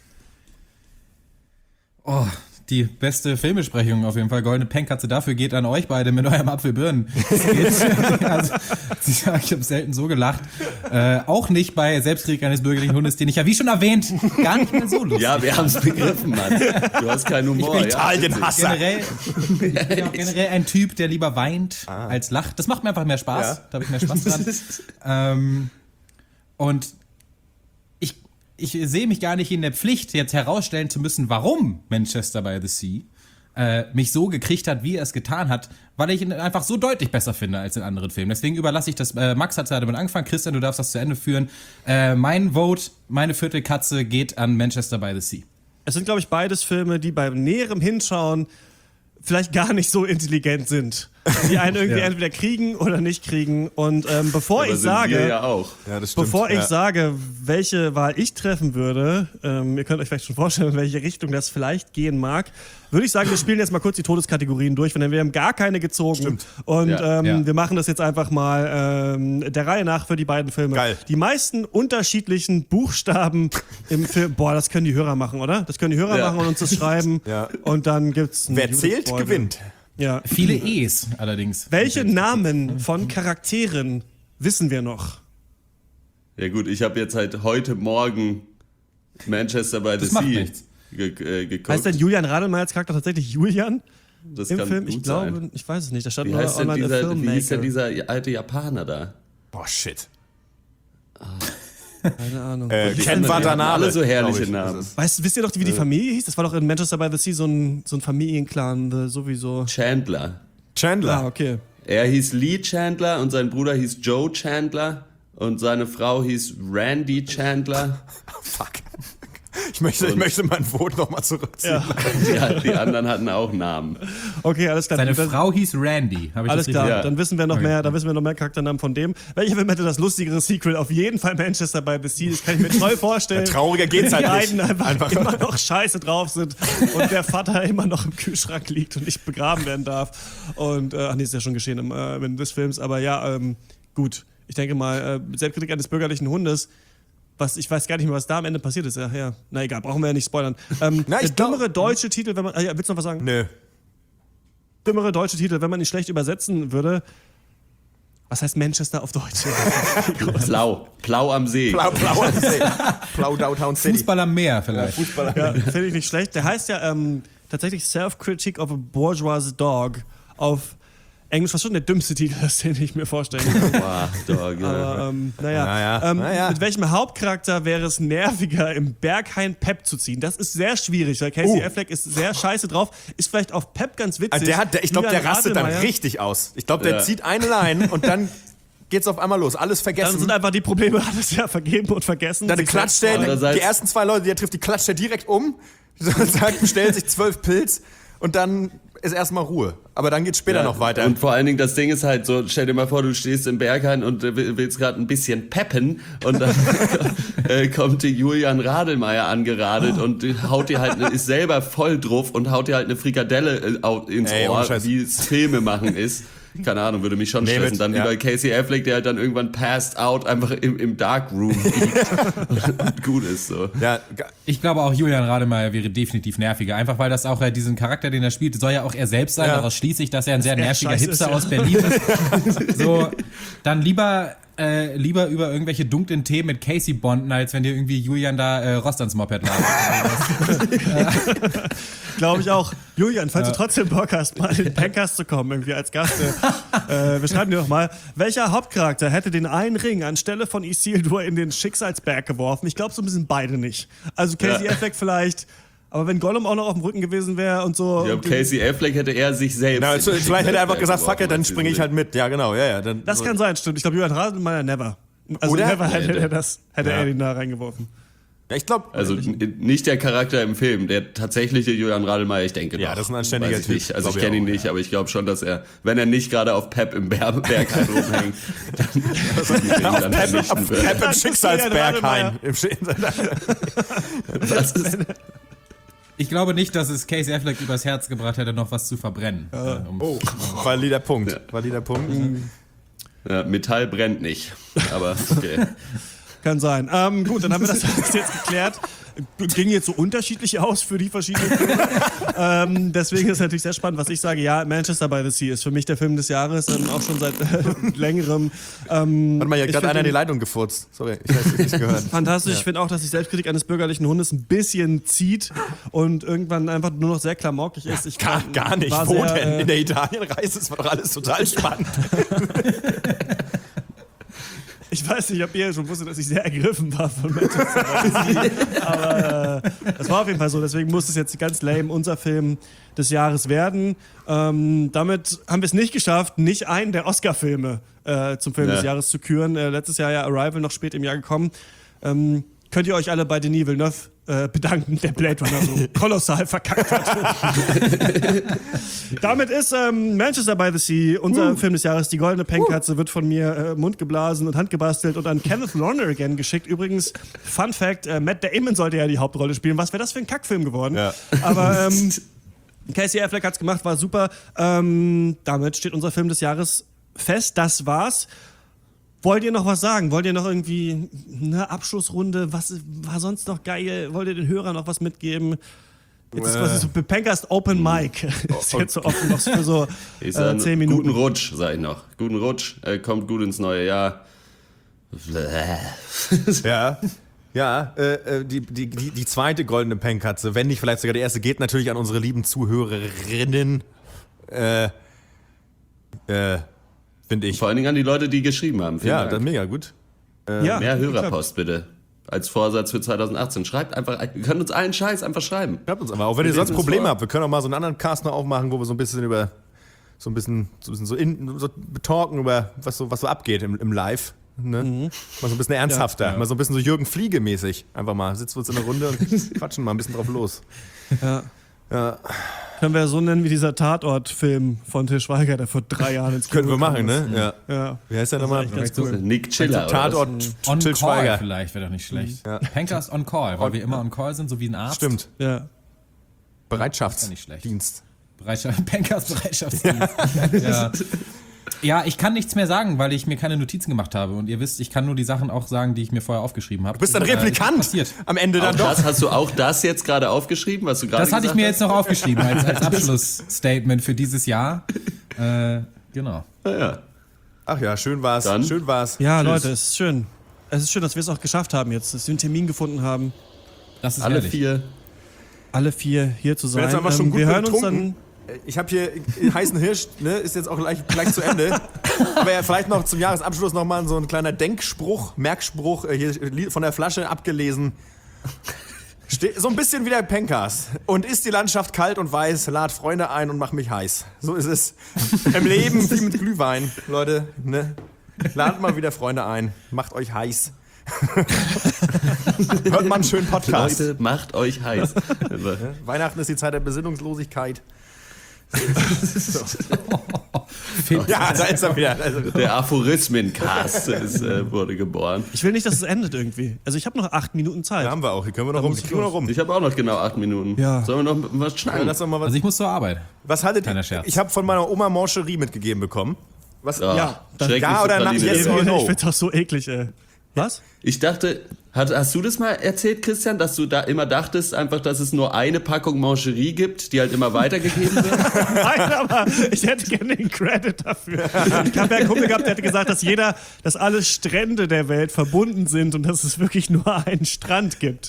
Oh, die beste Filmbesprechung auf jeden Fall. Goldene Pennkatze dafür geht an euch beide mit eurem Apfelbirnen. Also, ich habe selten so gelacht. Äh, auch nicht bei Selbstkritik eines bürgerlichen Hundes, den ich ja, wie schon erwähnt, gar nicht mehr so lustig. Ja, wir haben es begriffen, Mann. Du hast keinen Humor. Ich bin Italien-Hasser. Generell, ich bin auch generell ein Typ, der lieber weint ah. als lacht. Das macht mir einfach mehr Spaß. Ja. Da habe ich mehr Spaß dran. ähm, und ich sehe mich gar nicht in der Pflicht, jetzt herausstellen zu müssen, warum Manchester by the Sea äh, mich so gekriegt hat, wie er es getan hat, weil ich ihn einfach so deutlich besser finde als in anderen Filmen. Deswegen überlasse ich das, äh, Max hat es ja damit angefangen, Christian, du darfst das zu Ende führen. Äh, mein Vote, meine Viertelkatze geht an Manchester by the Sea. Es sind, glaube ich, beides Filme, die beim näherem Hinschauen vielleicht gar nicht so intelligent sind. Die einen irgendwie ja. entweder kriegen oder nicht kriegen. Und ähm, bevor ja, ich sage, wir ja auch. Ja, das stimmt. bevor ich ja. sage, welche Wahl ich treffen würde, ähm, ihr könnt euch vielleicht schon vorstellen, in welche Richtung das vielleicht gehen mag, würde ich sagen, wir spielen jetzt mal kurz die Todeskategorien durch, denn wir haben gar keine gezogen. Stimmt. Und ja. Ähm, Ja. wir machen das jetzt einfach mal ähm, der Reihe nach für die beiden Filme. Geil. Die meisten unterschiedlichen Buchstaben im Film, boah, das können die Hörer machen, oder? Das können die Hörer Ja. machen und uns das schreiben. Ja. Und dann gibt's ein Wer zählt, Judith-Folge. gewinnt. Ja. Viele E's allerdings. Welche Namen von Charakteren wissen wir noch? Ja gut, ich habe jetzt halt heute Morgen Manchester by the Das macht Sea nichts. ge äh, geguckt. Heißt denn Julian Radelmeier als Charakter tatsächlich Julian das im kann Film? Ich gut glaube, sein. ich weiß es nicht. Da stand Wie nur heißt denn online dieser, a wie Filmmaker. hieß denn dieser alte Japaner da? Boah, shit. Keine Ahnung. Äh, Die Ken haben Watanabe. alle so herrliche glaub ich, Namen. ist es. Weißt, wisst ihr doch, wie die Familie hieß? Das war doch in Manchester by the Sea so ein, so ein Familienclan, the- sowieso. Chandler. Chandler. Ah, okay. Er hieß Lee Chandler und sein Bruder hieß Joe Chandler und seine Frau hieß Randy Chandler. Fuck. Ich möchte, ich möchte mein Vote nochmal zurückziehen. Ja. Ja, die anderen hatten auch Namen. Okay, alles klar. Seine Das- Frau hieß Randy. Hab ich Alles das klar, richtig- Ja. dann wissen wir noch Okay. mehr, dann wissen wir noch mehr Charakternamen von dem. Welcher Film hätte das lustigere Sequel? Auf jeden Fall Manchester by the Sea. Das kann ich mir toll vorstellen. Ja, trauriger geht's halt die nicht. beiden einfach, Einfach. immer noch scheiße drauf sind und der Vater immer noch im Kühlschrank liegt und nicht begraben werden darf. Und, äh, ach nee, ist ja schon geschehen im äh, Ende des Films. Aber ja, ähm, gut. Ich denke mal, äh, Selbstkritik eines bürgerlichen Hundes. Was, ich weiß gar nicht mehr, was da am Ende passiert ist. Ja, ja. Na egal, brauchen wir ja nicht spoilern. Ähm, Na, der ich glaub- dümmere deutsche Titel, wenn man. Ah, ja, willst du noch was sagen? Nö. Dümmere deutsche Titel, wenn man ihn schlecht übersetzen würde. Was heißt Manchester auf Deutsch? Plau. Plau am See. Blau, blau am See. Blau Downtown City. Fußball am Meer vielleicht. Ja, finde ich nicht schlecht. Der heißt ja ähm, tatsächlich Self-Critic of a Bourgeois Dog. Auf Englisch fast schon der dümmste Titel, den ich mir vorstellen kann. Boah, Dog, ja. Aber ähm, naja, Naja, ähm, naja. mit welchem Hauptcharakter wäre es nerviger, im Berghain Pep zu ziehen? Das ist sehr schwierig, weil Casey Oh. Affleck ist sehr scheiße drauf. Ist vielleicht auf Pep ganz witzig. Also der hat, der, ich glaube, der Julian rastet dann Radelmeier- richtig aus. Ich glaube, der Ja. zieht eine Line und dann geht's auf einmal los. Alles Dann vergessen. sind einfach die Probleme alles ja vergeben und vergessen. Dann Sich klatscht selbst- der, Andererseits- die ersten zwei Leute, die er trifft, die klatscht er direkt um, sagt, bestellt sich zwölf Pilz und dann ist erstmal Ruhe. Aber dann geht's später Ja, noch weiter. Und vor allen Dingen, das Ding ist halt so, stell dir mal vor, du stehst im Berghain und äh, willst gerade ein bisschen peppen und dann äh, kommt die Julian Radelmeier angeradelt und haut dir halt, ist selber voll drauf und haut dir halt eine Frikadelle äh, au- ins Ey, ohne Ohr, Scheiß. wie es Filme machen ist. Keine Ahnung, würde mich schon Nee, stressen. mit- Dann wie ja. bei Casey Affleck, der halt dann irgendwann passed out einfach im, im Darkroom liegt und gut ist so. Ja, ga- Ich glaube auch Julian Radelmeier wäre definitiv nerviger. Einfach weil das auch äh, diesen Charakter, den er spielt, soll ja auch er selbst sein. Ja. Daraus schließe ich, dass er ein sehr er nerviger scheiße Hipster ist, ja. aus Berlin ist. So, dann lieber, äh, lieber über irgendwelche dunklen Themen mit Casey bonden, als wenn dir irgendwie Julian da äh, Rost ans Moped ladet. Glaube ich auch. Julian, falls du trotzdem Bock hast, mal in den Pencast zu kommen, irgendwie als Gast, äh, wir schreiben dir doch mal, welcher Hauptcharakter hätte den einen Ring anstelle von Isildur in den Schicksalsberg geworfen? Ich glaube, so ein bisschen beide nicht. Also Casey Ja. Affleck vielleicht, aber wenn Gollum auch noch auf dem Rücken gewesen wäre und so. Ich und glaube, den- Casey Affleck hätte er sich selbst. na, in also, den vielleicht hätte er einfach Schicksalsberg gesagt, fuck it, geworfen, dann als springe ich sie- halt mit. Ja, genau, ja, ja. Dann, Das kann sein, stimmt. Ich glaube, Julian Radelmeier never. Also Oder? never hätte Nee, er das, hätte ja. er ihn da reingeworfen. Ja, ich glaube, Also n- nicht der Charakter im Film, der tatsächliche Julian Radelmeier, ich denke Ja, doch. das ist ein anständiger Weiß ich Typ, nicht. Also glaub ich ich kenne ihn auch, nicht, aber ich glaube schon, dass er, wenn er nicht gerade auf Pep im Ber- Berghain rumhängt, dann, dann vernichten wird. Pep im Schicksalsberg Radelmeier. ein. Im Sch- Das ist, Ich glaube nicht, dass es Casey Affleck übers Herz gebracht hätte, noch was zu verbrennen. Äh, um- Oh, valider Punkt. Valider Punkt. ja, Metall brennt nicht, aber okay. Kann sein. Ähm, gut, dann haben wir das jetzt geklärt. Ging jetzt so unterschiedlich aus für die verschiedenen Filme. ähm, deswegen ist es natürlich sehr spannend, was ich sage. Ja, Manchester by the Sea ist für mich der Film des Jahres, ähm, auch schon seit äh, längerem. Ähm, Warte mal, hier ich hat gerade find einer den die Leitung gefurzt. Sorry, ich weiß nicht gehört. Fantastisch. Ja. Ich finde auch, dass die Selbstkritik eines bürgerlichen Hundes ein bisschen zieht und irgendwann einfach nur noch sehr klamaukig ist. Ich Gar, war- gar nicht. war Wo sehr, denn? äh, In der Italienreise? Das war doch alles total spannend. Ich weiß nicht, ob ihr schon wusstet, dass ich sehr ergriffen war von Manchester by the Sea. Aber äh, das war auf jeden Fall so. Deswegen muss es jetzt ganz lame unser Film des Jahres werden. Ähm, damit haben wir es nicht geschafft, nicht einen der Oscar-Filme äh, zum Film Ja. des Jahres zu küren. Äh, letztes Jahr ja Arrival, noch spät im Jahr gekommen. Ähm, könnt ihr euch alle bei Denis Villeneuve äh, bedanken, der Blade Runner so kolossal verkackt hat. Damit ist ähm, Manchester by the Sea unser Uh. Film des Jahres. Die goldene Pennkatze wird von mir äh, mundgeblasen und handgebastelt und an Kenneth Lonergan geschickt. Übrigens, Fun Fact, äh, Matt Damon sollte ja die Hauptrolle spielen. Was wäre das für ein Kackfilm geworden? Ja. Aber ähm, Casey Affleck hat's gemacht, war super. Ähm, damit steht unser Film des Jahres fest. Das war's. Wollt ihr noch was sagen? Wollt ihr noch irgendwie eine Abschlussrunde? Was war sonst noch geil? Wollt ihr den Hörern noch was mitgeben? Jetzt ist quasi so Pencast Open Mic. Ist jetzt so offen noch für so Ich äh, sag, zehn Minuten. guten Rutsch, sag ich noch. Guten Rutsch, äh, kommt gut ins neue Jahr. Ja. Ja, äh, die, die, die, die zweite goldene Pennkatze, wenn nicht vielleicht sogar die erste, geht natürlich an unsere lieben Zuhörerinnen. Äh, äh, finde ich. Vor allen Dingen an die Leute, die geschrieben haben. Vielen ja, Dank. das ist mega gut. Äh, Ja, Mehr geklappt. Hörerpost bitte. Als Vorsatz für zwanzig achtzehn. Schreibt einfach, ihr könnt uns allen Scheiß einfach schreiben. Schreibt uns aber, auch wenn ihr Wir sonst lesen es Probleme vor. habt. Wir können auch mal so einen anderen Cast noch aufmachen, wo wir so ein bisschen über, so ein bisschen, so, ein bisschen so, in, so betalken über, was so, was so abgeht im, im Live. Ne? Mhm. Mal so ein bisschen ernsthafter, Ja, ja. mal so ein bisschen so Jürgen Fliege-mäßig. Einfach mal, sitzen wir uns in der Runde und quatschen mal ein bisschen drauf los. Ja. Ja. Können wir so nennen wie dieser Tatort-Film von Til Schweiger, der vor drei Jahren ins Kino Könnten wir machen, kam. ne? Ja. Ja. Wie heißt der Das nochmal? ist echt ganz cool. Nick Chiller. Tatort On Til Call Schweiger. vielleicht wäre doch nicht schlecht. Ja. Pencast on Call, weil wir immer on Call sind, so wie ein Arzt. Stimmt. Ja. Bereitschaftsdienst. Bereitschaft, Pencast Bereitschaftsdienst. Ja. Ja, ich kann nichts mehr sagen, weil ich mir keine Notizen gemacht habe. Und ihr wisst, ich kann nur die Sachen auch sagen, die ich mir vorher aufgeschrieben habe. Du bist ein Replikant am Ende dann Auch doch. das, hast du auch das jetzt gerade aufgeschrieben, was du gerade Das hatte ich gesagt mir hast? jetzt noch aufgeschrieben als, als Abschlussstatement für dieses Jahr. Äh, genau. Ja. Ach ja, schön war's. Dann. Schön war's. Ja, Tschüss. Leute, es ist schön. Es ist schön, dass wir es auch geschafft haben jetzt, dass wir einen Termin gefunden haben. Das ist Alle herrlich. vier. Alle vier hier zu Ich bin sein. jetzt einfach schon Ähm, gut wir hören uns betrunken. dann. Ich habe hier heißen Hirsch, ne, ist jetzt auch gleich, gleich zu Ende. Aber ja, vielleicht noch zum Jahresabschluss nochmal so ein kleiner Denkspruch, Merkspruch, äh, hier von der Flasche abgelesen. Ste so ein bisschen wie der Pencast. Und ist die Landschaft kalt und weiß, lad Freunde ein und mach mich heiß. So ist es im Leben wie mit Glühwein. Leute, ne? Ladet mal wieder Freunde ein, macht euch heiß. Hört mal einen schönen Podcast. Leute, macht euch heiß. Weihnachten ist die Zeit der Besinnungslosigkeit. Fit. Ja, da ist er wieder. Also, Der Aphorismencast ist, äh, wurde geboren. Ich will nicht, dass es endet irgendwie. Also ich habe noch acht Minuten Zeit. da haben wir auch. Hier können wir noch Da rum. muss ich Hier können wir noch rum. Ich habe auch noch genau acht Minuten. Ja. Sollen wir noch was Ja, schneiden? lass doch mal was. Also ich muss zur Arbeit. Was haltet Kleiner ihr? Scherz. Ich habe von meiner Oma Mancherie mitgegeben bekommen. Was? Ah, Ja, das- schrecklichste Ja oder nein? Praline Yes der or Welt. no? Ich find's auch so eklig, ey. Was? Ich dachte, hat, hast du das mal erzählt, Christian, dass du da immer dachtest, einfach, dass es nur eine Packung Mancherie gibt, die halt immer weitergegeben wird? Nein, aber ich hätte gerne den Credit dafür. Ich habe ja einen Kumpel gehabt, der hätte gesagt, dass jeder, dass alle Strände der Welt verbunden sind und dass es wirklich nur einen Strand gibt.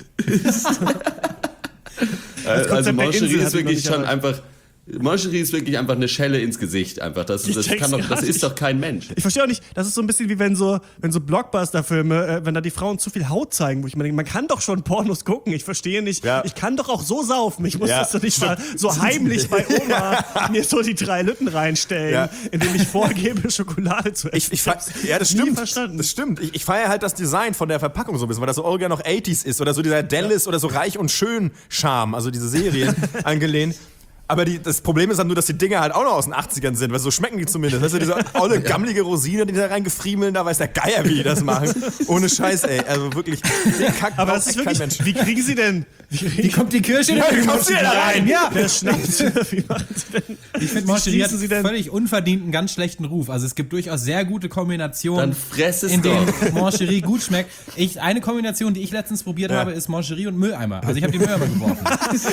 also Konzept der Mancherie Insel hat ist ihn noch wirklich nicht schon erreicht. einfach. Mancherie ist wirklich einfach eine Schelle ins Gesicht. Einfach. Das, Ich das, check's kann doch, das gar ist nicht. doch kein Mensch. Ich verstehe auch nicht, das ist so ein bisschen wie wenn so, wenn so Blockbuster-Filme, äh, wenn da die Frauen zu viel Haut zeigen, wo ich mir denke, man kann doch schon Pornos gucken. Ich verstehe nicht, Ja. ich kann doch auch so saufen. Ich muss Ja. das doch nicht mal so heimlich bei Oma mir so die drei Lütten reinstellen, Ja. indem ich vorgebe, Schokolade zu essen. Ich, ich, fe- hab's ja, das nie stimmt. verstanden. Das stimmt. Ich, ich feiere halt das Design von der Verpackung so ein bisschen, weil das so original noch achtziger ist oder so dieser Dallas oder so Reich und Schön Charme, also diese Serien angelehnt. Aber die, das Problem ist dann nur, dass die Dinger halt auch noch aus den achtzigern sind, weil so schmecken die zumindest. Weißt du, diese olle, gammelige Rosine, die da reingefriemeln, da weiß der Geier, wie die das machen. Ohne Scheiß, ey. Also wirklich, den Kack Aber braucht das ist echt kein wirklich, Mensch. wie kriegen sie denn, wie, kriegen, Wie kommt die Kirsche Ja, wie kommst du denn da rein? Ja. wer schnappt, wie machen sie denn? Ich finde, Wie Mancherie hat schließen sie denn- völlig unverdient einen ganz schlechten Ruf. Also es gibt durchaus sehr gute Kombinationen, Dann fress es in denen doch. Mancherie gut schmeckt. Ich, eine Kombination, die ich letztens probiert Ja. habe, ist Mancherie und Mülleimer. Also ich habe die Mülleimer geworfen.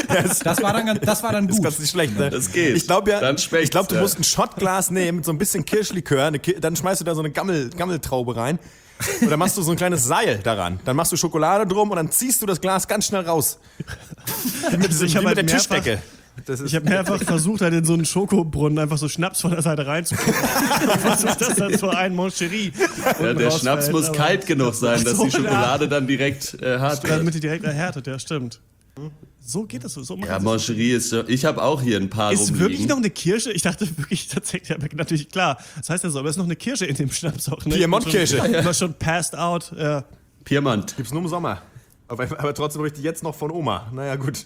Das war dann, ganz- das war dann Ist gut. ganz nicht schlecht, ne? Das geht. Ich glaube ja, Dann schmeckt's, ich glaube, du ja. musst ein Shotglas nehmen mit so ein bisschen Kirschlikör, eine Ki dann schmeißt du da so eine Gammel, Gammeltraube rein. Und dann machst du so ein kleines Seil daran. Dann machst du Schokolade drum und dann ziehst du das Glas ganz schnell raus. Wie mit, diesem, Ich hab wie mit halt der mehrfach- Tischdecke. Das ist Ich habe mehrfach versucht, halt in so einen Schokobrunnen einfach so Schnaps von der Seite reinzukommen. Ich versucht das dann so ein Moncherie. Ja, der Schnaps muss kalt genug sein, dass So, die Schokolade dann direkt äh, hart wird. Damit die direkt erhärtet, ja, stimmt. So geht das so. so macht Ja, das. Mancherie ist. Ich habe auch hier ein paar Ist rumliegen. wirklich noch eine Kirsche? Ich dachte wirklich tatsächlich, aber natürlich klar. Das heißt ja so, aber es ist noch eine Kirsche in dem Schnaps auch. Ne? Piemont-Kirsche. Ich bin schon- Ich war schon passed out. Ja. Piemont. Gibt's nur im Sommer. Aber, aber trotzdem habe ich die jetzt noch von Oma. Naja, gut.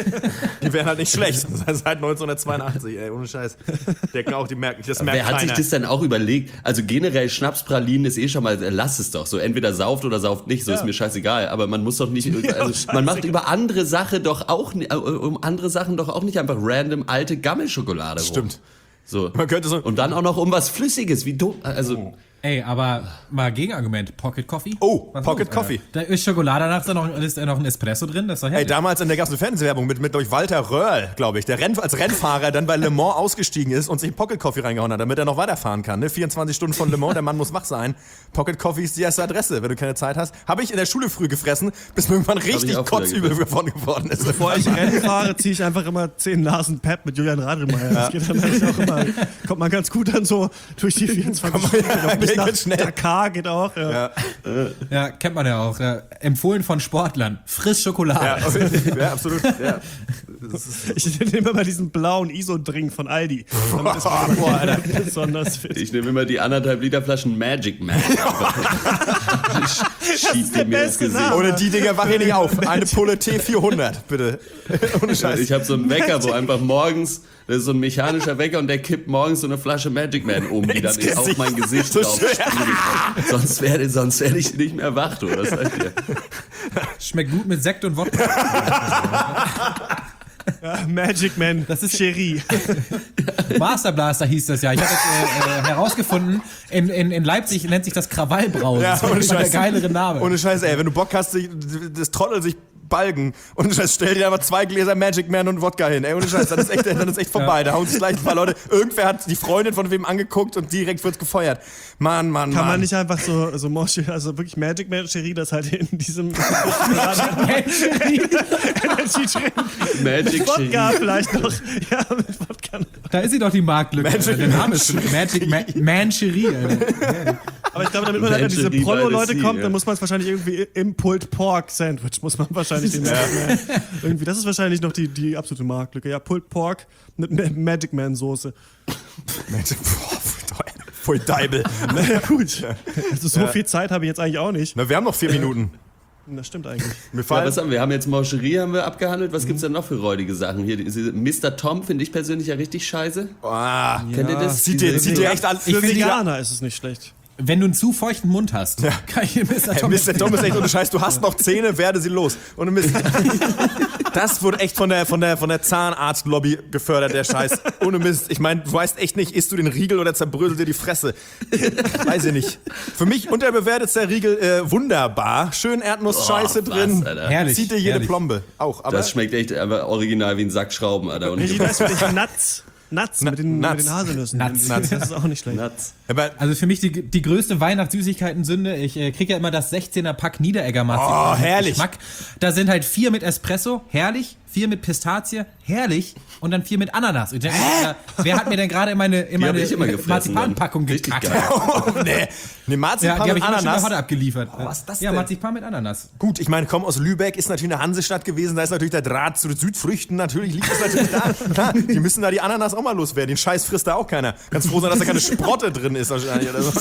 Die wären halt nicht schlecht. Seit neunzehnhundertzweiundachtzig, ey, ohne Scheiß. Decken auch die merken. Das merkt Wer hat sich keiner. das denn auch überlegt? Also generell Schnapspralinen ist eh schon mal, äh, lass es doch. So entweder sauft oder sauft nicht, so Ja. ist mir scheißegal. Aber man muss doch nicht, also, scheißegal. man macht über andere Sachen doch auch, ni- äh, um andere Sachen doch auch nicht einfach random alte Gammelschokolade rum. Stimmt. So. Man könnte so. Und dann auch noch um was Flüssiges, wie dumm. Also, Ey, aber mal Gegenargument. Pocket Coffee? Oh, Was Pocket los, Coffee. Alter? Da ist Schokolade, danach ist da noch, ist da noch ein Espresso drin, das ist doch Ey, herrlich. damals in der ganzen Fernsehwerbung mit, mit durch Walter Röhrl, glaube ich, der Renn, als Rennfahrer dann bei Le Mans ausgestiegen ist und sich einen Pocket Coffee reingehauen hat, damit er noch weiterfahren kann. Ne? vierundzwanzig Stunden von Le Mans, der Mann muss wach sein. Pocket Coffee ist die erste Adresse, wenn du keine Zeit hast. Habe ich in der Schule früh gefressen, bis mir irgendwann richtig kotzübel davon geworden ist. Bevor ich Rennen fahre, ziehe ich einfach immer zehn Nasen Pep mit Julian Radlmeier. Das geht dann eigentlich auch immer, kommt man ganz gut dann so durch die vierundzwanzig Stunden. Ja, bis geht nach schnell. Dakar geht auch. Ja. Ja. Ja, kennt man ja auch. Ja. Empfohlen von Sportlern. Frisch Schokolade. Ja, ja, absolut. Ja. Ich nehme immer diesen blauen I S O-Drink von Aldi. Damit ist man boah, Alter, besonders fit. Ich nehme immer die anderthalb Liter Flaschen Magic Man. Ich schieb die mir ins Gesicht. Ohne die Dinger wach ich nicht auf. Eine Pulle T vierhundert, bitte. Ohne Scheiß. Ich habe so einen Wecker, wo einfach morgens, das ist so ein mechanischer Wecker und der kippt morgens so eine Flasche Magic Man um, die dann Ins auf Gesicht. mein Gesicht So drauf schön. spiegelt. Sonst werde sonst werd ich nicht mehr wach, du. Das sag ich dir. Schmeckt gut mit Sekt und Wodka. Ja, Magic Man, das ist Cherie. Master Blaster hieß das ja. Ich habe jetzt äh, äh, herausgefunden, in, in, in Leipzig nennt sich das Krawallbrauen. Ja, das ist ohne immer der Scheiß. geilere Name. Ohne Scheiß, ey, wenn du Bock hast, sich- das Trottel sich balgen und Scheiß, stell dir aber zwei Gläser Magic Man und Wodka hin, ey, ohne Scheiß, dann ist echt, dann ist echt vorbei. Da hauen sich gleich ein paar Leute, irgendwer hat die Freundin von wem angeguckt und direkt wird's gefeuert. Mann, Mann, Kann Mann. man nicht einfach so, so Moshi, also wirklich Magic Man Cherie, das halt in diesem Energy Drink. Magic Wodka Cherie. vielleicht noch. Ja, mit Wodka. Da ist sie doch die Marktlücke. Magic Alter. Der Name ist schon Magic Ma Mancherie. Alter. Aber ich glaube, damit man halt an diese Mancherie by Prollo-Leute the sea, kommt, ja. dann muss man es wahrscheinlich irgendwie im Pulled Pork Sandwich, muss man wahrscheinlich den Magic Man. Irgendwie, das ist wahrscheinlich noch die, die absolute Marktlücke. Ja, Pulled Pork mit Ma- Magic Man Soße. Magic, boah, voll Deibel. Naja, gut. Also so Ja. viel Zeit habe ich jetzt eigentlich auch nicht. Na, wir haben noch vier Minuten. Das stimmt eigentlich. Mir Ja, fallen, was haben wir? Wir haben jetzt Mancherie haben wir abgehandelt. Was gibt's denn noch für räudige Sachen hier? Diese Mister Tom finde ich persönlich ja richtig scheiße. ah, Kennt ihr das? sieht dir, Diese- sieht dir echt an. Für Ich finde, Veganer ist es nicht schlecht. Wenn du einen zu feuchten Mund hast, kann ich dir Mister Hey, Tom Mister Tom ist echt ohne Scheiß, du hast noch Zähne, werde sie los. Ohne Mist. Das wurde echt von der, von der, von der Zahnarztlobby gefördert, der Scheiß. Ohne Mist. Ich meine, du weißt echt nicht, isst du den Riegel oder zerbröselt dir die Fresse. Weiß ich nicht. Für mich unterbewertet ist der Riegel äh, wunderbar. Schön Erdnussscheiße Boah, drin. was, Alter. Herrlich, Zieht dir jede herrlich. Plombe. Auch. Aber Das schmeckt echt einfach original wie ein Sack Schrauben, Alter. Und Ich weiß für dich Nuts. Nuts mit den, Nuts. mit den Haselnüssen. Nuts. Das ist auch nicht schlecht. Nuts. aber, Also für mich die, die größte Weihnachtssüßigkeiten-Sünde. Ich äh, kriege ja immer das sechzehner-Pack Niederegger Marzipan. Oh, herrlich. Geschmack. Da sind halt vier mit Espresso, herrlich. Vier mit Pistazie, herrlich. Und dann vier mit Ananas. Ich denke, Alter, wer hat mir denn gerade in meine, in Die hab meine ich immer gefressen Marzipanpackung dann. Richtig gekackt? geil. oh, nee. Nee, Ja, Marzipan die habe und ich immer schon Ananas. heute abgeliefert. Oh, was ist das Ja, denn? Marzipan mit Ananas. Gut, ich meine, komm aus Lübeck, ist natürlich eine Hansestadt gewesen, da ist natürlich der Draht zu den Südfrüchten, natürlich liegt es natürlich da. Klar, die müssen da die Ananas auch mal loswerden, den Scheiß frisst da auch keiner. Ganz froh sein, dass da keine Sprotte drin ist wahrscheinlich oder so.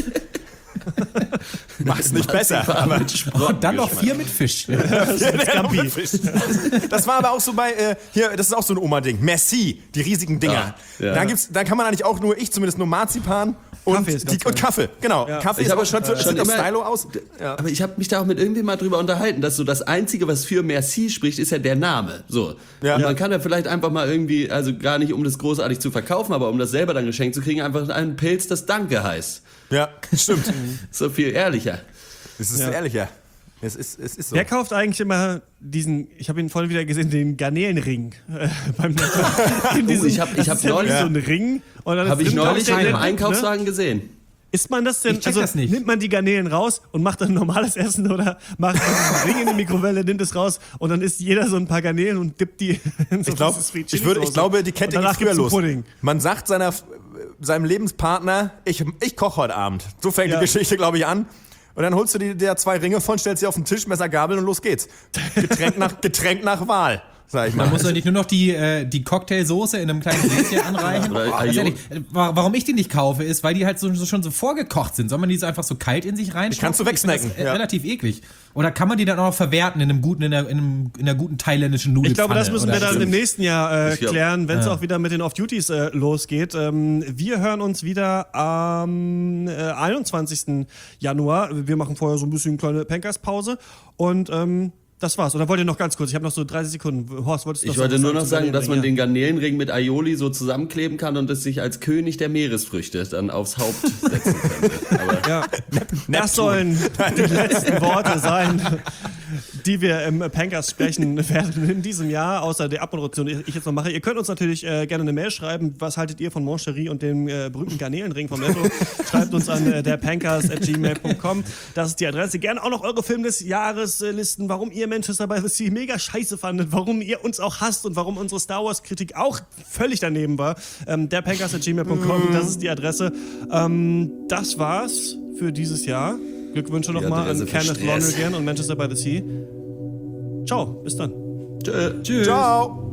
Macht's nicht besser. Aber Und dann noch vier mit Fisch. Ja, Scampi. das war aber auch so bei, äh, hier, das ist auch so ein Oma-Ding. Merci, die riesigen Dinger. Ja, ja. Da, gibt's, da kann man eigentlich auch nur, ich zumindest nur Marzipan und, Kaffee ist ganz die, und geil. Kaffee. Genau, Ja. Kaffee Ich ist habe auch schon, schon schon sieht auch immer- Stylo aus. Ja. Aber ich habe mich da auch mit irgendjemandem mal drüber unterhalten, dass so das Einzige, was für Merci spricht, ist ja der Name. So. Ja. Und man kann ja vielleicht einfach mal irgendwie, also gar nicht um das großartig zu verkaufen, aber um das selber dann geschenkt zu kriegen, einfach einen Pilz, das Danke heißt. Ja, stimmt. So viel ehrlicher. Es ist Ja. ehrlicher. Es ist, es ist so. Wer kauft eigentlich immer diesen, ich habe ihn vorhin wieder gesehen, den Garnelenring? Äh, beim in diesem- Oh, ich hab- ich das hab ist ja neulich- wie so ein Ring. Und dann Habe ist ich drin neulich drauf, im der- Einkaufswagen gesehen. Isst man das denn, Ich check also das nicht. nimmt man die Garnelen raus und macht dann normales Essen oder macht man diesen Ring in die Mikrowelle, nimmt es raus und dann isst jeder so ein paar Garnelen und dippt die in so Ich, glaub, Sweet ich, Chili würde, ich Soße. glaube, die Kette Und geht danach früher gibt's einen los. Pudding. Man sagt seiner, seinem Lebenspartner, ich, ich koche heute Abend. So fängt Ja. die Geschichte, glaube ich, an. Und dann holst du dir der zwei Ringe von, stellst sie auf den Tisch, Messer, Gabel und los geht's. Getränk nach, Getränk nach Wahl, sag ich mal. Man muss doch nicht nur noch die, äh, die Cocktailsoße in einem kleinen Gläschen anreichen. Oder Ganz ehrlich, äh, wa- warum ich die nicht kaufe, ist, weil die halt so, so schon so vorgekocht sind. Soll man die so einfach so kalt in sich reinstopfen? Die kannst du Ich find das, wegsnacken, äh, ja. Relativ eklig. Oder kann man die dann auch noch verwerten in einem guten, in einer, in einem, in einer guten thailändischen Nudelpfanne? Ich glaube, das müssen wir oder? dann im nächsten Jahr äh, Ich glaub- klären, wenn es Ja. auch wieder mit den Off-Duties äh, losgeht. Ähm, wir hören uns wieder am äh, einundzwanzigsten Januar. Wir machen vorher so ein bisschen kleine Pankers-Pause und ähm, das war's. Oder wollt ihr noch ganz kurz? Ich habe noch so dreißig Sekunden. Horst, wolltest du noch Ich wollte nur noch sagen, dass man ja. den Garnelenring mit Aioli so zusammenkleben kann und es sich als König der Meeresfrüchte dann aufs Haupt setzen könnte. Aber ja. Das sollen die letzten Worte sein, die wir im Pankers sprechen werden in diesem Jahr, außer der Abmoderation, die ich jetzt noch mache. Ihr könnt uns natürlich äh, gerne eine Mail schreiben. Was haltet ihr von Mon Cherie und dem äh, berühmten Garnelenring vom Netto? Schreibt uns an äh, derpankers at gmail punkt com. Das ist die Adresse. Gerne auch noch eure Film des Jahres äh, listen, warum ihr Manchester by the Sea mega scheiße fandet, warum ihr uns auch hasst und warum unsere Star Wars Kritik auch völlig daneben war. Ähm, derpankers at gmail punkt com, das ist die Adresse. Ähm, das war's für dieses Jahr. Glückwünsche nochmal an Kenneth Lonergan und Manchester by the Sea. Ciao, bis dann. Tschö. Tschüss. Ciao.